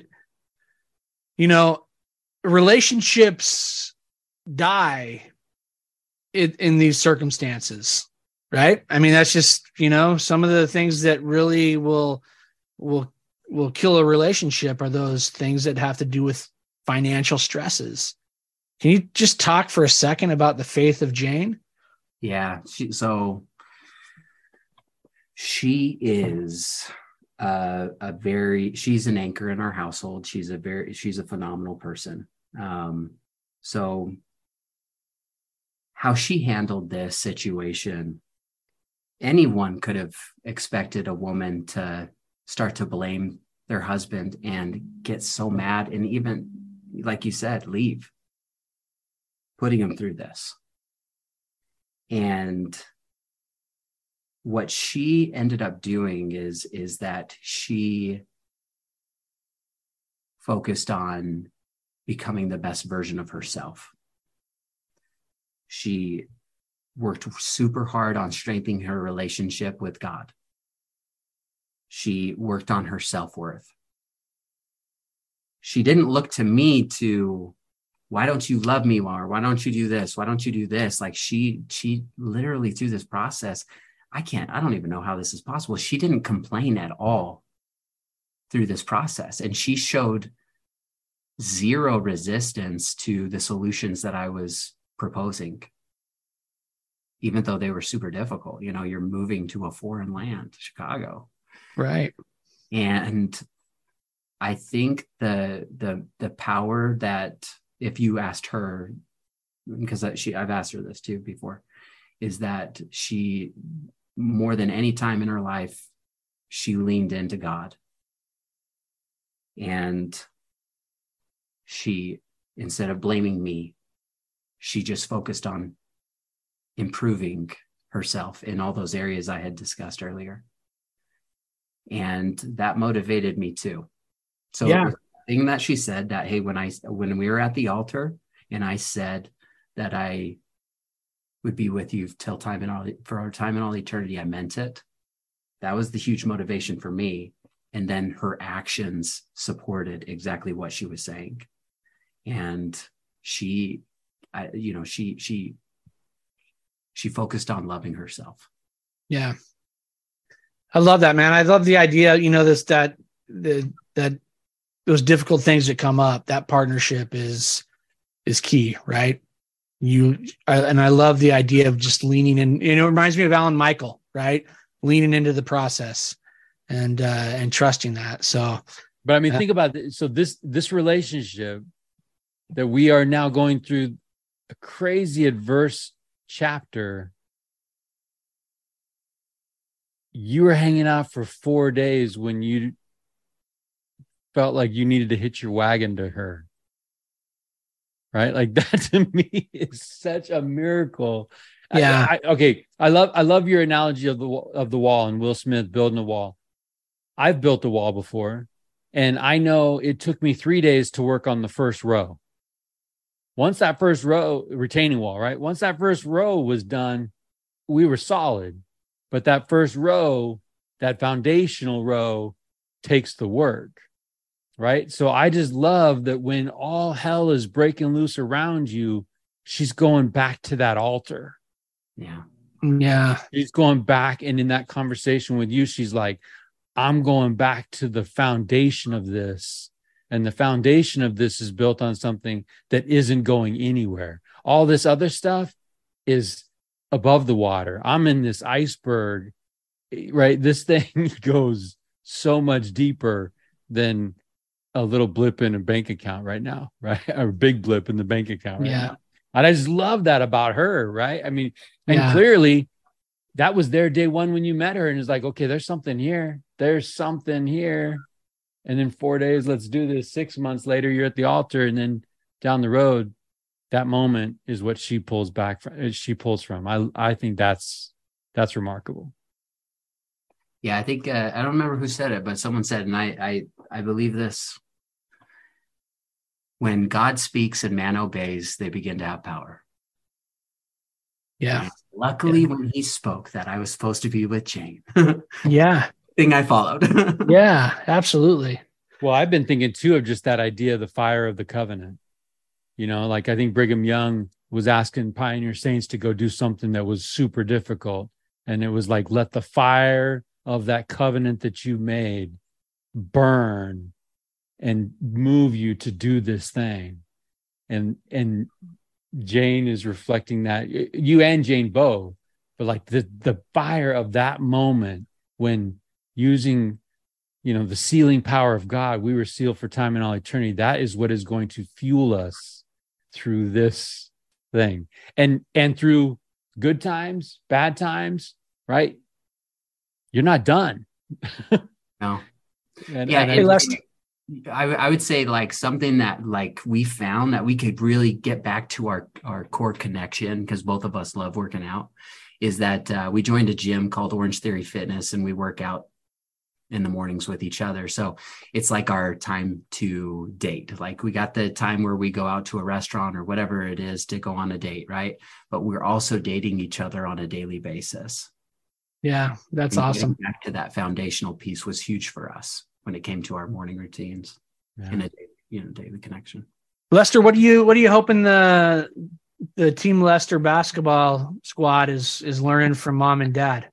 [SPEAKER 2] relationships die in these circumstances, right? I mean, that's just, some of the things that really will kill a relationship are those things that have to do with financial stresses. Can you just talk for a second about the faith of Jane?
[SPEAKER 3] Yeah. She is she's an anchor in our household. She's a phenomenal person. So how she handled this situation, anyone could have expected a woman to start to blame their husband and get so mad and even, like you said, leave, putting him through this. And what she ended up doing is that she focused on becoming the best version of herself. She worked super hard on strengthening her relationship with God. She worked on her self-worth. She didn't look to me to, why don't you love me more? Why don't you do this? Why don't you do this? Like she literally through this process, I don't even know how this is possible. She didn't complain at all through this process. And she showed zero resistance to the solutions that I was proposing, even though they were super difficult. You know, you're moving to a foreign land, Chicago.
[SPEAKER 2] Right.
[SPEAKER 3] And I think the power that, if you asked her, because I've asked her this too before, is that she, more than any time in her life, she leaned into God. And she, instead of blaming me, she just focused on improving herself in all those areas I had discussed earlier. And that motivated me too. So
[SPEAKER 2] yeah.
[SPEAKER 3] the thing that she said that, hey, when we were at the altar and I said that I would be with you for our time in all eternity, I meant it. That was the huge motivation for me. And then her actions supported exactly what she was saying. And she focused on loving herself.
[SPEAKER 2] Yeah. I love that, man. I love the idea, that those difficult things that come up, that partnership is key, right? And I love the idea of just leaning in. It reminds me of Alan Michael, right? Leaning into the process and trusting that. So,
[SPEAKER 1] but I mean, think about it. So this relationship that we are now going through a crazy adverse chapter. You were hanging out for 4 days when you felt like you needed to hitch your wagon to her. Right? Like that to me is such a miracle.
[SPEAKER 2] Yeah.
[SPEAKER 1] I love your analogy of the wall and Will Smith building a wall. I've built a wall before, and I know it took me 3 days to work on the first row. Once that first row, retaining wall, right? Once that first row was done, we were solid. But that first row, that foundational row, takes the work, right? So I just love that when all hell is breaking loose around you, she's going back to that altar.
[SPEAKER 3] Yeah.
[SPEAKER 2] Yeah.
[SPEAKER 1] She's going back, and in that conversation with you, she's like, I'm going back to the foundation of this. And the foundation of this is built on something that isn't going anywhere. All this other stuff is above the water. I'm in this iceberg, right? This thing goes so much deeper than a little blip in a bank account right now, right? Or a big blip in the bank account right now. And I just love that about her, right? I mean, and clearly that was there day one when you met her, and it's like, okay, there's something here. There's something here. And then 4 days, let's do this. 6 months later, you're at the altar, and then down the road, that moment is what she pulls from. I think that's remarkable.
[SPEAKER 3] Yeah, I think I don't remember who said it, but someone said, and I believe this: when God speaks and man obeys, they begin to have power.
[SPEAKER 2] Yeah.
[SPEAKER 3] And luckily, when he spoke that I was supposed to be with Jane,
[SPEAKER 2] yeah,
[SPEAKER 3] thing I followed.
[SPEAKER 2] Yeah, absolutely.
[SPEAKER 1] Well, I've been thinking too of just that idea of the fire of the covenant. Like I think Brigham Young was asking Pioneer Saints to go do something that was super difficult. And it was like, let the fire of that covenant that you made burn and move you to do this thing. And Jane is reflecting that, you and Jane both, but like the fire of that moment when using, the sealing power of God, we were sealed for time and all eternity. That is what is going to fuel us through this thing, and through good times, bad times, right? You're not done.
[SPEAKER 3] No.
[SPEAKER 2] I
[SPEAKER 3] would say like something that like we found that we could really get back to our core connection, because both of us love working out, is that we joined a gym called Orange Theory Fitness, and we work out in the mornings with each other. So it's like our time to date. Like we got the time where we go out to a restaurant or whatever it is to go on a date, right? But we're also dating each other on a daily basis.
[SPEAKER 2] Yeah, that's
[SPEAKER 3] and
[SPEAKER 2] awesome.
[SPEAKER 3] Back to that foundational piece was huge for us when it came to our morning routines and a daily connection.
[SPEAKER 2] Lester, what are you hoping the Team Lester basketball squad is learning from mom and dad?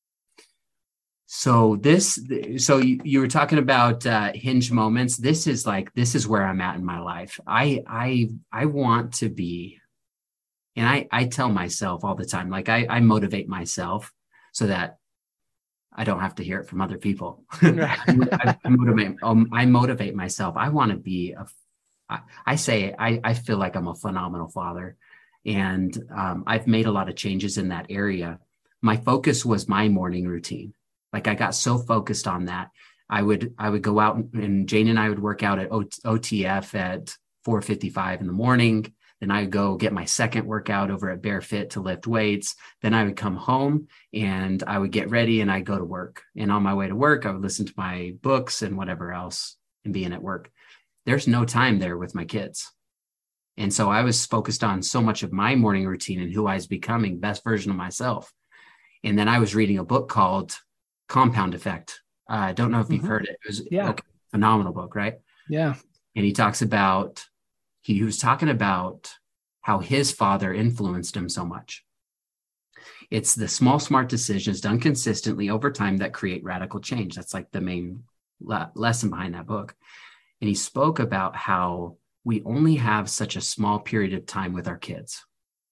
[SPEAKER 3] So you were talking about hinge moments. This is where I'm at in my life. I want to be, and I tell myself all the time, like I motivate myself so that I don't have to hear it from other people. I motivate myself. I want to be I feel like I'm a phenomenal father, and I've made a lot of changes in that area. My focus was my morning routine. Like I got so focused on that. I would go out and Jane and I would work out at OTF at 4:55 in the morning. Then I would go get my second workout over at Bear Fit to lift weights. Then I would come home and I would get ready and I'd go to work. And on my way to work, I would listen to my books and whatever else and being at work. There's no time there with my kids. And so I was focused on so much of my morning routine and who I was becoming, best version of myself. And then I was reading a book called Compound Effect. I don't know if you've heard it. It was a phenomenal book, right?
[SPEAKER 2] Yeah.
[SPEAKER 3] And he talks about, he was talking about how his father influenced him so much. It's the small, smart decisions done consistently over time that create radical change. That's like the main lesson behind that book. And he spoke about how we only have such a small period of time with our kids.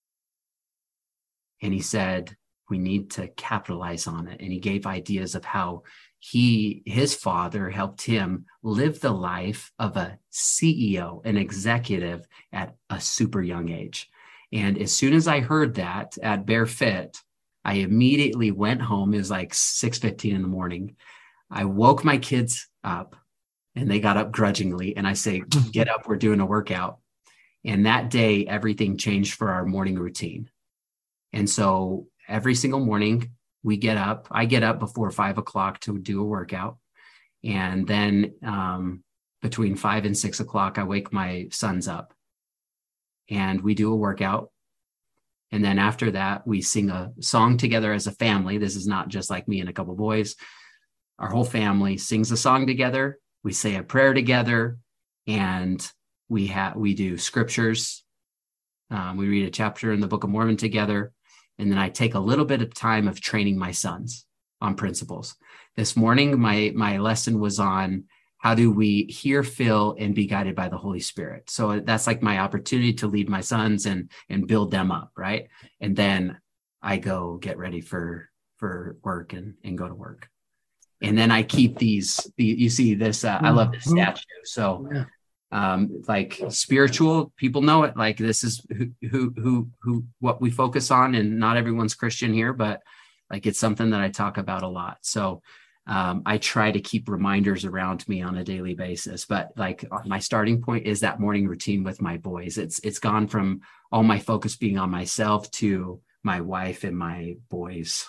[SPEAKER 3] And he said, we need to capitalize on it. And he gave ideas of how his father helped him live the life of a CEO, an executive at a super young age. And as soon as I heard that at Bear Fit, I immediately went home. It was like 6:15 in the morning. I woke my kids up and they got up grudgingly. And I say, get up, we're doing a workout. And that day, everything changed for our morning routine. And so every single morning I get up before 5 o'clock to do a workout. And then between 5 and 6 o'clock, I wake my sons up and we do a workout. And then after that, we sing a song together as a family. This is not just like me and a couple of boys. Our whole family sings a song together. We say a prayer together, and we do scriptures. We read a chapter in the Book of Mormon together. And then I take a little bit of time of training my sons on principles. This morning, my lesson was on how do we hear, feel, and be guided by the Holy Spirit. So that's like my opportunity to lead my sons and build them up, right? And then I go get ready for work and go to work. And then I keep these, you see this, I love this statue. So like spiritual, people know it. Like this is who what we focus on, and not everyone's Christian here, but like it's something that I talk about a lot. So I try to keep reminders around me on a daily basis. But like my starting point is that morning routine with my boys. It's gone from all my focus being on myself to my wife and my boys,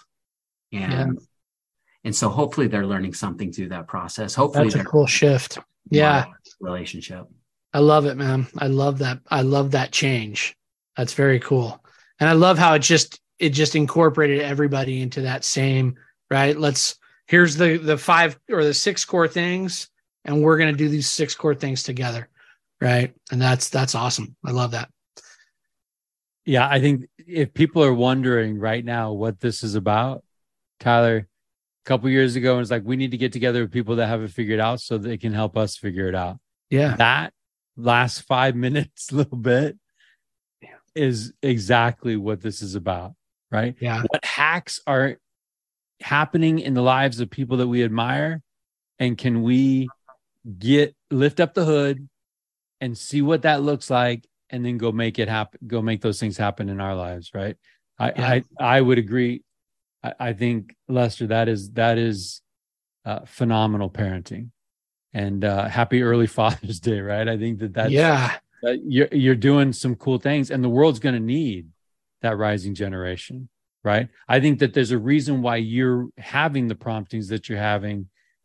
[SPEAKER 3] and so hopefully they're learning something through that process. Hopefully
[SPEAKER 2] that's a cool shift. Yeah.
[SPEAKER 3] Relationship.
[SPEAKER 2] I love it, man. I love that. I love that change. That's very cool. And I love how it just incorporated everybody into that same, right? Here's the 5 or the 6 core things, and we're going to do these 6 core things together. Right. And that's awesome. I love that.
[SPEAKER 1] Yeah. I think if people are wondering right now what this is about, Tyler, a couple years ago, it was like, we need to get together with people that have it figured out so they can help us figure it out.
[SPEAKER 2] Yeah.
[SPEAKER 1] That last 5 minutes, a little bit, is exactly what this is about, right?
[SPEAKER 2] Yeah.
[SPEAKER 1] What hacks are happening in the lives of people that we admire, and can we lift up the hood and see what that looks like, and then go make it happen, go make those things happen in our lives, right? I would agree. I think, Lester, that is phenomenal parenting, and happy early Father's Day, right? I think that's you're doing some cool things, and the world's going to need that rising generation, right? I think that there's a reason why you're having the promptings that you're having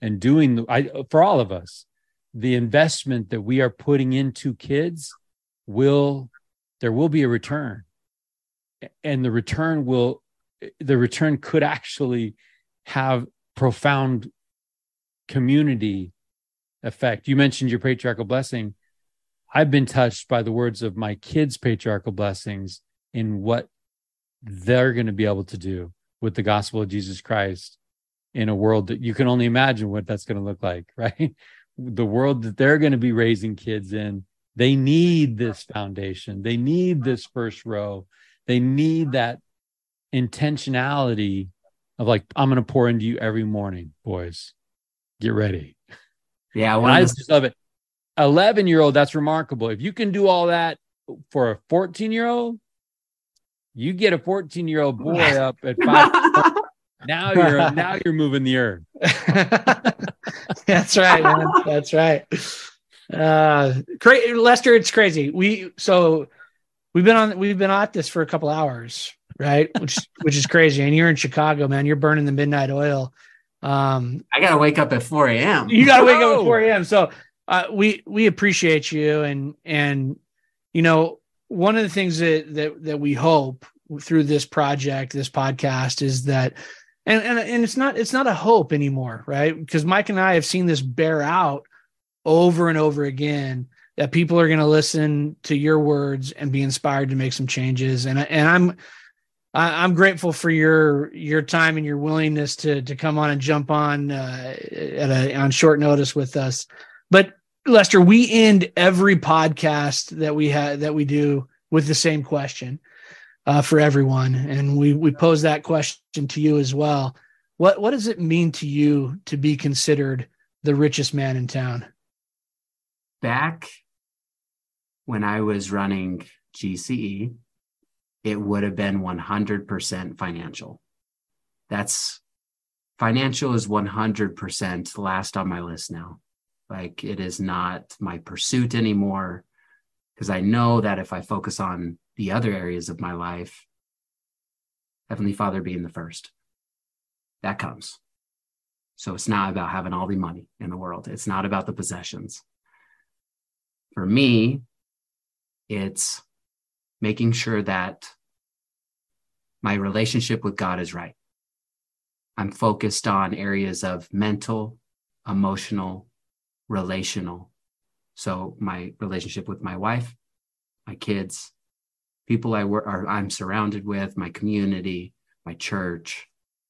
[SPEAKER 1] and doing for all of us, the investment that we are putting into kids there will be a return, and the return could actually have profound community effect. You mentioned your patriarchal blessing. I've been touched by the words of my kids' patriarchal blessings in what they're going to be able to do with the gospel of Jesus Christ in a world that you can only imagine what that's going to look like, right? The world that they're going to be raising kids in, they need this foundation. They need this first row. They need that intentionality of like, I'm going to pour into you every morning, boys. Get ready.
[SPEAKER 3] Yeah.
[SPEAKER 1] I just love it. 11-year-old, that's remarkable. If you can do all that for a 14-year-old, you get a 14-year-old boy up at 5. Now you're moving the earth.
[SPEAKER 2] That's right, man. That's right. Lester, it's crazy. We've been at this for a couple hours, right? Which is crazy. And you're in Chicago, man. You're burning the midnight oil.
[SPEAKER 3] I gotta wake up at 4 a.m.
[SPEAKER 2] You gotta wake up at 4 a.m. So we appreciate you, and you know, one of the things that we hope through this project, this podcast, is that, and it's not a hope anymore, right? Because Mike and I have seen this bear out over and over again, that people are going to listen to your words and be inspired to make some changes. And I'm grateful for your time and your willingness to come on and jump on on short notice with us. But Lester, we end every podcast that we do with the same question for everyone, and we pose that question to you as well. What does it mean to you to be considered the richest man in town?
[SPEAKER 3] Back when I was running GCE, it would have been 100% financial. Financial is 100% last on my list now. Like, it is not my pursuit anymore, because I know that if I focus on the other areas of my life, Heavenly Father being the first, that comes. So it's not about having all the money in the world. It's not about the possessions. For me, it's making sure that my relationship with God is right. I'm focused on areas of mental, emotional, relational. So my relationship with my wife, my kids, people I'm surrounded with, my community, my church.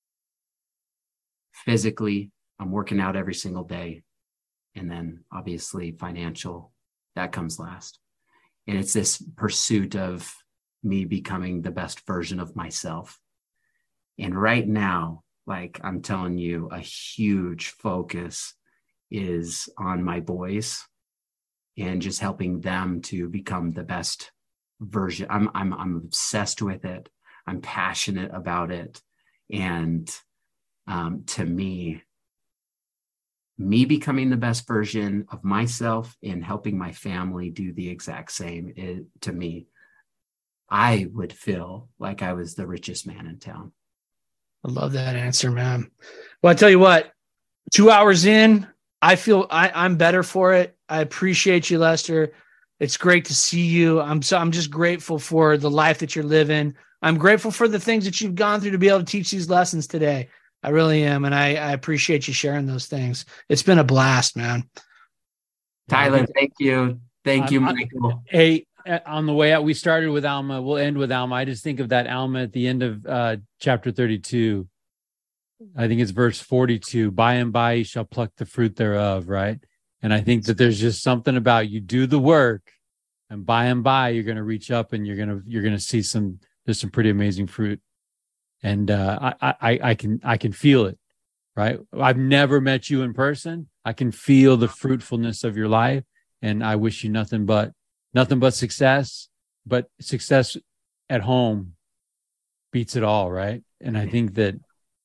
[SPEAKER 3] Physically, I'm working out every single day. And then obviously financial, that comes last. And it's this pursuit of me becoming the best version of myself. And right now, like I'm telling you, a huge focus is on my boys and just helping them to become the best version. I'm obsessed with it. I'm passionate about it. And to me becoming the best version of myself and helping my family do the exact same, to me, I would feel like I was the richest man in town.
[SPEAKER 2] I love that answer, man. Well, I tell you what, 2 hours in, I feel I'm better for it. I appreciate you, Lester. It's great to see you. I'm just grateful for the life that you're living. I'm grateful for the things that you've gone through to be able to teach these lessons today. I really am. And I appreciate you sharing those things. It's been a blast, man.
[SPEAKER 3] Tyler, thank you. Thank you, Michael.
[SPEAKER 1] Hey, on the way out, we started with Alma. We'll end with Alma. I just think of that Alma at the end of chapter 32. I think it's verse 42. By and by, you shall pluck the fruit thereof, right? And I think that there's just something about you do the work, and by, you're going to reach up and you're going to see there's some pretty amazing fruit. And I can feel it, right? I've never met you in person. I can feel the fruitfulness of your life, and I wish you nothing but success. But success at home beats it all, right? And I think that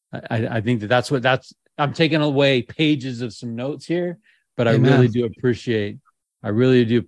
[SPEAKER 1] I'm taking away pages of some notes here, but I really do appreciate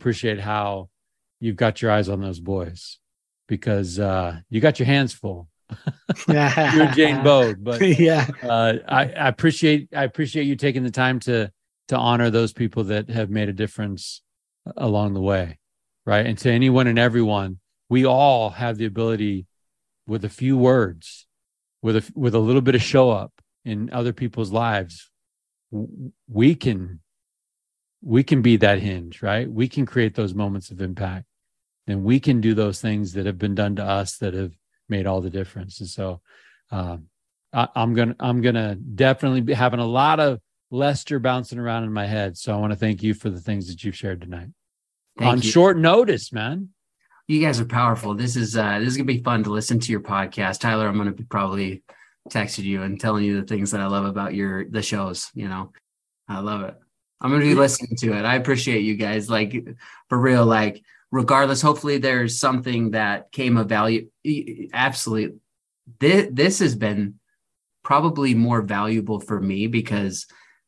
[SPEAKER 1] how you've got your eyes on those boys, because you got your hands full. You and Jane Bode. But
[SPEAKER 2] yeah,
[SPEAKER 1] I appreciate you taking the time to honor those people that have made a difference along the way, right? And to anyone and everyone, we all have the ability, with a few words, with a little bit of show up in other people's lives, we can be that hinge, right? We can create those moments of impact, and we can do those things that have been done to us that have made all the difference. And so I'm gonna definitely be having a lot of Lester bouncing around in my head. So I want to thank you for the things that you've shared tonight on short notice, man.
[SPEAKER 3] You guys are powerful. This is gonna be fun to listen to your podcast, Tyler. I'm gonna be probably texting you and telling you the things that I love about the shows. You know, I love it. I'm going to be listening to it. I appreciate you guys. Like, for real, like, regardless, hopefully there's something that came of value. Absolutely. This has been probably more valuable for me because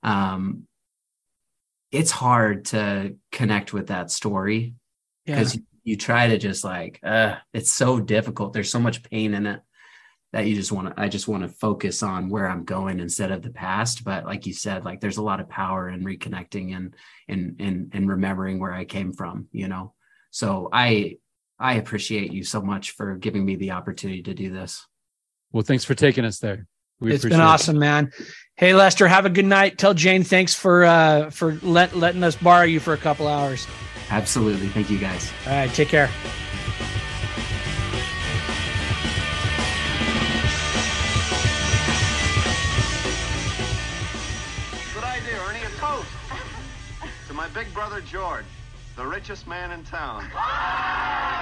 [SPEAKER 3] it's hard to connect with that story because you try to just like, it's so difficult. There's so much pain in it that I just want to focus on where I'm going instead of the past. But like you said, like, there's a lot of power in reconnecting and remembering where I came from, you know? So I appreciate you so much for giving me the opportunity to do this.
[SPEAKER 1] Well, thanks for taking us there.
[SPEAKER 2] It's been awesome, man. Hey, Lester, have a good night. Tell Jane, thanks for letting us borrow you for a couple hours.
[SPEAKER 3] Absolutely. Thank you, guys.
[SPEAKER 2] All right. Take care.
[SPEAKER 4] To my big brother George, the richest man in town.